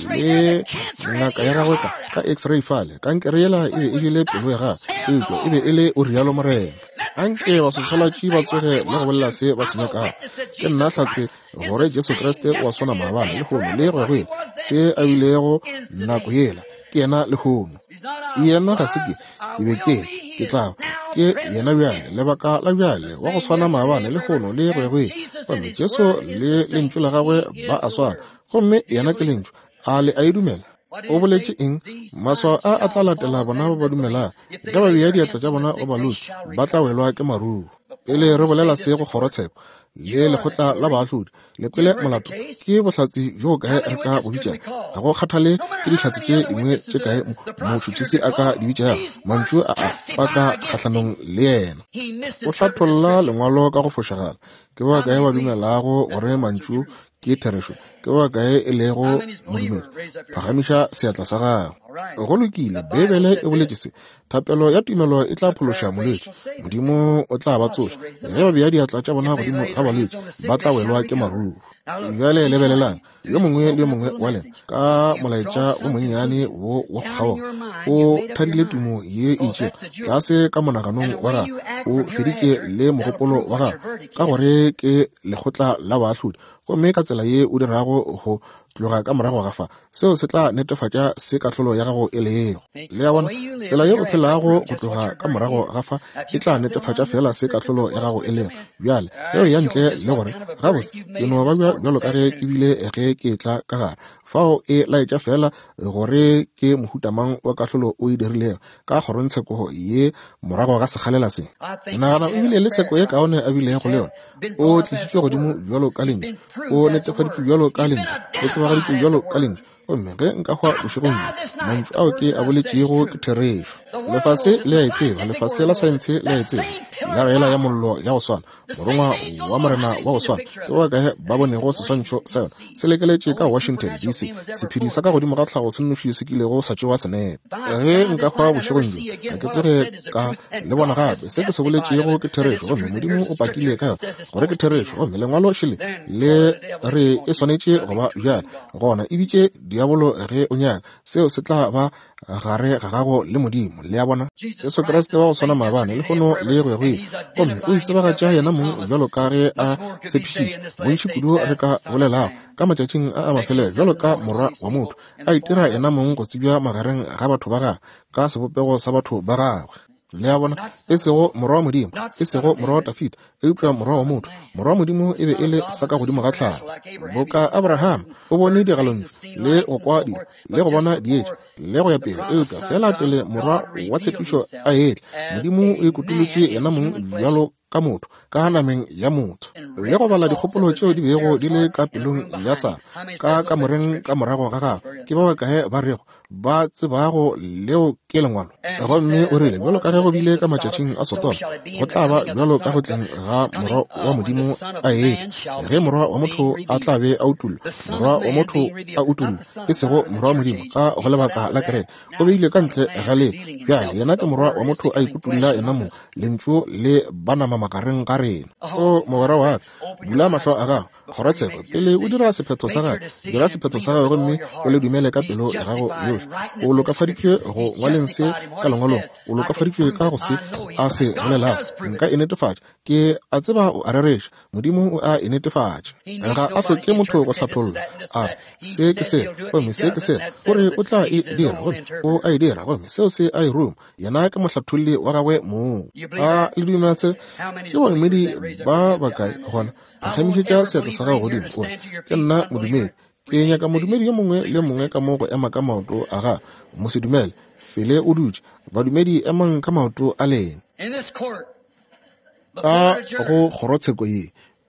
le ngaka ya gagwe ka x-ray fale kankere yela e be e jele pelo ya ga eutwa e be e le o rialo morena anke basosalatši ba tsoge le go bolela se ba se nyakago ke nna hlatse gore Jesu Kriste wa swana maabane le gono le gagwe se a bilego nako yela ke yena le gono yena ga se ke ke be ke ke tla ke yena bjale lebaka la bjale wa go swana maabane le gono le gagwe gomme Jesu le lentšu la gagwe ba a swana gomme yena ke lentšu a le a idumela o boletše eng maswa a a tla latela bona ba ba dumela ka ba bea diatla tša bona o balodi ba tla welwa ke maruo pele re bolela se go kgorotsheko le lekgotla la baahlodi le pele molato ke bohlatsi jo kae re ka boditša ga go kgathale ke dihlatsi tše dingwe tše kae motšhotšhisi a ka dibitša mantšu a a ba ka kgahlanong le yena go hlatholla lengwalo ka go fošagala ke ba kae ba dumelago gore mantšu ke therešo ke ba kae e lego modumedi phagamiša seatla sa gago go lokile bebele e boletše se thapelo ya tumelo e tla phološa molwetši modimo o tla ba tsoša ge ba bea diatla tša bona godimo ga balwetši ba tla welwa ke maruo bjale lebelelang yo mongwe le yo mongwe wa lena ka molaetša o monnyane wo wa go kgaoga o thadile tumo ye itše tlase ka monaganong wa ga o fedike le mogopolo wa ga ka gore ke lekgotla la baahlodi gomme ka tsela ye o dirago go tloga ka morago gafa seo se tla netefatša se kahlolo ya gago e lego le ya bona tsela ye o phelago go tloga ka morago gafa e tla netefatša fela se kahlolo ya gago e lego bjale yeo ya ntle le gore gabotse ke no ba bjalo ka ge ke bile ge ke tla ka gare fao e laetša fela gore ke mohutamang wa kahlolo o e dirilego ka kgorontsheko ye morago ga sekgalela se nagana o bile le tsheko ye kaone a bilego le yone o tlišitšwe godimo bjalo ka lentšu o netefaditšwe bjalo ka lentšu o tsebagaditšwe bjalo ka lentšu gomme ge nka hwa bošegong mantšu ao ke a boletšego ke therešo lefase le a etseba lefase la saense le a etseba ya reela ya mollo ya go swana morongwa wa morena wa go swana ke ba kae ba bonego seswantšho sa yona se lekeletše ka Washington D C sephedi sa ka godimo ga tlhago se nnoši se kilego sa tšewa senepe ge nka hwa bošegong jo ga ke tsoge ka le bona gape se ke se boletšego ke therešo gomme modimo o pakile ka yona gore ke therešo gomme lengwalo šele le re e swanetše go ba bjale gona e bitše diabolo ge o nyaka seo se tla ba gare ga gago le modimo le ya bona Jesu Kriste wa go swana maabane le gono le gwegwe gomme o itsebagatša yena mong bjalo ka ge a tshepišitše bontši kudu re ka bolelago ka matšatšing a a mafele bjalo ka morwa wa motho a itira yena mong go tsebja magareng ga batho ba gagwe ka sebopego sa batho ba gagwe le ya bona e sego morwa wa modimo e sego morwa wa Dafita e upša morwa wa motho morwa wa modimo e be e le sa ka godimo ga tlhago boka Abraham o bone digalontšu le go kwa dilo le go bona dietše le go ya pele e upša fela pele morwa wa tshepišo a etle modimo o ikutulotše yena mong bjalo ka motho ka nameng ya motho le go bala dikgopolo tšeo di bego di le ka pelong ya Sara ka ka moreng ka morago ga gagwe ke ba bakae ba rego ba tsebago leo ke lengwalo gomme o rile bjalo ka ge go bile ka matšatšing a Sodoma go tla ba bjalo ka go tleng ga morwa wa modimo a etle ge morwa wa motho a tla be a utulla morwa wa motho a utulla e sego morwa wa modimo ka go lebaka la kereke go beile ka ntle ga le bjale yena ke morwa wa motho a ikutulla yena mo lentšu le banama magareng ga rena o mogwera wa ka bula mahlo a gago kgorotsheko pele o dira sephetho sa gago dira sephetho sa gago gomme o le dumele ka pelo ya gago yohle o lokafaditšwe go ngwaleng se ka lengwalong o lokafaditšwe ka go se a se bolelago nka e netefatša ke a tseba o a rereša modimo o a e netefatša ga a hloke motho go hlatholola a re se ke se gomme se ke se gore o tla e dira gomme o a e dira gomme seo se a e ruma yena ke mohlathulli wa gagwe moo a le dumetše ke baemedi ba bakae gona a kgamišetša seatla sa gago godimo ore ke nna modumedi ke nyaka modumedi yo mongwe le mongwe ka mo go ema ka maoto a ga mo se dumele fele o dutše badumedi emang ka maoto a leng ka go kgorotsheko ye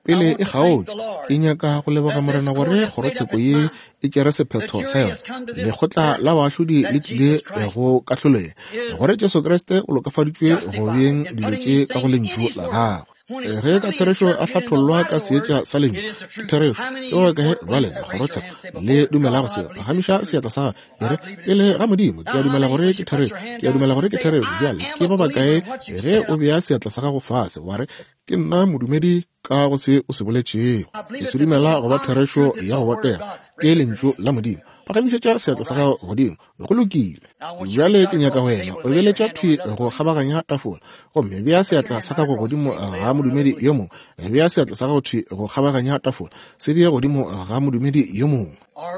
pele e gaotse ke nyaka go leboga morena gore kgorotsheko ye e kere sephetho sa yona lekgotla la baahlodi le tlile go katlholega gore Jesu Kriste o lokafaditswe go beng dilo tše ka go lentšu la gagwe ge ka therešo a hlathollwa ka seetša sa lentšu ke therešo ke go ka bale kgorotsheko le dumelago se gamiša seatla sa gagwe ere pele ga modimo ke a dumela gore ke therešo ke a dumela gore ke therešo bjale ke ba bakae ge o bea seatla sa gago fase wa re ke nna modumedi ka go se o se boletšego ke se dumela go ba therešo ya go botega ke lentšu la modimo pagamišetša seatla sa gago godimo go lokile bjale ke nyaka wena o beletša thwi go kgabaganya tafola gomme bea seatla sa gago godimo ga modumedi yo mongwe bea seatla sa gago thwi go kgabaganya tafola se bea godimo ga modumedi yo mongwe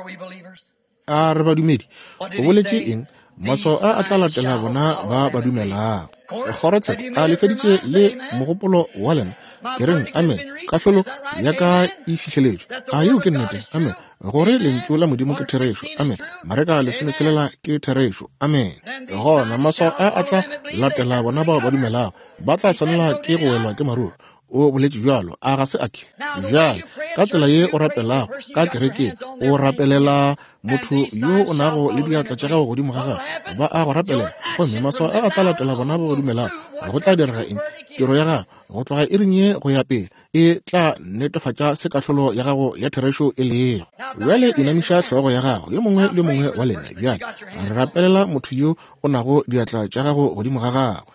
a re badumedi o boletše eng maso a a tla latela bona ba ba dumelang kgorotsheko a lefeditše le mogopolo wa lena ke reng amen kahlolo ya ka e fišeletšwe a yeo ke nnete amen gore lentšu la modimo ke therešo amen mareka lesometshelela ke therešo amen gona maso a a tla latela bona ba ba dumelago ba tla tshwanela ke go welwa ke maruri o boletše bjalo a ga se ake bjale ka tsela ye o rapelago ka kerekeng o rapelela motho yo o nago le diatla tša gago godimo ga gagwe ba a go rapelela gomme maso a a tla latela bona ba ba dumelago go tla direga eng tiro ya gago go tloga e rinye go ya pele e tla netefatša sekahlolo ya gago ya therešo e lego bjale inamiša hlogo ya gago yo mongwe le mongwe wa lena bjale re rapelela motho yo o nago diatla tša gago godimo ga gagwe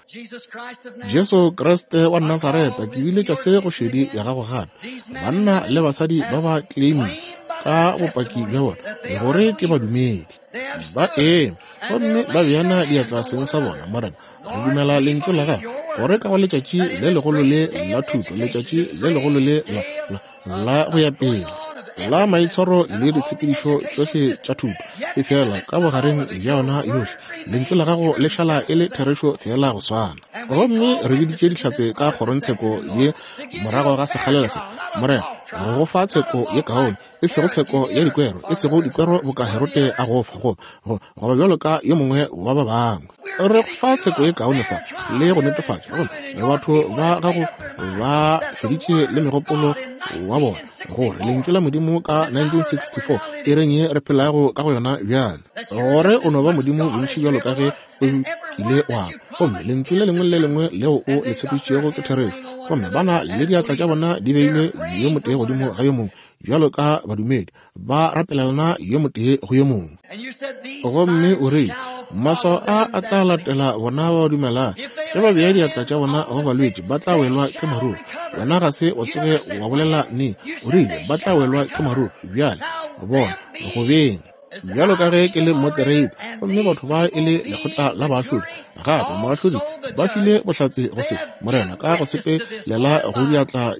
Jesu Kriste wa Nazareta ke bile tša se go šedi ya gago gape banna le basadi ba ba claiming ka bopaki bja bona gore ke badumedi ba eme gomme ba beana diatla seng sa bona morena re dumela lentšu la gago gore ka go letšatši le legolo le la thuto letšatši le legolo le la go ya pele la maitshwaro le ditshepedišo tsohle tša thuto e fela ka bogareng bja yona yohle lentšu la gago le šala e le therešo fela go swana gomme re biditše dihlatse ka kgorontsheko ye morago ga sekgalela se morena go go fa tsheko ye kaone e sego tsheko ya dikwero e sego dikwero bo ka Herote a go fa go goba bjalo ka yo mongwe wa ba bangwe re go fa tsheko ye kaone fa le go netefatša gomme batho ba gago ba feditše le megopolo wa bona gore lentšu la modimo ka nineteen sixty-four e reng ye re phelago ka go yona bjale gore o no ba modimo bontši bjalo ka ge o kile wa gomme lentšu le lengwe le lengwe leo o le tshepišitšego ke therešo gomme bana le diatla tša bona di beilwe yo motee godimo ga yo mongwe bjalo ka badumedi ba rapelelana yo motee go yo mongwe gomme o re maso a a tla latela bona ba dumelang ge ba bea diatla tša bona go balwetši ba tla welwa ke maruri wena ga se o tsoge wa bolela ne o rile ba tla welwa ke maruri bjale bona go beng bjalo ka ge ke le moderate gomme batho ba e le lekgotla la baahlodi gape baahlodi ba file bohlatse go se morena ka go sepelela go diatla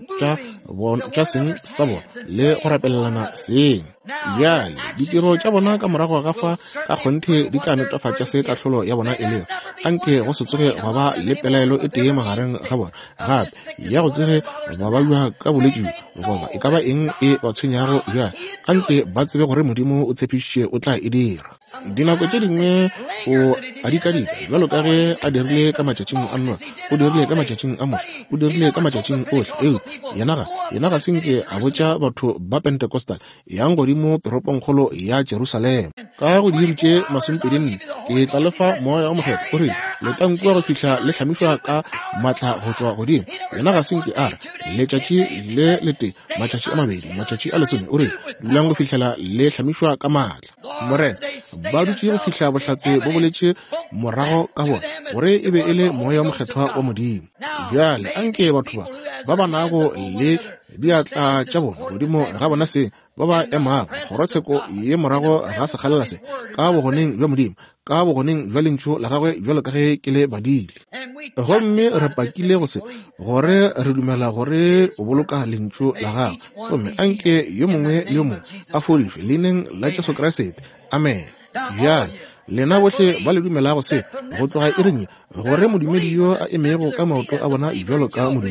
tša seng sa bona le go rapelelana seng bjale ditiro tša bona ka morago ga fa ka kgonthe di tla netefatša se kahlolo ya bona e leo anke go se tsoge go ba le pelaelo e tee magareng ga bona gape ya go tsoge ba ba bua ka boletši goba e ka ba eng e ba tshwenyago bjale anke ba tsebe gore modimo o tshepišitše o tla e dira dinako tše dingwe o a dikadika jalo ka ge a dirile ka matšatšing a nnoa o dirile ka matšatšing a moša o dirile ka matšatšing ohle eo yenaga yenaga senke a botša batho ba Pentecostal yang godimo toropongkgolo ya Jerusalem ka go diritše masompedinne ke tla lefa moya wa mokgetho o rile le tankwa go fihla le hlamišwa ka matla go tšwa godimo yenaga senke a re letšatši le lete matšatši a mabedi matšatši a lesome o rile dulang go fihlela le hlamišwa ka matla morena ba dutše go fihla bohlatse bo boletše morago ka bona gore e be e le moya wa mokgethwa wa modimo bjale anke batho ba ba ba nago le diatla tša bona godimo ga bona se ba ba emago kgorotsheko ye morago ga sekgalela se ka bogoneng bja modimo ka bogoneng bja lentšu la gagwe bjalo ka ge ke le badile gomme re pakile go se gore re dumela gore o boloka lentšu la gagwe gomme anke yo mongwe le yo mongwe a fodišwe leineng la Jesu Kriste amen bjale lena bohle ba le dumela go se go tloga e reng gore modumedi yo a emego ka maoto a bona bjalo ka modumedi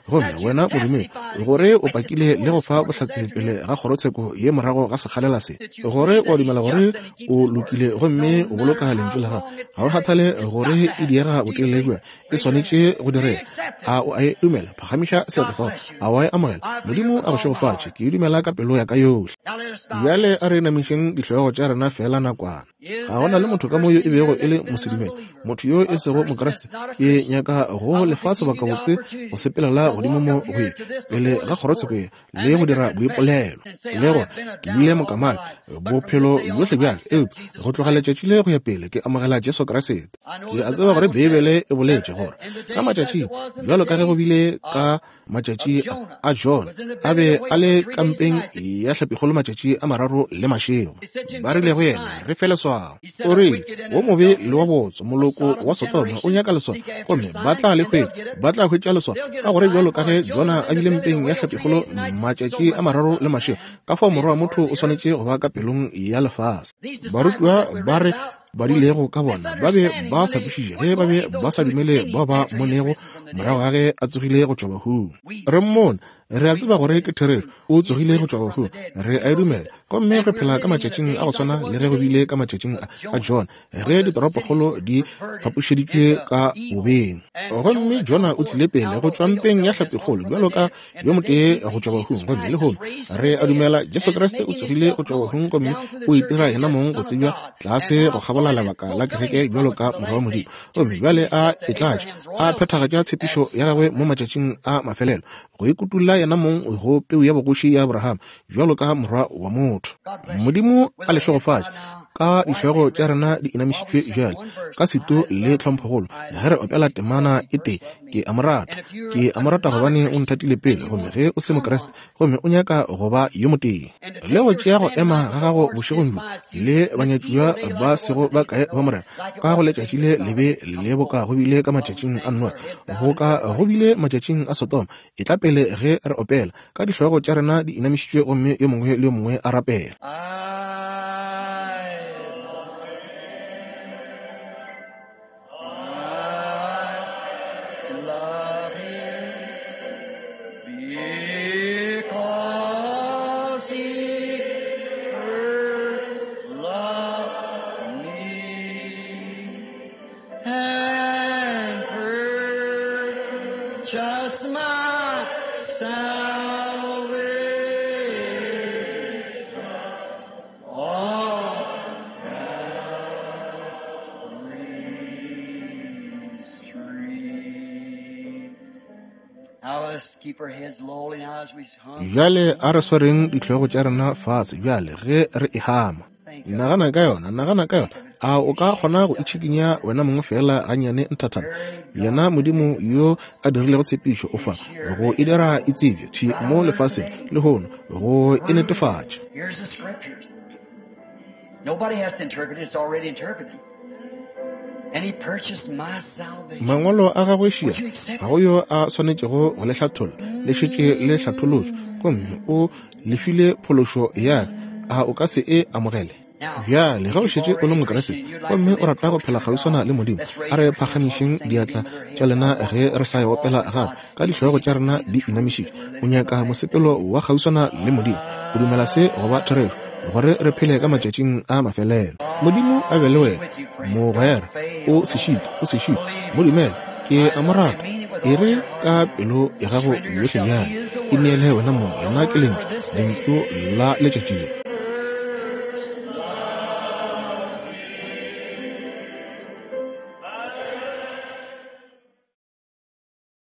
gomme wena modimo gore o pakile le go fa bohlatse pele ga kgorotsheko ye morago ga sekgalela se gore o dumela gore o lokile gomme o boloka lentswe la gago ga o kgathale gore e diega botelele e swanetše go dire a o a e dumela phagamiša seatla sa a wa e amogela modimo a go šegofatše ke e dumela ka pelo ya ka yohle bjale a re namišeng dihlwego tša rena fela nakwana ga gona le motho ka mo yo e bego e le mosedumedi motho yo e sego mokreste ke nyaka go lefa sebaka botse go sepelela godimo mo goe pele ga kgorotsheko ye le go dira boipolelo le gore ke bile mokamane bophelo yohle bjale e go tloga letšatši le go ya pele ke amogela Jesu Kriste ke a tseba gore Bibele e boletše gore ka matšatši bjalo ka ge go bile ka matšatši a John a be a le kampeng ya hlapikgolo matšatši a mararo le mašego ba rile go yena re fele swao o re wo mobe le wa botso moloko wa Sodoma o nyaka leswa gomme ba tla le hwetša ba tla hwetša leswa ka gore bjalo ka ge Jona a bile mpeng ya hlapikgolo matšatši a mararo le mašego ka fa morwa wa motho o swanetše go ba ka pelong ya lefase barutwa ba re ba dilego ka bona ba be ba sa kwešiše ge ba be ba sa dumele ba ba monego morago ga ge a tsogile go tšwa bahung re mmone re a tseba gore ke therero o tsogile go tšwa bahung re a e dumela gomme re phela ka matšatšing a go swana le ge go bile ka matšatšing a John ge ditoropokgolo di fapošeditšwe ka bobeng gomme Jona o tlile pele go tšwa mpeng ya hlapikgolo bjalo ka yo motee go tšwa bahung gomme le gono re a dumela Jesu Kriste o tsogile go tšwa bahung gomme o itira yena mong go tsebja tlase go kgabola lebaka la kereke bjalo ka morwa wa modimo gomme bjale a etlatše a phethagatša tshepišo ya gagwe mo matšatšing a mafelelo go ikutula yena mong go peu ya bogoši ya Abraham bjalo ka morwa wa motho modimo a le šegofatše ka dihlwego tša rena di inamišitšwe bjale ka seto le tlhomphogolo ge re opela temana e te ke a morata ke a morata gobane o nthatile pele gomme ge o se mokreste gomme o nyaka go ba yo motee le go tšea go ema ga gago bošegong le banyatšwa ba sego ba kae ba morena ka go letšatši le lebe le boka go bile ka matšatšing a nnora go ka go bile matšatšing a Sodoma e tla pele ge re opela ka dihlwego tša rena di inamišitšwe gomme yo mongwe le yo mongwe a rapela Just my salvation, all Calvary's tree. Now let's keep our heads lowly now as we hum. Jale a re swareng ditlhogo tša rena fase bjale ge re e hama nagana ka yona nagana ka yona a o ka kgona go itšhikinya wena mongwe fela gannyane nthathana yena modimo yo a dirilego tshepišo o fa go e dira e tsebje thi mo lefaseng le gono go e netefatša Here's the scriptures. Nobody has to interpret it, it's already interpreted. And he purchased my salvation. mangwalo a gagwe šia ga go yo a swanetšego go le hlathola le šetše le hlatholotšo gomme o lefile phološo ya a o ka se e amogele bjale ga o šetše o le mokreste gomme o rata go phela kgauswana le modimo a re phagamišeng diatla tša lena ge re sa ye opela gago ka dihlwego tša rena di inamišitše o nyaka mosepelo wa kgauswana le modimo o dumela se goba therero gore re phele ka matšatšing a mafelelo modimo a be le wena mogwera o sešite o sešite mo dumela ke a morata e re ka pelo ya gago yohle bjale e neele wena mong yona ke lentšu lentšu la letšatši le